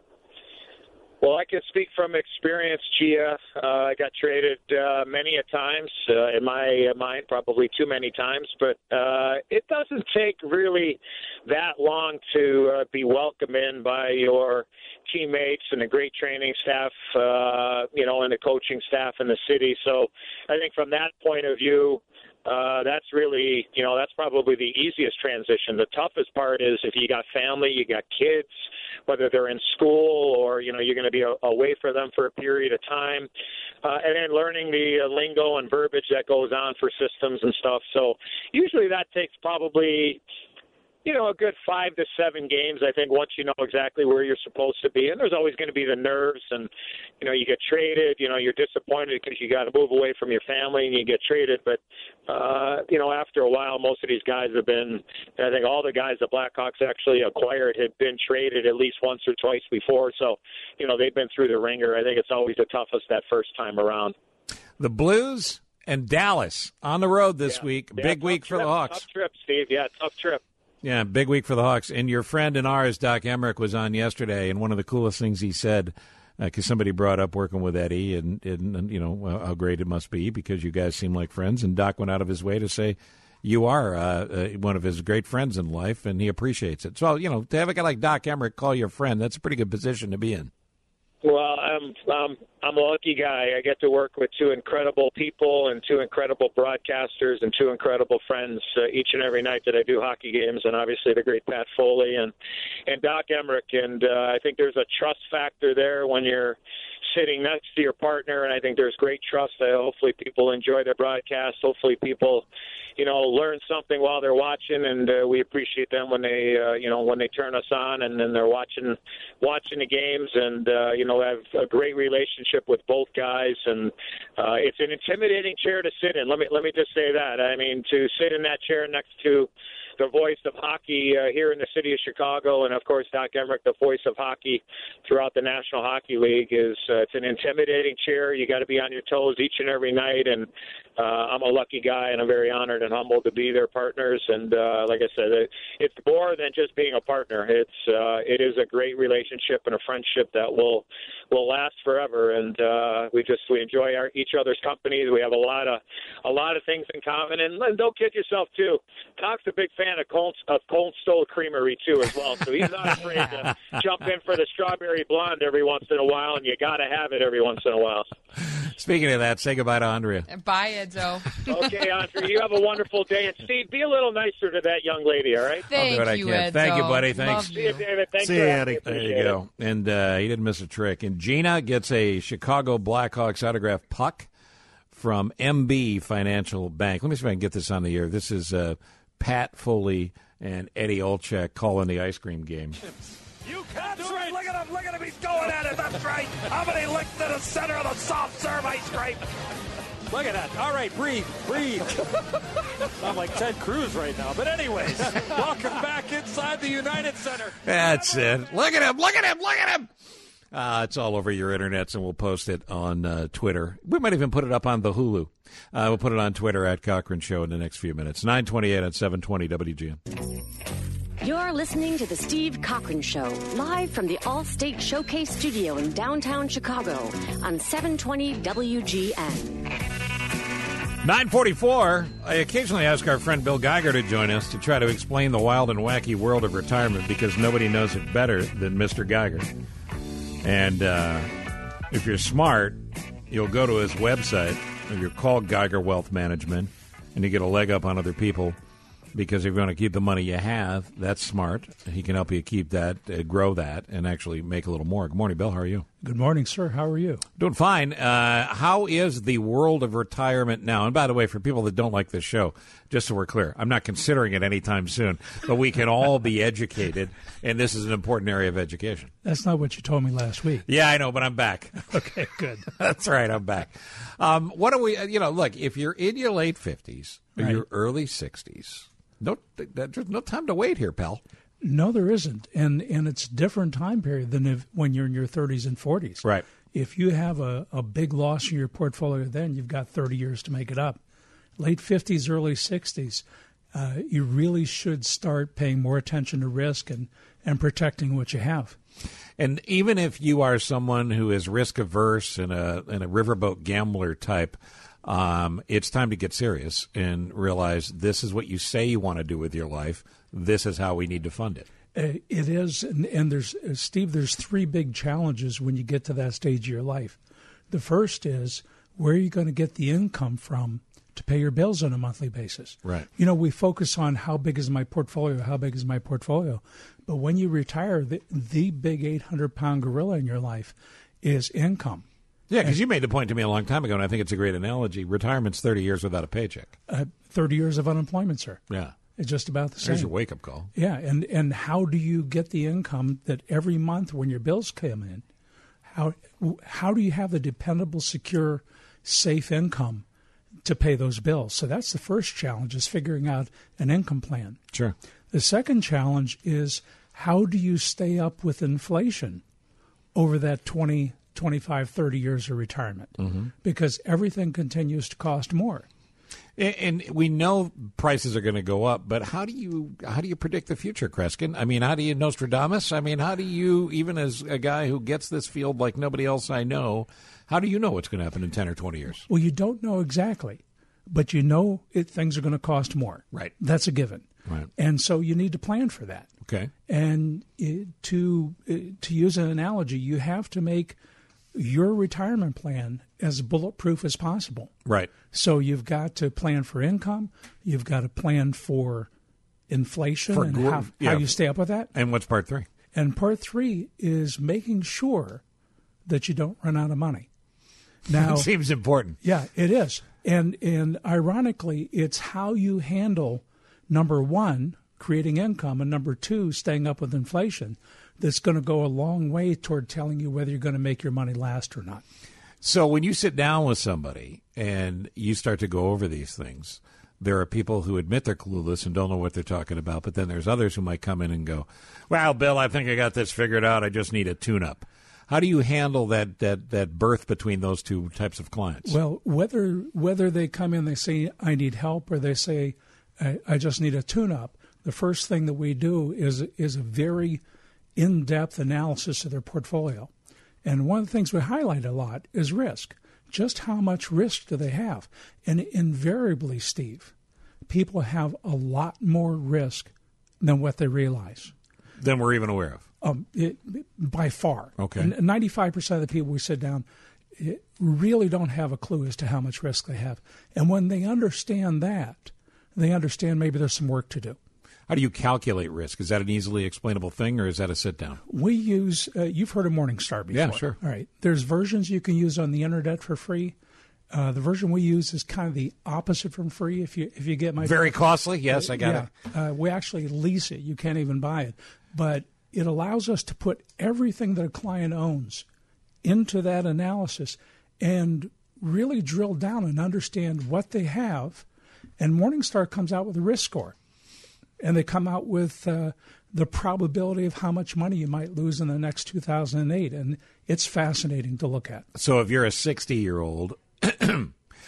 Well, I can speak from experience, Gia. Uh, I got traded uh, many a times, uh, in my uh, mind, probably too many times. But uh, it doesn't take really that long to uh, be welcomed in by your teammates and the great training staff, uh, you know, and the coaching staff in the city. So I think from that point of view, Uh, that's really, you know, that's probably the easiest transition. The toughest part is if you got family, you got kids, whether they're in school or, you know, you're going to be a, away for them for a period of time. Uh, and then learning the uh, lingo and verbiage that goes on for systems and stuff. So usually that takes probably, you know, a good five to seven games, I think, once you know exactly where you're supposed to be. And there's always going to be the nerves and, you know, you get traded, you know, you're disappointed because you got to move away from your family and you get traded. But, uh, you know, after a while, most of these guys have been, I think all the guys the Blackhawks actually acquired had been traded at least once or twice before. So, you know, they've been through the ringer. I think it's always the toughest that first time around. The Blues and Dallas on the road this yeah. week. Yeah, Big week for trip, the Hawks. Tough trip, Steve. Yeah, tough trip. Yeah, big week for the Hawks. And your friend and ours, Doc Emmerich, was on yesterday, and one of the coolest things he said, because uh, somebody brought up working with Eddie and, and, and you know, uh, how great it must be because you guys seem like friends. And Doc went out of his way to say you are uh, uh, one of his great friends in life, and he appreciates it. So, you know, to have a guy like Doc Emmerich call you a friend, that's a pretty good position to be in. Well, I'm um, I'm a lucky guy. I get to work with two incredible people and two incredible broadcasters and two incredible friends uh, each and every night that I do hockey games, and obviously the great Pat Foley and and Doc Emmerich. And uh, I think there's a trust factor there when you're sitting next to your partner, and I think there's great trust. Uh, hopefully people enjoy the broadcast. Hopefully people, you know, learn something while they're watching, and uh, we appreciate them when they, uh, you know, when they turn us on and then they're watching watching the games, and uh, you know, have a great relationship with both guys, and uh, it's an intimidating chair to sit in. Let me let me just say that. I mean, to sit in that chair next to the voice of hockey uh, here in the city of Chicago, and of course Doc Emmerich, the voice of hockey throughout the National Hockey League, is uh, it's an intimidating chair. You got to be on your toes each and every night, and uh, I'm a lucky guy, and I'm very honored and humbled to be their partners. And uh, like I said, it, it's more than just being a partner. It's uh, it is a great relationship and a friendship that will will last forever. And uh, we just we enjoy our, each other's company. We have a lot of a lot of things in common. And, and don't kid yourself too. Doc's a big fan of Cold, of Cold Stone Creamery too as well. So he's not afraid to jump in for the strawberry blonde every once in a while, and you got to have it every once in a while. Speaking of that, say goodbye to Andrea. Bye, Edzo. Okay, Andre, you have a wonderful day. And, Steve, be a little nicer to that young lady, all right? Thank I'll do what you, I can. Edzo. Thank you, buddy. Thanks. See you, David. Thanks See for you, having me. Eddie. There you Appreciate go. And uh, he didn't miss a trick. And Gina gets a Chicago Blackhawks autographed puck from M B Financial Bank. Let me see if I can get this on the air. This is uh, Pat Foley and Eddie Olczyk calling the ice cream game. You can't do it. Look at him. Look at him. He's going at it. That's right. How many licks to the center of the soft serve ice cream? Look at that. All right, breathe, breathe. Sound like Ted Cruz right now. But anyways, welcome back inside the United Center. That's it. Look at him. Look at him. Look at him. Uh, it's all over your internets, and we'll post it on uh, Twitter. We might even put it up on the Hulu. Uh, we'll put it on Twitter at Cochran Show in the next few minutes. nine twenty-eight at seven twenty W G N. You're listening to The Steve Cochran Show, live from the Allstate Showcase Studio in downtown Chicago on seven twenty W G N. nine forty-four, I occasionally ask our friend Bill Geiger to join us to try to explain the wild and wacky world of retirement because nobody knows it better than Mister Geiger. And uh, if you're smart, you'll go to his website, or you'll call Geiger Wealth Management, and you get a leg up on other people. Because if you want to keep the money you have, that's smart. He can help you keep that, uh, grow that, and actually make a little more. Good morning, Bill. How are you? Good morning, sir. How are you? Doing fine. Uh, how is the world of retirement now? And by the way, for people that don't like this show, just so we're clear, I'm not considering it anytime soon, but we can all be educated, and this is an important area of education. That's not what you told me last week. Yeah, I know, but I'm back. Okay, good. That's right, I'm back. Um, what do we, you know, look, if you're in your late fifties or Right. your early sixties, no, there's no time to wait here, pal. No, there isn't, and and it's a different time period than if, when you're in your thirties and forties. Right. If you have a, a big loss in your portfolio, then you've got thirty years to make it up. Late fifties, early sixties, uh, you really should start paying more attention to risk and, and protecting what you have. And even if you are someone who is risk averse and a and a riverboat gambler type, um, it's time to get serious and realize this is what you say you want to do with your life. This is how we need to fund it. Uh, it is, and, and there's uh, Steve. There's three big challenges when you get to that stage of your life. The first is where are you going to get the income from to pay your bills on a monthly basis? Right. You know, we focus on how big is my portfolio, how big is my portfolio, but when you retire, the, the big eight hundred pound gorilla in your life is income. Yeah, because you made the point to me a long time ago, and I think it's a great analogy. Retirement's thirty years without a paycheck. Uh, thirty years of unemployment, sir. Yeah. It's just about the same. There's your wake-up call. Yeah, and, and how do you get the income that every month when your bills come in, how how do you have the dependable, secure, safe income to pay those bills? So that's the first challenge, is figuring out an income plan. Sure. The second challenge is how do you stay up with inflation over that twenty, twenty-five, thirty years of retirement? Mhm. Because everything continues to cost more. And, and we know prices are going to go up, but how do you how do you predict the future, Kreskin? I mean, how do you Nostradamus? I mean, how do you, even as a guy who gets this field like nobody else I know, how do you know what's going to happen in ten or twenty years? Well, you don't know exactly, but you know it, things are going to cost more. Right. That's a given. Right. And so you need to plan for that. Okay. And it, to it, to use an analogy, you have to make your retirement plan as bulletproof as possible. Right. So you've got to plan for income. You've got to plan for inflation For and gro- how, yeah. how you stay up with that. And what's part three? And part three is making sure that you don't run out of money. Now, That seems important. Yeah, it is. And and ironically, it's how you handle, number one, creating income, and number two, staying up with inflation, that's going to go a long way toward telling you whether you're going to make your money last or not. So when you sit down with somebody and you start to go over these things, there are people who admit they're clueless and don't know what they're talking about, but then there's others who might come in and go, well, Bill, I think I got this figured out. I just need a tune-up. How do you handle that, that, that birth between those two types of clients? Well, whether whether they come in, they say, I need help, or they say, I, I just need a tune-up, the first thing that we do is is a very in-depth analysis of their portfolio. And one of the things we highlight a lot is risk. Just how much risk do they have? And invariably, Steve, people have a lot more risk than what they realize. Than we're even aware of. Um, it, by far. Okay. And ninety-five percent of the people we sit down, really don't have a clue as to how much risk they have. And when they understand that, they understand maybe there's some work to do. How do you calculate risk? Is that an easily explainable thing, or is that a sit-down? We use, uh, you've heard of Morningstar before. Yeah, sure. All right. There's versions you can use on the internet for free. Uh, the version we use is kind of the opposite from free, if you if you get my... Very costly? Yes, I got yeah. it. Uh, we actually lease it. You can't even buy it. But it allows us to put everything that a client owns into that analysis and really drill down and understand what they have. And Morningstar comes out with a risk score. And they come out with uh, the probability of how much money you might lose in the next two thousand eight. And it's fascinating to look at. So if you're a sixty-year-old, uh,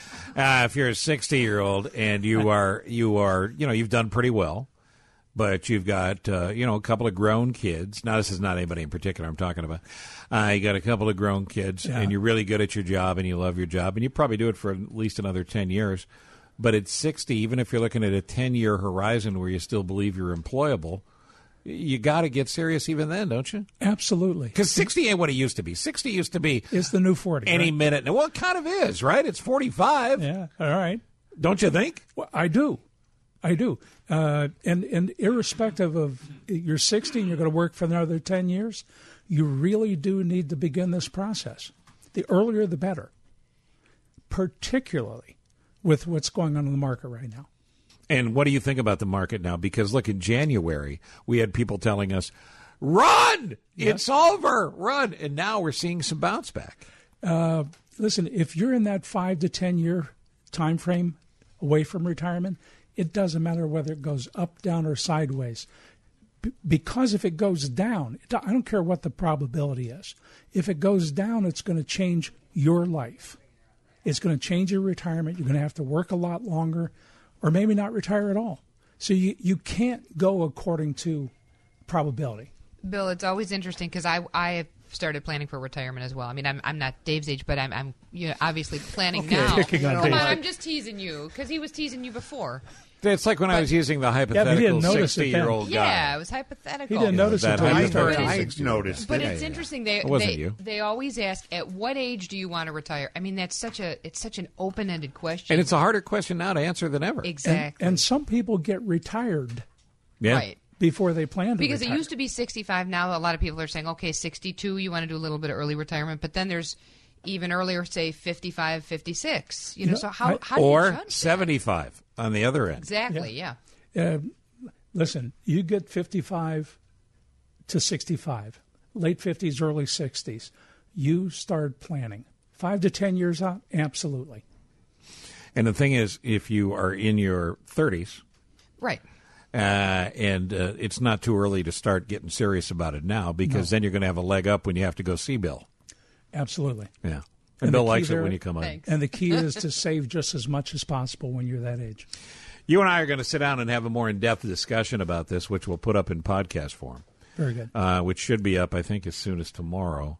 if you're a sixty-year-old and you are, you are, you know, you've done pretty well, but you've got, uh, you know, a couple of grown kids. Now, this is not anybody in particular I'm talking about. Uh, you got a couple of grown kids, Yeah. and you're really good at your job, and you love your job, and you probably do it for at least another ten years. But at sixty, even if you're looking at a ten-year horizon where you still believe you're employable, you got to get serious even then, don't you? Absolutely. Because sixty ain't what it used to be. sixty used to be... It's the new forty. Any right? minute. Well, it kind of is, right? It's forty-five. Yeah, all right. Don't you think? Well, I do. I do. Uh, and, and irrespective of you're sixty and you're going to work for another ten years, you really do need to begin this process. The earlier, the better, particularly with what's going on in the market right now. And what do you think about the market now? Because, look, in January, we had people telling us, run! Yep. It's over! Run! And now we're seeing some bounce back. Uh, listen, if you're in that five to ten-year time frame away from retirement, it doesn't matter whether it goes up, down, or sideways. B- because if it goes down, it, I don't care what the probability is. If it goes down, it's going to change your life. It's going to change your retirement. You're going to have to work a lot longer or maybe not retire at all. So you, you can't go according to probability. Bill, it's always interesting because I I have started planning for retirement as well. I mean, I'm I'm not Dave's age, but I'm I'm you know obviously planning Okay, now. picking on Come Dave. on, I'm just teasing you because he was teasing you before. It's like when I was using the he hypothetical didn't notice it then. sixty-year-old guy. Yeah, it was hypothetical. He didn't notice it That until you I, started. I sixty-year-old. noticed But it. it's interesting. They It wasn't they, you. they always ask, at what age do you want to retire? I mean, that's such a it's such an open ended question. And it's a harder question now to answer than ever. Exactly. And, and some people get retired Yeah. Right. before they plan to Because retire. it used to be sixty-five. Now a lot of people are saying, okay, sixty-two, you want to do a little bit of early retirement. But then there's even earlier, say fifty-five, fifty-six. You know, Yeah, so how, I- how do you Or judge that? seventy-five on the other end. Exactly, yeah. Uh, listen, you get fifty-five to sixty-five, late fifties, early sixties. You start planning. Five to ten years out, absolutely. And the thing is, if you are in your thirties, Right. uh, and uh, it's not too early to start getting serious about it now, because No. then you're going to have a leg up when you have to go see Bill. Absolutely. Yeah. And, And Bill the key likes it there- when you come on. Thanks. And the key is to save just as much as possible when you're that age. You and I are going to sit down and have a more in-depth discussion about this, which we'll put up in podcast form. Very good. Uh, which should be up, I think, as soon as tomorrow.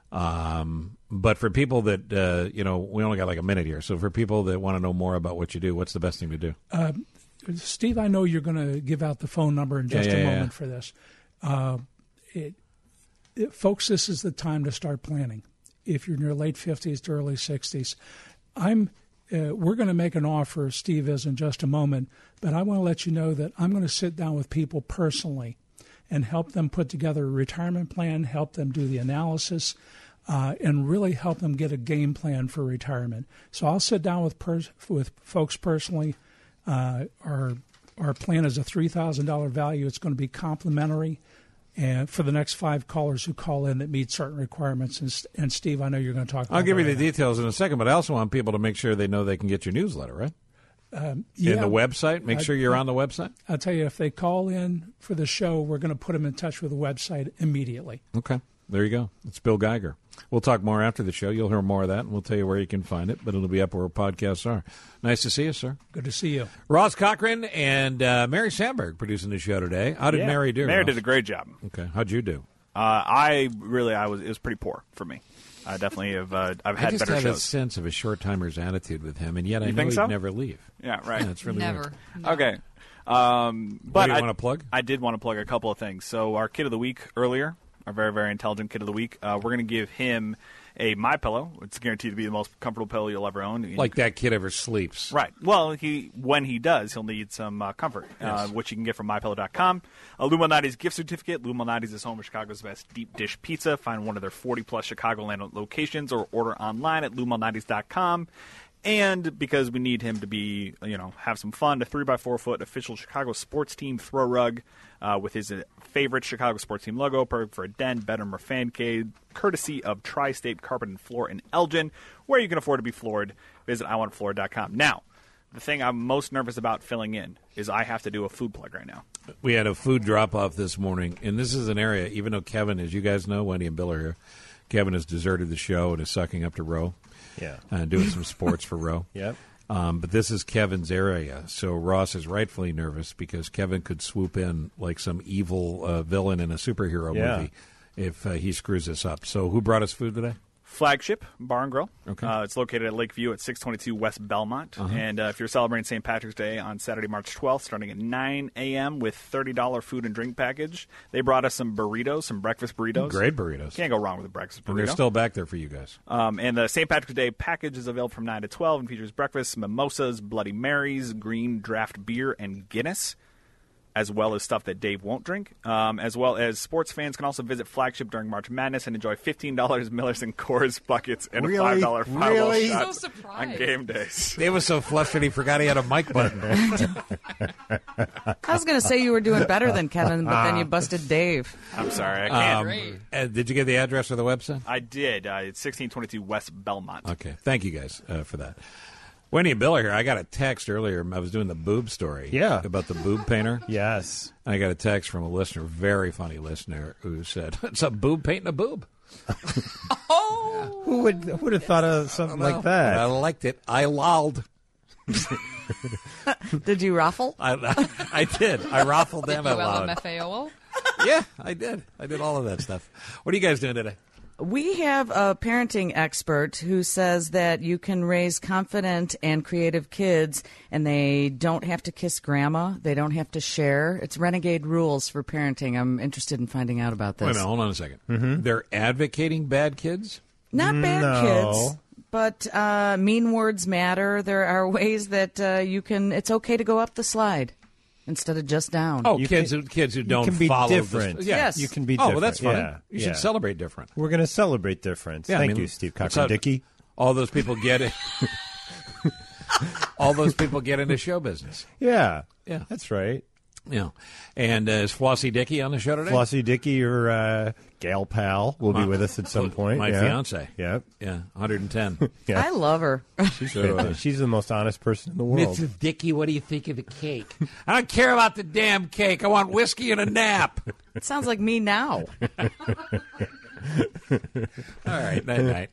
Um, but for people that, uh, you know, we only got like a minute here. So for people that want to know more about what you do, what's the best thing to do? Uh, Steve, I know you're going to give out the phone number in just Yeah, yeah, a yeah. moment for this. Uh, it, it, folks, this is the time to start planning. If you're in your late fifties to early sixties, I'm. Uh, we're going to make an offer, Steve is, in just a moment, but I want to let you know that I'm going to sit down with people personally and help them put together a retirement plan, help them do the analysis, uh, and really help them get a game plan for retirement. So I'll sit down with pers- with folks personally. Uh, our our plan is a three thousand dollars value. It's going to be complimentary, and for the next five callers who call in that meet certain requirements. And, and Steve, I know you're going to talk about I'll give that you the right now. details in a second, but I also want people to make sure they know they can get your newsletter, right? Um, In the website? Make I- sure you're on the website? I'll tell you, if they call in for the show, we're going to put them in touch with the website immediately. Okay. There you go. It's Bill Geiger. We'll talk more after the show. You'll hear more of that, and we'll tell you where you can find it, but it'll be up where podcasts are. Nice to see you, sir. Good to see you. Ross Cochran and uh, Mary Sandberg producing the show today. How did Yeah. Mary do? Mary Ross? did a great job. Okay. How'd you do? Uh, I really, I was. It was pretty poor for me. I definitely have. Uh, I've I had just better have a shows. sense of a short-timer's attitude with him, and yet I You know think he'd so? never leave. Yeah, right. Yeah, it's really Never. weird. No. Okay. Um, but What do you I, wanna plug? I did want to plug a couple of things. So our kid of the week earlier, our very, very intelligent kid of the week, uh, we're going to give him a MyPillow. It's guaranteed to be the most comfortable pillow you'll ever own. Like that kid ever sleeps. Right. Well, he when he does, he'll need some uh, comfort, uh, Yes. which you can get from my pillow dot com. A Lou Malnati's gift certificate. Lou Malnati's is home of Chicago's best deep dish pizza. Find one of their forty-plus Chicagoland locations or order online at lou malnati's dot com. And because we need him to be, you know, have some fun, a three by four foot official Chicago sports team throw rug uh, with his uh, favorite Chicago sports team logo, perfect for a den, bedroom, or fan cave, courtesy of Tri-State Carpet and Floor in Elgin, where you can afford to be floored. Visit i want floor dot com. Now, the thing I'm most nervous about filling in is I have to do a food plug right now. We had a food drop-off this morning, and this is an area, even though Kevin, as you guys know, Wendy and Bill are here, Kevin has deserted the show and is sucking up to Roe. Yeah. Uh, doing some sports for Roe. Yep. Um, but this is Kevin's area, so Ross is rightfully nervous because Kevin could swoop in like some evil uh, villain in a superhero Yeah. movie if uh, he screws this up. So who brought us food today? Flagship Bar and Grill. Okay. Uh, it's located at Lakeview at six twenty-two West Belmont. Uh-huh. And uh, if you're celebrating Saint Patrick's Day on Saturday, March twelfth, starting at nine a.m. with thirty dollars food and drink package, they brought us some burritos, some breakfast burritos. Great burritos. Can't go wrong with a breakfast burrito. And they're still back there for you guys. Um, and the Saint Patrick's Day package is available from nine to twelve and features breakfast, mimosas, Bloody Marys, green draft beer, and Guinness, as well as stuff that Dave won't drink. Um, as well as sports fans can also visit Flagship during March Madness and enjoy fifteen dollars Millers and Coors buckets and Really? a five dollars fireball Really? shot So on game days. Dave was so flushed that he forgot he had a mic button. I was going to say you were doing better than Kevin, but then you busted Dave. I'm sorry, I can't. Um, uh, did you get the address of the website? I did. Uh, it's sixteen twenty-two West Belmont. Okay. Thank you guys uh, for that. Wendy and Bill are here. I got a text earlier. I was doing the boob story. Yeah. About the boob painter. Yes. And I got a text from a listener, very funny listener, who said, "It's a boob painting a boob." Oh. Who would who would have thought of something like that? I liked it. I lolled. Did you ruffle? I, I did. I raffled them Did out you loud. L M F A O? Yeah, I did. I did all of that stuff. What are you guys doing today? We have a parenting expert who says that you can raise confident and creative kids, and they don't have to kiss grandma. They don't have to share. It's renegade rules for parenting. I'm interested in finding out about this. Wait a minute, hold on a second. Mm-hmm. They're advocating bad kids? Not bad No. kids, but uh, mean words matter. There are ways that uh, you can. It's okay to go up the slide instead of just down. Oh, You kids can- who kids who you don't can be follow the- different. yeah. Yes. You can be Oh, different. well, that's fine. Yeah, You yeah. should celebrate different. We're going to celebrate difference. Yeah, I Thank mean, you, Steve that's Cochran how- Dickey. All those people get it. All those people get into show business. Yeah. Yeah. That's right. Yeah. And uh, is Flossie Dickey on the show today? Flossie Dickey, your uh, gal pal, will be My- with us at some point. My yeah. fiance. Yep. Yeah, one hundred ten. Yeah. I love her. She's, So, uh, fantastic. She's the most honest person in the world. Missus Dickey, what do you think of the cake? I don't care about the damn cake. I want whiskey and a nap. It sounds like me now. All right, night night.